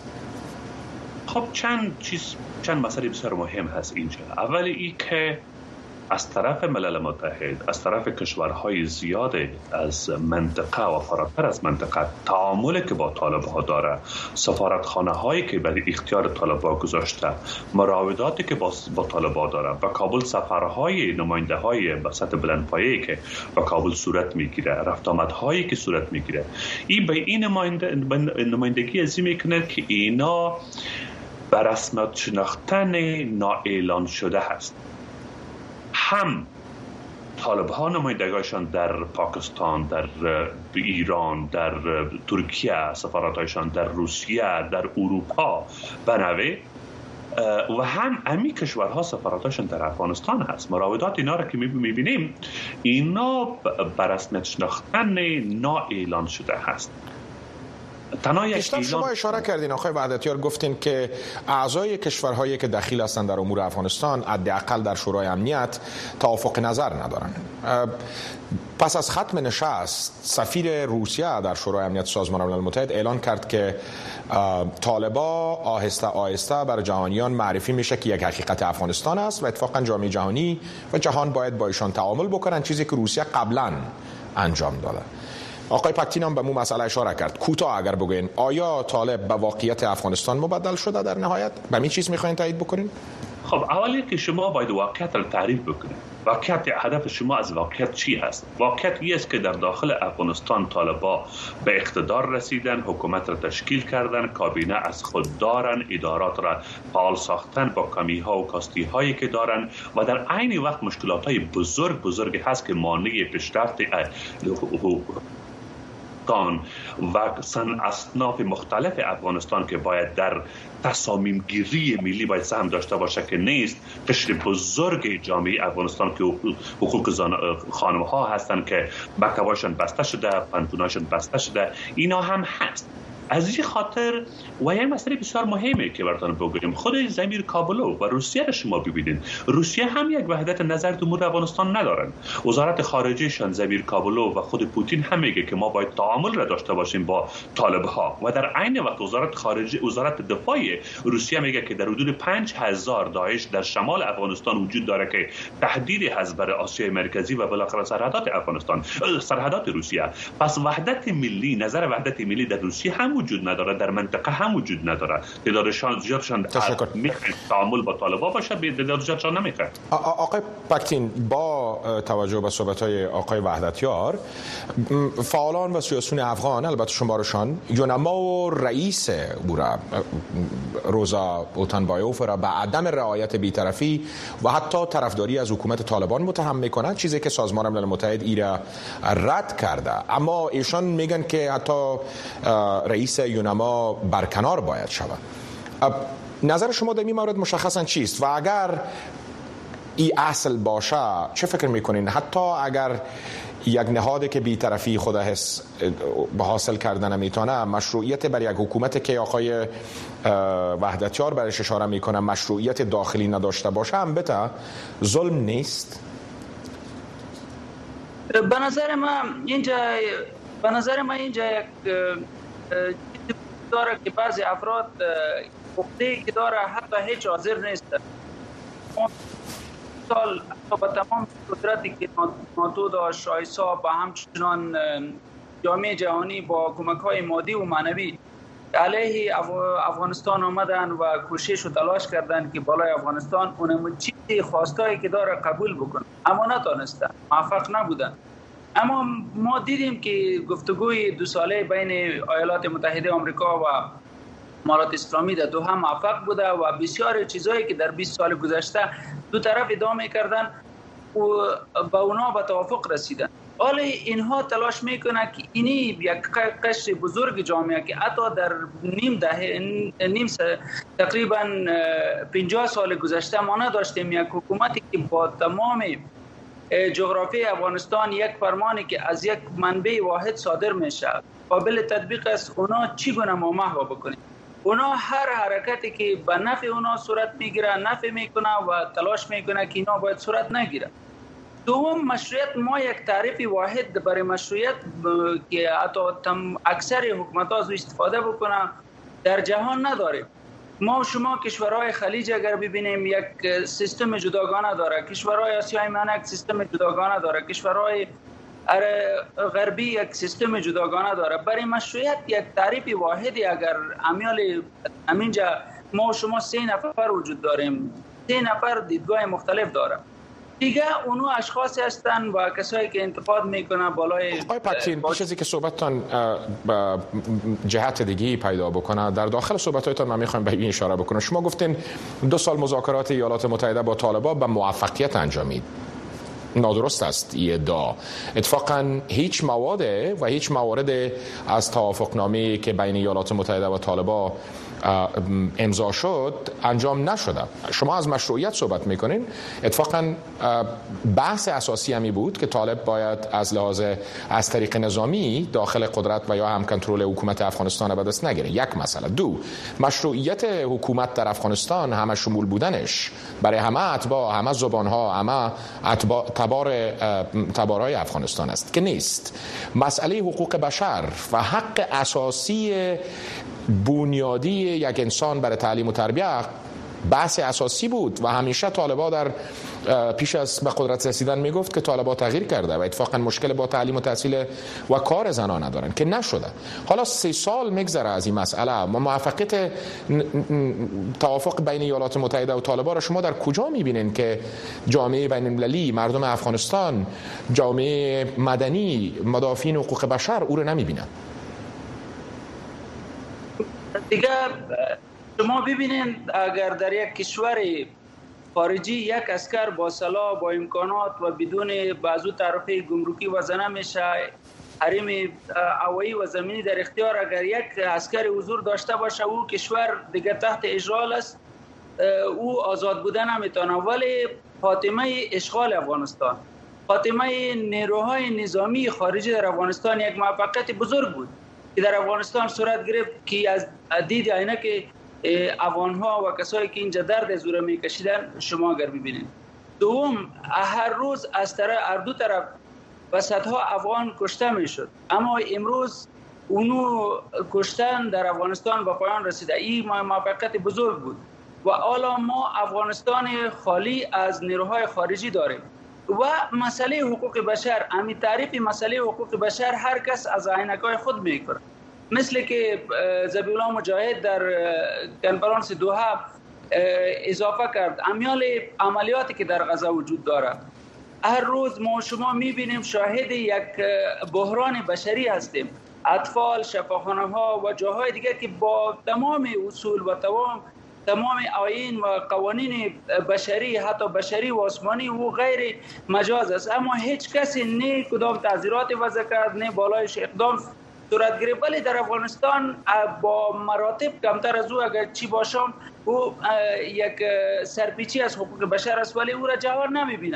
خب چند مسئله بسیار مهم هست اینجا. اولی این که از طرف ملل متحد، از طرف کشورهای زیاد از منطقه و فراتر از منطقه تعاملی که با طالبان داره، سفارتخانه هایی که برای اختیار طالبان گذاشته، مراوداتی که با طالبان داره، با کابل سفرهای نماینده های به سطح بلندپایه‌ای که با کابل صورت میگیره، رفت آمدهایی که صورت میگیره، این به این نمایندگی ازی میکنه که اینا بر رسمیت شناختن نااعلان شده هست. هم طالبان نمایندگانشان در پاکستان، در ایران، در ترکیه، سفارت‌هایشان در روسیه، در اروپا بنوه و هم امی کشورها سفارت‌هاشون در افغانستان هست. مراودات اینا را که می‌بینیم اینا بر رسمیت شناختن نااعلان شده هست. پیشتر شما اشاره کردین آقای وحدتیار، گفتین که اعضای کشورهایی که دخیل هستند در امور افغانستان حداقل در شورای امنیت توافق نظر ندارن. پس از ختم نشست سفیر روسیه در شورای امنیت سازمان ملل متحد اعلان کرد که طالبان آهسته آهسته بر جهانیان معرفی میشه که یک حقیقت افغانستان است و اتفاقا جامعه جهانی و جهان باید با ایشان تعامل بکنن، چیزی که روسیه قبلا انجام داده. آقای پکتین هم به مو مسئله اشاره کرد. کوتاه اگر بگوین آیا طالب به واقعیت افغانستان مبدل شده در نهایت؟ به این چیز میخواین تایید بکنین؟ خب اولی که شما باید واقعیت را تعریف بکنید. واقعیت، هدف شما از واقعیت چی هست؟ واقعیت این است که در داخل افغانستان طالبان به اقتدار رسیدن، حکومت را تشکیل کردن، کابینه از خود دارن، ادارات را فعال ساختن با کمی ها و کاستی هایی که دارن و در عین وقت مشکلات های بزرگ هست که مانع پیشرفت و اصناف مختلف افغانستان که باید در تصامیم گیری ملی باید سهم داشته باشه که نیست. قشر بزرگ جامعه افغانستان که حقوق خانم ها هستن که مکتباشون بسته شده، پانتوناشون بسته شده، اینا هم هست. از این خاطر و یک مسئله بسیار مهمه که براتون بگویم، خود زمیر کابلو و روسیه را شما ببینید. روسیه هم یک وحدت نظر در امور افغانستان ندارن. وزارت خارجهشان زمیر کابلو و خود پوتین هم میگه که ما باید تعامل را داشته باشیم با طالب‌ها و در عین وقت وزارت دفاع روسیه میگه که در حدود 5000 داعش در شمال افغانستان وجود داره که تهدیدی هست برای آسیای مرکزی و بالاخره سرحدات افغانستان، سرحدات روسیه. پس وحدت ملی، نظر وحدت ملی در روسیه هم وجود نداره، در منطقه هم وجود نداره. تعدادشان زیادشان میخواد تعامل با طالبان باشه، تعدادشان نمیخواد. آقای پکتین، با توجه به صحبت‌های آقای وحدتیار، فعالان و سیاسیون افغان، البته شمارشان یونما و رئیس بورا روزا اوتانبایوف را به عدم رعایت بی‌طرفی و حتی طرفداری از حکومت طالبان متهم میکنند، چیزی که سازمان ملل متحد ایرا رد کرده. اما ایشان میگن که حتی رئیس یونما برکنار باید شود. نظر شما در این مورد مشخصا چیست؟ و اگر این اصل باشه چه فکر میکنین؟ حتی اگر یک نهاد که بی‌طرفی خود به حاصل کردن میتونه، مشروعیت بر یک حکومت که آقای وحدتیار برش اشاره میکنه مشروعیت داخلی نداشته باشه البته ظلم نیست؟ به نظر ما اینجا یک داره که بعضی افراد وقتی که داره حتی هیچ حاضر نیست سال با تمام قدرتی که ناتو داشت، رئیسا با همچنان جامعه جهانی با کمک‌های مادی و معنوی علیه افغانستان آمدن و کوشش و تلاش کردن که بالای افغانستان اونم چیزی خواستایی که داره قبول بکنن، اما نتونستن، موفق نبودن. اما ما دیدیم که گفتگوی 2 ساله بین ایالات متحده آمریکا و امارات اسلامی در دوحه موفق بوده و بسیار چیزایی که در 20 سال گذشته دو طرف ادامه کردن و با اونا به توافق رسیدن. حالا اینها تلاش میکنه که اینی یک قشر بزرگ جامعه که حتی در تقریبا 50 سال گذشته ما نداشتیم یک حکومتی که با تمام جغرافی افغانستان یک فرمانی که از یک منبع واحد صادر میشه قابل تطبیق است، اونا چی گونه ما محو بکنیم. اونا هر حرکتی که به نفع اونا صورت میگیره نفع میکنه و تلاش میکنه که اینا باید صورت نگیره. دوم، مشروعیت، ما یک تعریف واحد برای مشروعیت که حتی اکثر حکومت ها از استفاده بکنه در جهان نداریم. ما و شما کشورهای خلیج اگر ببینیم یک سیستم جداگانه داره، کشورهای آسیای میانه یک سیستم جداگانه داره، کشورهای غربی یک سیستم جداگانه داره. برای مشروعیت یک تعریف واحدی اگر همینجا ما و شما 3 نفر وجود داریم، 3 نفر دیدگاه مختلف داره، دیگه اونو اشخاصی هستن و کسایی که انتقاد میکنن بالای آقای پکین چیزی که صحبتتان جهت دیگه پیدا بکنه در داخل صحبتاتون من میخوایم به این اشاره بکنم. شما گفتین 2 سال مذاکرات ایالات متحده با طالبان به موفقیت انجامید. نادرست است این ادعا. اتفاقا هیچ موارد از توافقنامه که بین ایالات متحده و طالبان امضا شد انجام نشده. شما از مشروعیت صحبت میکنین. اتفاقا بحث اساسی همی بود که طالب باید از طریق نظامی داخل قدرت و یا هم کنترل حکومت افغانستان به دست نگیره. یک مسئله. 2 مشروعیت حکومت در افغانستان همه شمول بودنش برای همه اتباع، همه زبانها، همه تبارهای افغانستان است که نیست. مسئله حقوق بشر و حق اساسی بنیادی یک انسان برای تعلیم و تربیت بحث اساسی بود و همیشه طالبا در پیش از به قدرت رسیدن میگفت که طالبا تغییر کرده و اتفاقا مشکل با تعلیم و تحصیل و کار زنان ندارن که نشده. حالا 3 سال میگذره از این مسئله. موفقیت توافق بین ایالات متحده و طالبا را شما در کجا میبینین که جامعه بین المللی، مردم افغانستان، جامعه مدنی، مدافعین حقوق بشر او رو نمیبینن؟ دیگه شما ببینید اگر در یک کشور خارجی یک عسکر با سلاح، با امکانات و بدون بازو تعرفه گمرکی وزنه میشه، حریم هوایی و زمینی در اختیار، اگر یک عسکر حضور داشته باشه او کشور دیگه تحت اشغال است، او آزاد بودن نمیتونه. ولی خاتمه اشغال افغانستان، خاتمه نیروهای نظامی خارجی در افغانستان یک موفقیت بزرگ بود که در افغانستان صورت گرفت که از دید عینک افغان‌ها و کسایی که اینجا درد زور میکشیدن شما اگر ببینید. دوم، هر روز از هر دو طرف و صدها افغان کشته میشد، اما امروز اونو کشتن در افغانستان به پایان رسیده. این موفقیت بزرگ بود و حالا ما افغانستان خالی از نیروهای خارجی داریم. و مسئله حقوق بشر، همین تعریف مسئله حقوق بشر هر کس از عینک‌های خود میکنه. مثل که ذبیح الله مجاهد در کنفرانس دوحه اضافه کرد، امیال عملیاتی که در غزه وجود داره، هر روز ما شما میبینیم شاهد یک بحران بشری هستیم. اطفال، شفاخانه‌ها و جاهای دیگه که با تمام اصول و تمام آیین و قوانین بشری، حتی بشری و آسمانی و غیر مجاز است، اما هیچ کسی نه کدام تعزیرات وضع کرد نه بالایش اقدام صورت گرفت. ولی در افغانستان با مراتب کمتر از او اگر چی باشم او یک سرپیچی از حقوق بشر است، ولی او را جوار نمیبینه.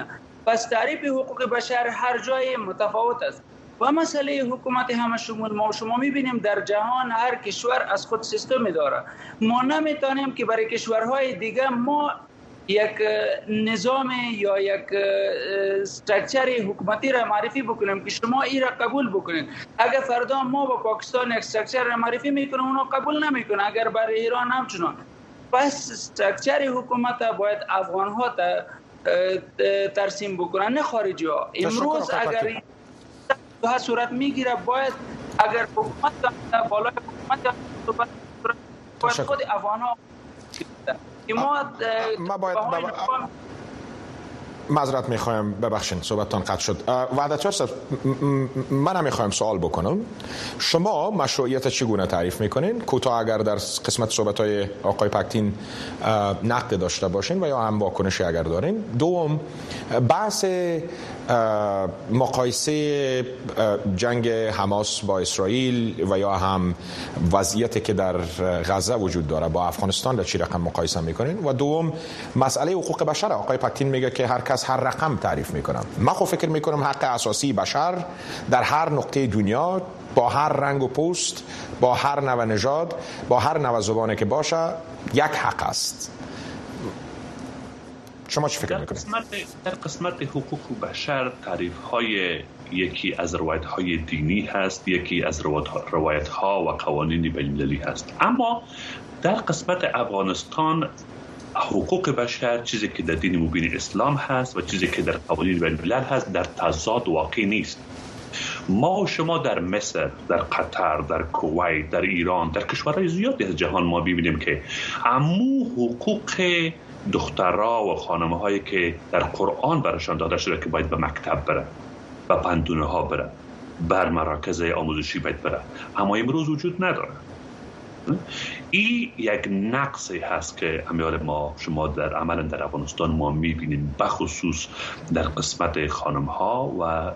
پس تعریف حقوق بشر هر جای متفاوت است و مسئله حکومت همه شمول ما و شما میبینیم در جهان هر کشور از خود سیستمی داره. ما نمیتونیم که برای کشورهای دیگه ما یک نظام یا یک استراکچر حکومتی را معرفی بکنیم که شما این را قبول بکنید. اگر فردا ما با پاکستان یک استراکچر را معرفی میکنیم اونا قبول نمیکنن، اگر برای ایران همچنان. پس استراکچر حکومت باید افغان ها ترسیم بکنن نه خارجی ها. امروز اگر این صورت میگیره باید اگر حکومت بالای حکومت باید خود افغان ها ما باید معذرت میخوایم، ببخشید صحبتتان قطع شد. وحدت صاحب من نمیخوایم سوال بکنم، شما مشروعیت چگونه تعریف میکنین؟ کوتاه اگر در قسمت صحبت‌های آقای پاکتین نقد داشته باشین و یا هم واکنشی اگر دارین. دوم، بحث مقایسه جنگ حماس با اسرائیل و یا هم وضعیتی که در غزه وجود داره با افغانستان، در چی رقم مقایسه میکنین؟ و دوم، مسئله حقوق بشر. آقای پاکتین میگه که هر کس هر رقم تعریف میکنم. من خب فکر میکنم حق اساسی بشر در هر نقطه دنیا با هر رنگ و پوست، با هر نوع نژاد، با هر نوع زبانی که باشه یک حق است. شما چی فکر میکنید؟ در قسمت حقوق بشر تعریف های یکی از روایت های دینی هست، یکی از روایت ها و قوانین بین المللی هست. اما در قسمت افغانستان حقوق بشر چیزی که در دین مبین اسلام هست و چیزی که در قوانین بین الملل هست در تضاد واقع نیست. ما و شما در مصر، در قطر، در کویت، در ایران، در کشورهای زیادی از جهان ما ببینیم که عمو حقوق دخترها و خانمه هایی که در قرآن برشان داده شده که باید به مکتب بره، به پنتونه ها بره، بر مراکز آموزشی باید بره، اما امروز وجود نداره. این یک نقصی هست که امیال ما شما در عمل در افغانستان ما میبینیم، بخصوص در قسمت خانم ها و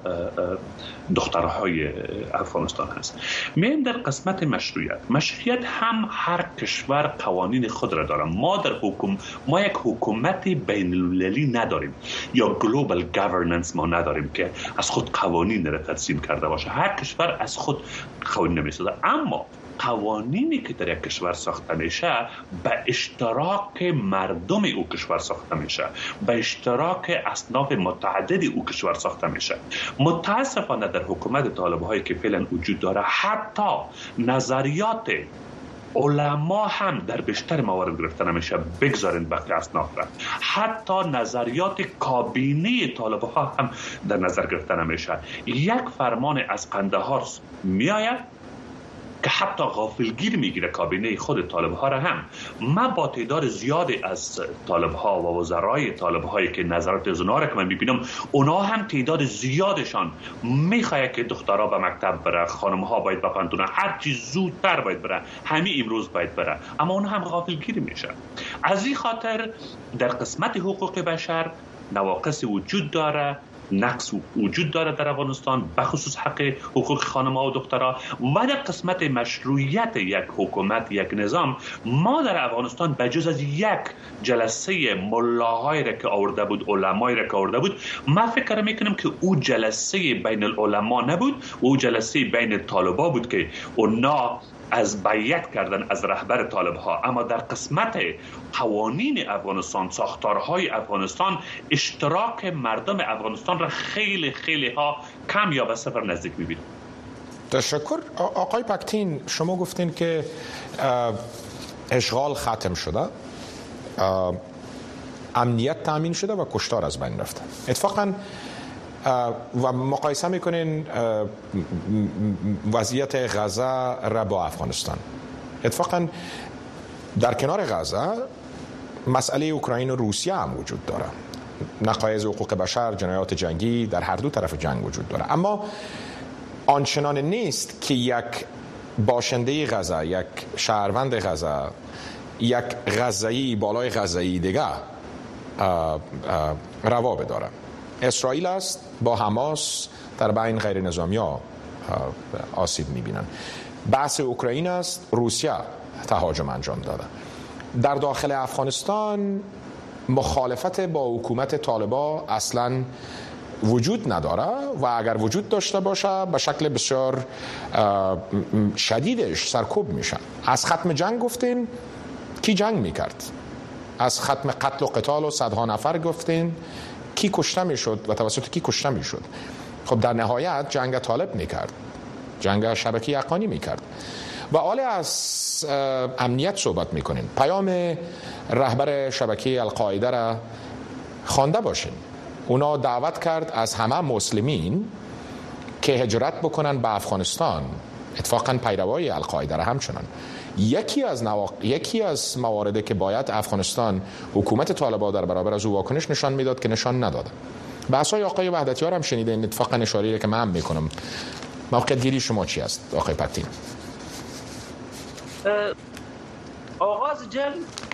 دخترهای افغانستان هست. من در قسمت مشروعیت هم هر کشور قوانین خود را داره. ما یک حکومت بین المللی نداریم یا گلوبال گاورننس ما نداریم که از خود قوانین را ترسیم کرده باشه. هر کشور از خود قوانین نمیسازه، اما قوانینی که در یک کشور ساخته میشه به اشتراک مردم او کشور ساخته میشه، به اشتراک اصناف متعدد او کشور ساخته میشه. متاسفانه در حکومت طالب‌هایی که فعلا وجود داره حتی نظریات علما هم در بیشتر موارد گرفته نمیشه، بگذارین بقیه اصناف را. حتی نظریات کابینه طالب‌ها هم در نظر گرفته نمیشه. یک فرمان از قندهار میآید که حتی غافلگیر میگیره کابینه خود طالب‌ها را هم. من با تعداد زیادی از طالب‌ها و وزرای طالب‌هایی که نظرات از اونها را که من میبینم، اونها هم تعداد زیادشان میخواد که دخترها به مکتب بره، خانم‌ها باید به پنتونه، هر چی زودتر باید بره، همین امروز باید بره، اما اونها هم غافلگیر میشه. از این خاطر در قسمت حقوق بشر نواقص وجود داره، نقص وجود داره در افغانستان، بخصوص حق حقوق خانم‌ها و دخترها. و در قسمت مشروعیت یک حکومت، یک نظام، ما در افغانستان بجز از یک جلسه ملاهای را که آورده بود، علمای را که آورده بود، ما فکر میکنم که او جلسه بین العلماء نبود، او جلسه بین طالبا بود که اونا از بیعت کردن از رهبر طالب‌ها. اما در قسمت قوانین افغانستان، ساختارهای افغانستان، اشتراک مردم افغانستان را خیلی خیلی ها کم یا به صفر نزدیک می‌بینیم. تشکر. آقای پاکتین، شما گفتین که اشغال ختم شده، امنیت تامین شده و کشتار از بین رفته. اتفاقاً و مقایسه میکنین وضعیت غزه را با افغانستان. اتفاقا در کنار غزه مسئله اوکراین و روسیه هم وجود داره، نقایض حقوق بشر، جنایات جنگی در هر دو طرف جنگ وجود داره. اما آنچنان نیست که یک باشنده غزه، یک شهروند غزه، یک غزه‌ای بالای غزه‌ای دیگه روا بداره. اسرائیل است با حماس در بین غیر نظامی‌ها آسیب می‌بینن. بحث اوکراین است، روسیه تهاجم انجام داده. در داخل افغانستان مخالفت با حکومت طالبان اصلاً وجود نداره و اگر وجود داشته باشه به شکل بسیار شدیدش سرکوب میشه. از ختم جنگ گفتین، کی جنگ میکرد؟ از ختم قتل و قتال و صدها نفر گفتین، کی کشته میشد و توسط کی کشته میشد؟ خب در نهایت جنگ طالب میکرد، جنگ شبکه یقانی میکرد. و حالا از امنیت صحبت میکنین، پیام رهبر شبکه القاعده را خوانده باشین. اونا دعوت کرد از همه مسلمین که هجرت بکنن به افغانستان، اتفاقا پیروای القاعده را همچنان. یکی از مواردی که باید افغانستان حکومت طالبان در برابر از او واکنش نشان میداد که نشان نداده. بحثای آقای وحدتیار هم شنیدین، اتفاقا اشاره که من هم میکنم. موقعیت گیری شما چی است آقای پکتین؟ آغاز جنگ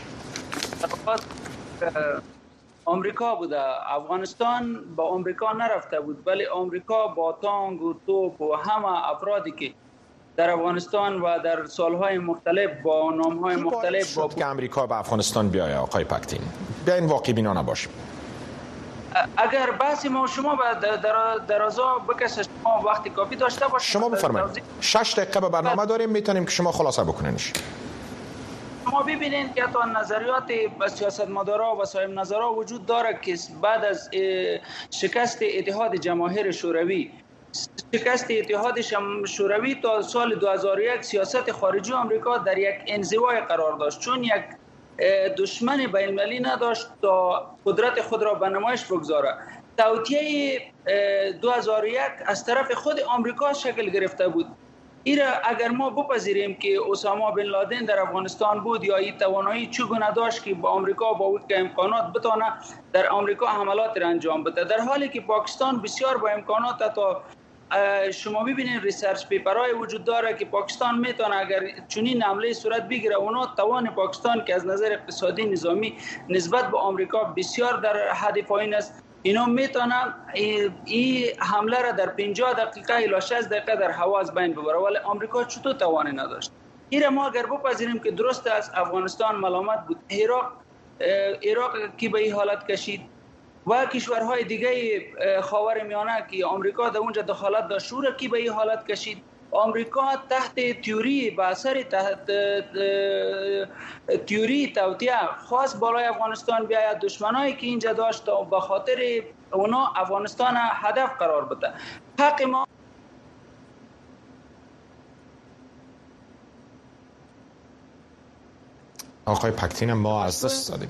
آمریکا بوده. افغانستان با آمریکا نرفته بود، ولی آمریکا با تانک و توپ و همه افرادی که در افغانستان و در سالهای مختلف با نامهای مختلف با که آمریکا به افغانستان بیاید آقای پکتین، بیاین واقعی بینا نباشیم. اگر بحث ما شما در ازا بکشه، شما وقتی کافی داشته باشید. شما بفرمایید. 6 دقیقه به برنامه داریم، میتونیم که شما خلاصه بکنینش. شما ببینید که تا نظریات سیاستمدارا و صاحب نظرها وجود داره که بعد از شکست اتحاد جماهیر شوروی، شکست اتحاد شوروی تا سال 2001 سیاست خارجی آمریکا در یک انزوای قرار داشت، چون یک دشمن بین‌المللی نداشت تا قدرت خود را به نمایش بگذاره. توطئه 2001 از طرف خود آمریکا شکل گرفته بود. ایرا اگر ما بپذیریم که اسامه بن لادن در افغانستان بود یا این توانایی چگونه داشت که با آمریکا با اون امکانات بتونه در آمریکا حملات را انجام بده، در حالی که پاکستان بسیار با امکانات تا شما ببینید ریسرچ پیپرهای وجود داره که پاکستان میتونه اگر چنین حمله صورت بگیره، اونا توان پاکستان که از نظر اقتصادی نظامی نسبت به آمریکا بسیار در حد پایین است، اینا میتونن این حمله را در 50 دقیقه الی 60 دقیقه در هوا از بین ببره، ولی آمریکا چطور توانی نداشت. این ما اگر بپذیریم که درست از افغانستان ملامت بود، عراق کی به این حالت کشید و کشورهای دیگه خاورمیانه که آمریکا در اونجا دخالت داشت، شورا کی به این حالت کشید. آمریکا تحت تئوری با اثر تحت تئوری توطئه خاص بالای افغانستان بیاید، دشمنایی که اینجا داشت و به خاطر اونا افغانستان هدف قرار بده. حق ما آقای پکتین ما از دست دادیم.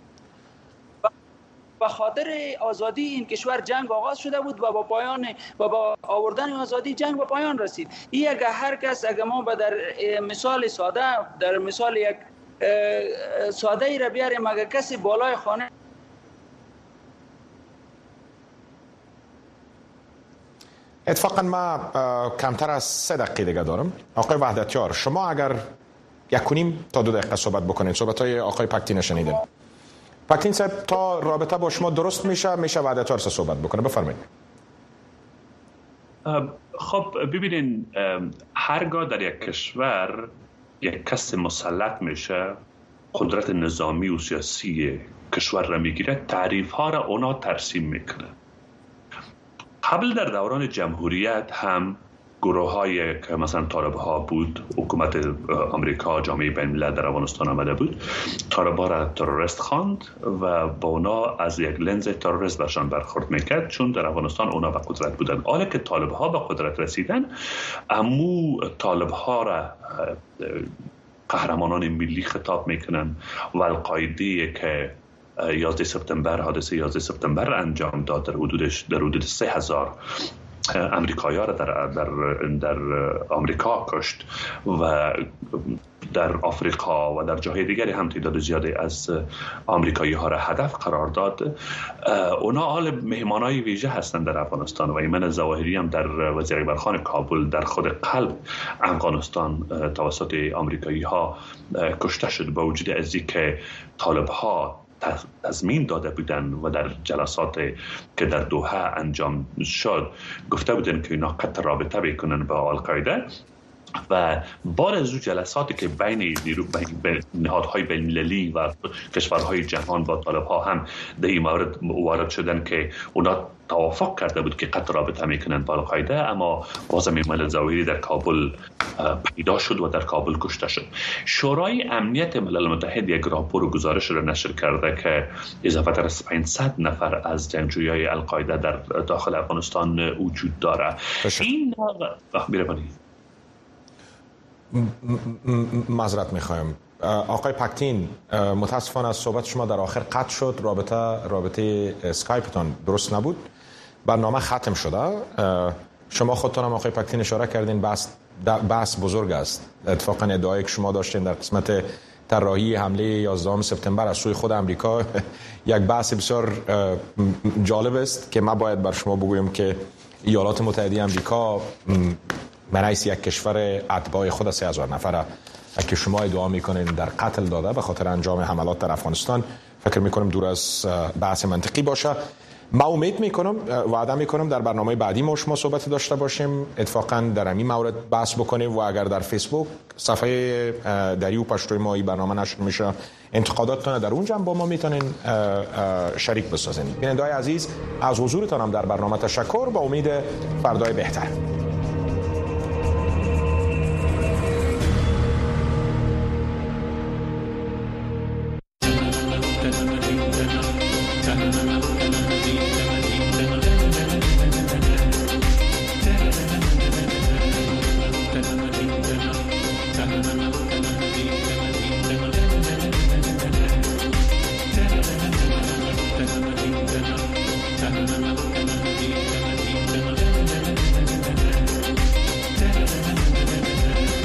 به خاطر آزادی این کشور جنگ آغاز شده بود و با آوردن آزادی جنگ به پایان رسید. این اگر هر کس اگر ما در مثال ساده، در مثال یک ساده ای را بیاریم، اگر کسی بالای خانه اتفاقا ما کمتر از 3 دقیقه دیگه دارم. آقای وحدتیار شما اگر 1.5 تا 2 دقیقه صحبت بکنید، صحبت‌های آقای پکتین شنیدین. پکتین صاحب تا رابطه با شما درست میشه وحدتیار صحبت بکنه، بفرمایید. خب ببینین، هرگاه در یک کشور یک کس مسلط میشه، قدرت نظامی و سیاسی کشور را میگیره، تعریف ها را اونا ترسیم میکنه. قبل در دوران جمهوریت هم گروه های که مثلا طالب ها بود، حکومت آمریکا، جامعه بین الملل در افغانستان آمده بود، طالب ها را تروریست خواند و با اونا از یک لنز تروریست برشان برخورد میکرد، چون در افغانستان اونا به قدرت بودن. حالا که طالب ها به قدرت رسیدن، امو طالب ها را قهرمانان ملی خطاب میکنن و القاعده که 11 سپتامبر حادثه 11 سپتامبر انجام داد در حدود 3000 امریکایی ها را در آمریکا کشت و در آفریقا و در جاهای دیگری هم تعداد زیادی از آمریکایی ها را هدف قرار داد. اونا حال مهمانای ویژه هستند در افغانستان و ایمن ظواهری هم در وزیراعظم کابل در خود قلب افغانستان توسط آمریکایی ها کشته شد، با وجود از اینکه طالب ها تضمین داده بودن و در جلسات که در دوحه انجام شد گفته بودن که اینا قطع رابطه بکنن با القاعده، و بعد از اون جلساتی که بین نهادهای بین‌المللی و کشورهای جهان با طالب‌ها هم در این مورد وارد شدن که اونا توافق کرده بود که قطع رابطه میکنن با القاعده، اما بازم ایمال ظواهری در کابل پیدا شد و در کابل کشته شد. شورای امنیت ملل متحد یک راپور و گزارش را نشر کرده که اضافه از 500 نفر از جنگجویان القاعده در داخل افغانستان وجود داره. این معذرت میخوایم آقای پکتین، متاسفانه از صحبت شما در آخر قطع شد. رابطه اسکایپتون درست نبود، برنامه ختم شده. شما خودتون هم آقای پکتین اشاره کردین بحث بزرگ است. اتفاقا ادعایی که شما داشتین در قسمت طراحی حمله 11 سپتامبر از سوی خود امریکا یک بحث بسیار جالب است که ما باید بر شما بگویم که ایالات متحده آمریکا رئیس یک کشور اتباع خود 3000 نفره که شما ادعا میکنین در قتل داده به خاطر انجام حملات در افغانستان، فکر میکنم دور از بحث منطقی باشه. ما امید میکنم، وعده میکنم در برنامه بعدی ما شما صحبت داشته باشیم، اتفاقا در همین مورد بحث بکنیم و اگر در فیسبوک صفحه دریو پشتوی ما این برنامه نشر میشه انتقاداتتون در اونجا با ما میتونین شریک بسازین. بیننده‌های عزیز از حضورتان هم در برنامه تشکر، با امید فردای بهتر.